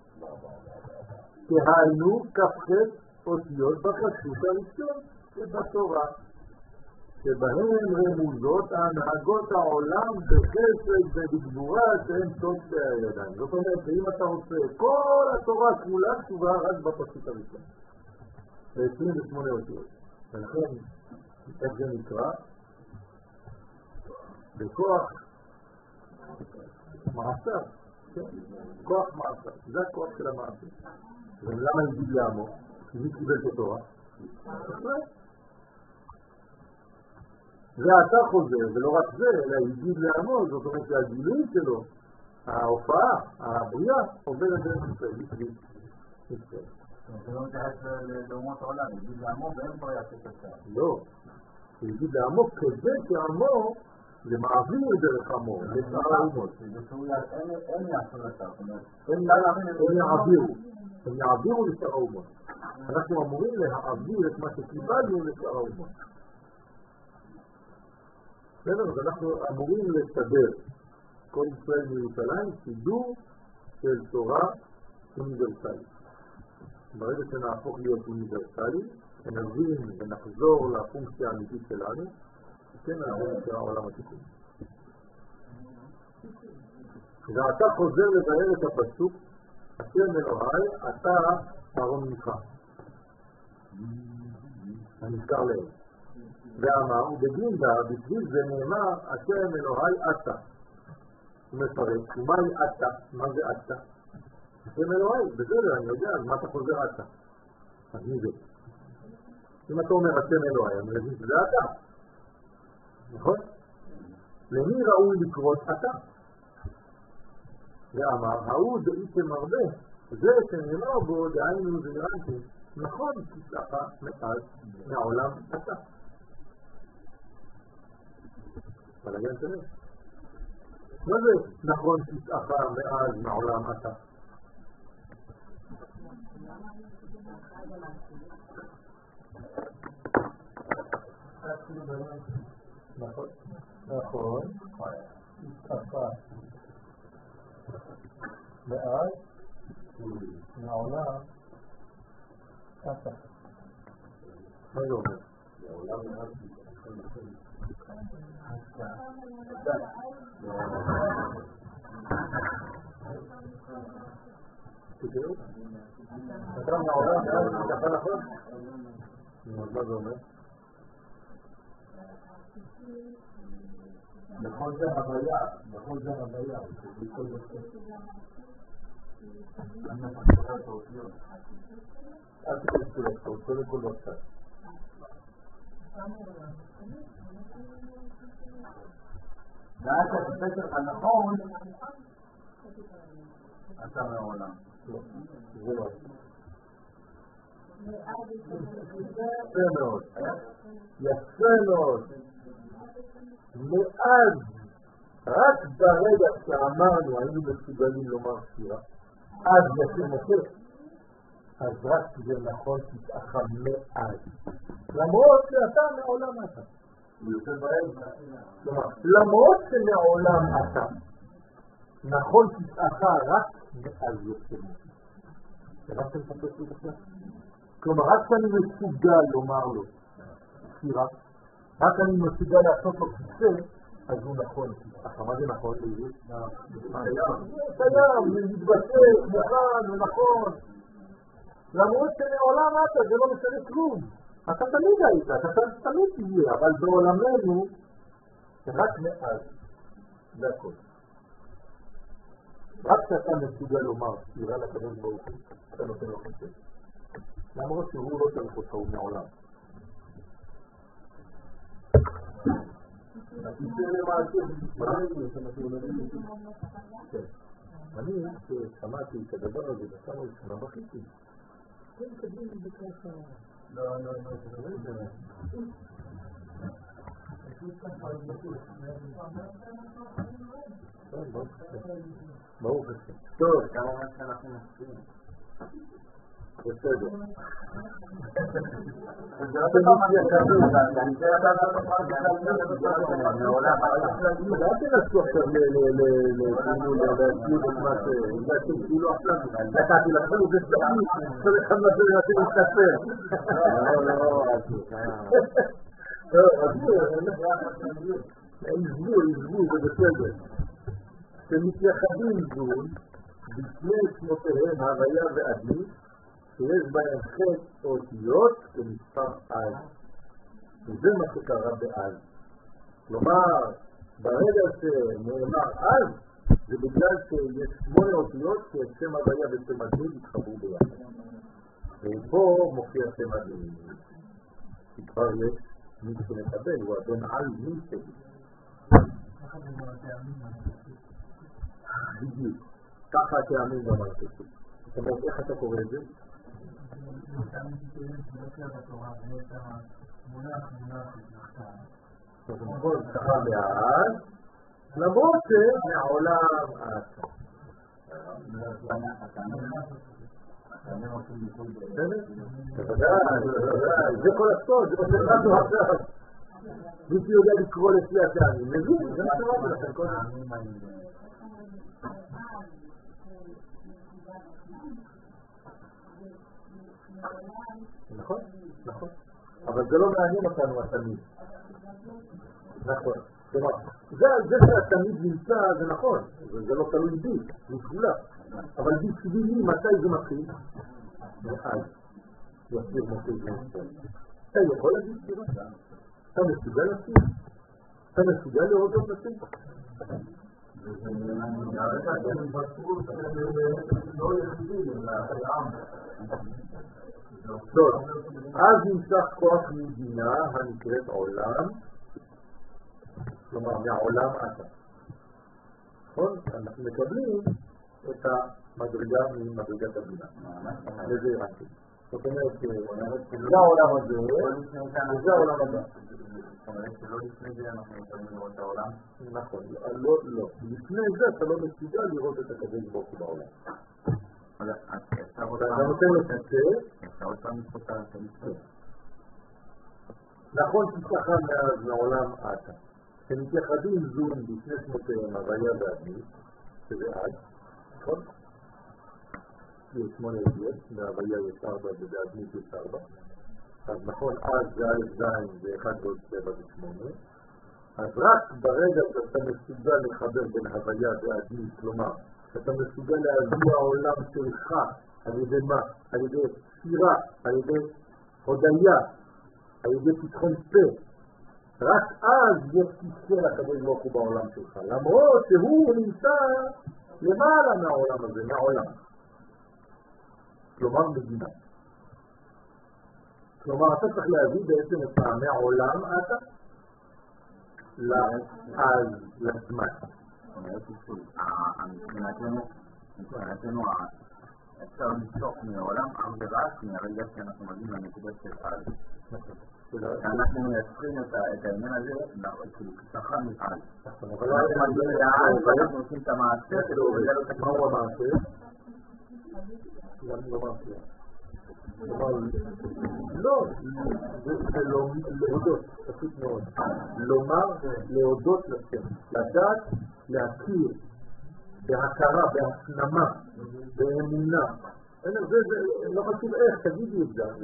דהיינו כ"ח אותיות בפסוק הראשון שבתורה, שבהם רמוזות הנהגות העולם בחסד ובגבורה שהן סוד הידיים. זאת אומרת שאם אתה רוצה, כל התורה כולה כתובה רק בפסוק הראשון. 28 אותיות. ולכן, איך זה נקרא? בכוח מעשר. כוח מעשר. זה הכוח של המעשר. ולמה יגיד לעמו? כי מי קיבל את התורה? ואתה חוזר, ולא רק זה, אלא יגיד לעמו, זאת אומרת שהגילוי שלו, ההופעה, הבריאה, עוברת דרך ישראל. זה לא מתייחס לאומות העולם, יגיד לעמו ואין כבר יעשה קצר. לא, יגיד לעמו כזה שעמו זה מעביר דרך עמו, לשאר האומות. הם יעשו לשאר, הם יעבירו לשאר האומות. אנחנו אמורים להעביר את מה שקיבלנו לשאר האומות. אז אנחנו אמורים לסדר כל ישראל מירושלים סידור של תורה אוניברסלית. ברגע שנהפוך להיות אוניברסלי, נבין ונחזור לפונקציה האמיתית שלנו, כן נעבור את העולם התיקון. ואתה חוזר לבאר את הפסוק, השם אלוהי, אתה ארון ממך. הנזכר להם. ואמר, ובגינדה, בשביל זה נאמר, השם אלוהי אתה. הוא מפרט, ומהי אתה? מה זה אתה? השם אלוהי, בסדר, אני יודע, אז מה אתה חוזר אתה? אז מי זה? אם אתה אומר השם אלוהי, אני מבין שזה אתה. נכון? למי ראוי לקרות אתה? ואמר, ההוא דאיתם הרבה, זה שנאמר בו, דהיינו זה נראה נכון, תצלחה מאז מהעולם אתה. אבל הגן תראה. מה זה נכון תצלחה מאז מהעולם אתה? נכון, נכון, תצלחה מאז מהעולם אתה. מה זה אומר? מהעולם מאז תקראו? אתה מהעולם מאז אתה נכון? מה זה אומר? נכון זה הוויה, נכון זה הוויה, בכל זאת. אני מפחד את האותיות. אל תכנסו לספורט, קודם כל לא קצת. ואז שהתפס שלך נכון, אתה מהעולם. זה לא. יפה מאוד. יפה מאוד. מאז, רק ברגע שאמרנו, היינו מסוגלים לומר שירה, אז משה, אז רק זה נכון תתאחה מאז. למרות שאתה מעולם אתה. למרות שמעולם אתה, נכון תתאחה רק מאז יוצא משה. רק אתה מפסק לי בכלל? כלומר, רק שאני מסוגל לומר לו שירה, רק אני מסוגל לעשות לו כיסא, אז הוא נכון. מה זה נכון? קיים, מתבטא, מוכן, ונכון. למרות שמעולם אתה, זה לא משנה כלום. אתה תמיד היית, אתה תמיד תהיה, אבל בעולמנו, רק מאז. זה הכל. רק שאתה מסוגל לומר, שירה לקדוש ברוך הוא, אתה נותן לו כיסא. למרות שהוא לא צריך אותך, הוא מעולם. אני שמעתי את הדבר הזה בכמה שנה וחצי. כן, קדמים את זה ככה. לא. ברוך השם. טוב, כמה מה שאנחנו מסכים. בסדר. זה לא דבר מה אני זה אתה אל תנסו עכשיו להסביר את מה שאתם כאילו עכשיו לקחתי לכם וזה סתמי כל אחד מה שאתם מסתפר. עזבו, זה בסדר. שמתייחדים זון בפני שמותיהם הוויה ועדי שיש בהם חטא אותיות במספר אז. וזה מה שקרה באז. כלומר, ברגע שנאמר אז, זה בגלל שיש 8 אותיות ששם הוויה ושם הדין התחברו ביחד. ופה מופיע שם הדין. כי כבר יש מי שמקבל, הוא אדון על מי שלי. בדיוק. ככה הטעמים במרתפים. זאת אומרת, איך אתה קורא את זה? נכון, ככה מאז, למרות שמעולם אתה. זה כל הסוד, זה מה שלנו עכשיו. מי שיודע לקרוא לפי הטעמים, מבין, זה מה שאמרתי לכם קודם. נכון, נכון. אבל זה לא מעניין אותנו התמיד. נכון. כלומר, זה שהתמיד נמצא זה נכון, זה לא תלוי בי, זה כולה. אבל בשבילי מתי זה מתחיל? מאז. יסביר מתחיל בנצל. אתה יכול להגיד שירה? אתה מסוגל להסביר? אתה מסוגל לראות את נצל? טוב, אז נמשך כוח מדינה הנקראת עולם, כלומר מהעולם אתה. נכון? אנחנו מקבלים את המדרגה ממדרגת הבינה. לזה ירדתי. זאת אומרת, זה העולם הזה, וזה העולם הבא. זאת אומרת שלא לפני זה אנחנו יכולים לראות את העולם? נכון, לא. לפני זה אתה לא מסוגל לראות את הקדוש ברוך הוא בעולם. אתה נותן לו תצא. אפשר עוד פעם לצפות על המצווה. נכון תצלחה מאז לעולם עתה. שמתייחדים זון בפני שמותיהם הוויה ועדמית, שזה עד, נכון? יש 8 ידיעות, בהוויה יש 4 ובעדמית יש 4. אז נכון, אז זה א' ז' זה 1 ועוד 7 ו8. אז רק ברגע שאתה מסוגל לחבר בין הוויה ועדמית, כלומר, שאתה מסוגל להביא העולם שלך, על ידי מה? על ידי ספירה, על ידי הודיה, על ידי פתחון פה. רק אז יש תזכה לקדוש ברוך הוא בעולם שלך, למרות שהוא נמצא למעלה מהעולם הזה, מהעולם. כלומר מדינה. כלומר אתה צריך להביא בעצם את פעמי העולם אתה לאז, לזמן. מבחינתנו אפשר לצלוח מהעולם אך ורק מהרגע שאנחנו מגיעים לנקודות של אז. אנחנו מייצרים את העניין הזה כשכה מפעל. אנחנו מגיעים לעל ואנחנו עושים את המעשה שלו ולא את מה הוא המעשה? גם לא מעשה. לא, זה להודות, פשוט מאוד. לומר, להודות לשם, לדעת, להכיר, בהכרה, בהפנמה, באמונה. זה לא חשוב איך, תגידי את זה.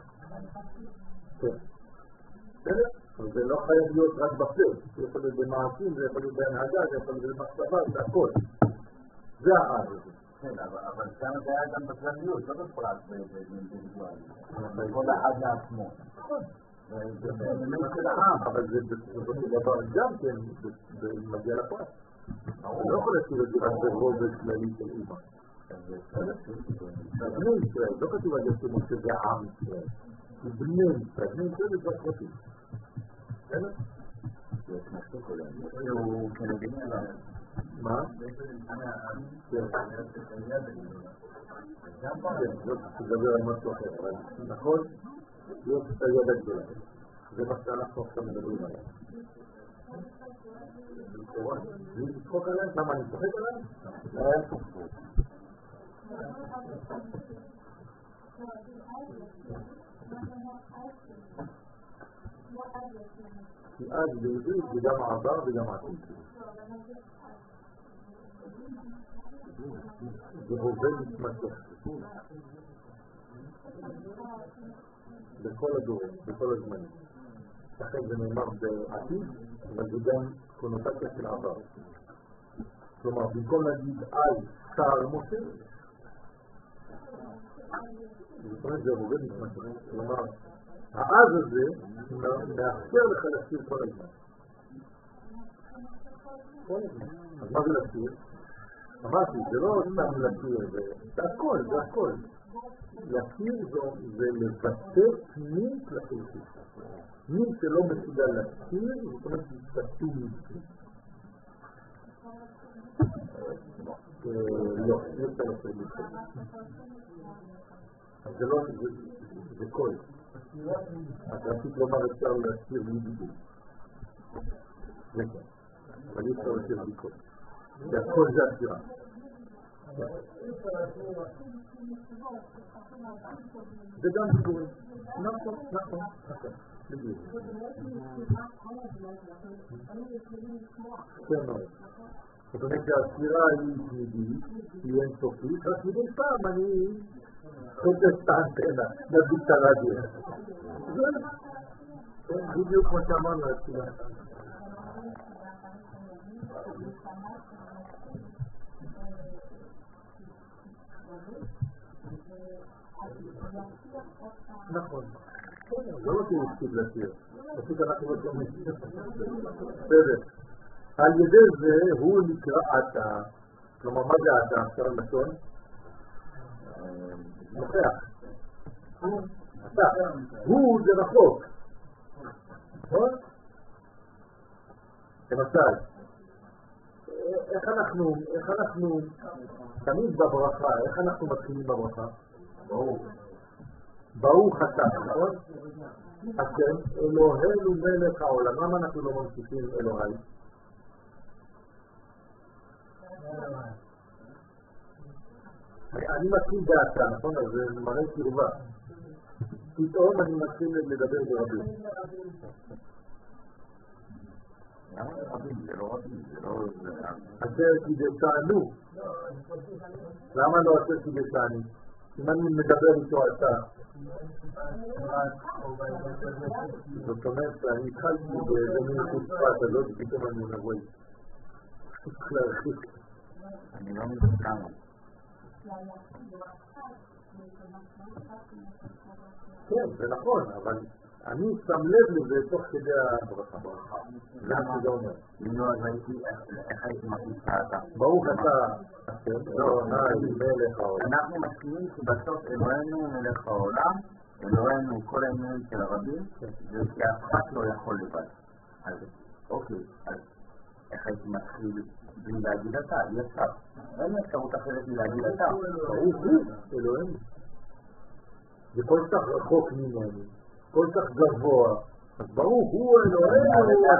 בסדר? זה לא חייב להיות רק בפה, זה יכול להיות במעשים, זה יכול להיות בהנהגה, זה יכול להיות במחשבה, זה הכל. זה העד הזה. כן, אבל שם זה היה גם בכלליות, לא בפרט באינדיבידואלי. כל אחד לעצמו. זה באמת של העם. אבל זה דבר גם כן, זה מגיע לפרט. אני לא יכול להשאיר את זה רק ברובד כללי של אימא. בני ישראל, לא כתוב על זה שזה עם ישראל. בני ישראל זה דבר פרטי. בסדר? זה מספיק עליהם. הוא כנגד עליו. מה? כן. זאת תדבר על משהו אחר, אבל נכון? זאת היד הגדולה. זה מה שאנחנו עכשיו מדברים עליו. בלי לצחוק עליהם? למה אני צוחק עליהם? היה צוחק. כי אז בעברית זה גם העבר וגם העתיד. זה הווה מתמשך בכל הדורות, בכל הזמנים. לכן זה נאמר בעתיד, אבל זה גם קונוטציה של עבר. כלומר, במקום להגיד אז שר משה, זאת אומרת זה הווה מתמשך. כלומר, האז הזה מאפשר לך להשאיר כל הזמן. אז מה זה להשאיר? אמרתי, זה לא סתם להכיר, זה הכל, זה הכל. להכיר זה לבטא פנים כלפי. מי שלא מסוגל להכיר, זאת אומרת, יתפתו מפנים. לא, זה אפשר להכיר מפנים. זה לא, זה כל. אז רצית לומר אפשר להכיר מדיבור. זה כן, אבל אי אפשר להכיר מכל. והכל זה השירה. זה גם דיבורים. נכון. בדיוק. כן מאוד. זאת אומרת שהשירה היא תמידית, היא אינסופית, רק מדי פעם אני חוטף את האנטנה, נביא את הרדיו. זה בדיוק כמו שאמרנו השירה. נכון. לא רוצים להקשיב לשיר. פשוט אנחנו לא שומעים. בסדר. על ידי זה הוא נקרא עתה. כלומר, מה זה עתה? אפשר לשון? נוכח. עתה. הוא זה רחוק. נכון? למשל, איך אנחנו, תמיד בברכה, איך אנחנו מתחילים בברכה? ברוך אתה, נכון? השם, אלוהינו מלך העולם. למה אנחנו לא ממשיכים אלוהי? אני מתחיל באתה, נכון? אז זה מראה קרבה. פתאום אני מתחיל לדבר ברבים. למה רבים? זה לא רבים, זה לא... אשר קידשנו. למה לא אשר קידשני? אם אני מדבר איתו אתה. זאת אומרת שאני התחלתי במין חוצפת הזאת, ופתאום אני אומר, וואי, צריך להרחיק. אני לא מתקדם. כן, זה נכון, אבל אני שם לב לזה תוך כדי הברכה. למה זה אומר? אם לא, אז הייתי, איך הייתי מפליחה אתה? ברוך אתה, אלוהי מלך העולם. אנחנו מסכימים שבסוף אלוהינו מלך העולם, אלוהינו כל העניין של הרבים, זה שאף לא יכול לבד. אז אוקיי, אז איך הייתי מתחיל בלי להגיד אתה? אי אפשר. אין אפשרות אחרת מלהגיד אתה. ברוך הוא, אלוהינו. זה כל כך רחוק ממני, כל כך גבוה. אז ברוך הוא אלוהינו,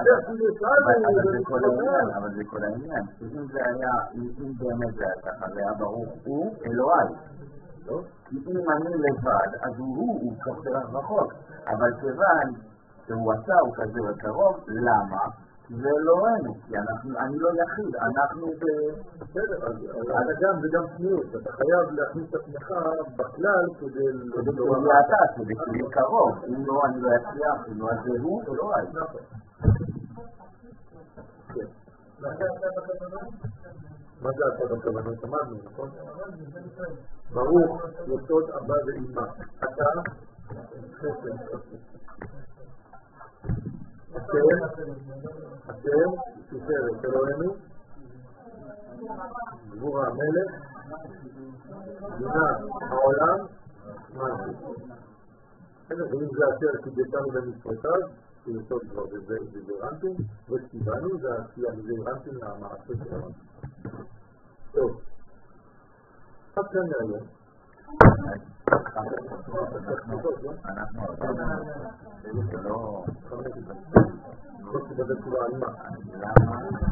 אבל זה כל העניין. אם זה היה, אם באמת זה היה ככה, זה היה ברוך הוא אלוהי. כי אם אני לבד, אז הוא כזה רחוק. אבל כיוון שהוא עשה, הוא כזה וקרוב, למה? זה אלוהינו, כי אני לא יחיד, אנחנו בסדר, אז גם וגם צניעות, אתה חייב להכניס את עצמך בכלל כדי אתה, כדי שיהיה קרוב, אם לא אני לא אצליח, אם לא זה הוא, זה לא היה. מה זה אתה בכוונות? אמרנו, נכון? ברוך יסוד אבא ואמא. אתה חסד. אתם תפארת אלוהינו, גבור המלך, בינה העולם, משהו. ואם זה אשר קידשנו במצוותיו, שיסוד כבר בזהירנטים, וציוונו, זה העשייה בזהירנטים למעשה שלנו. טוב, עד כאן היום. אנחנו לא... לא תבדק כולה על מה? למה?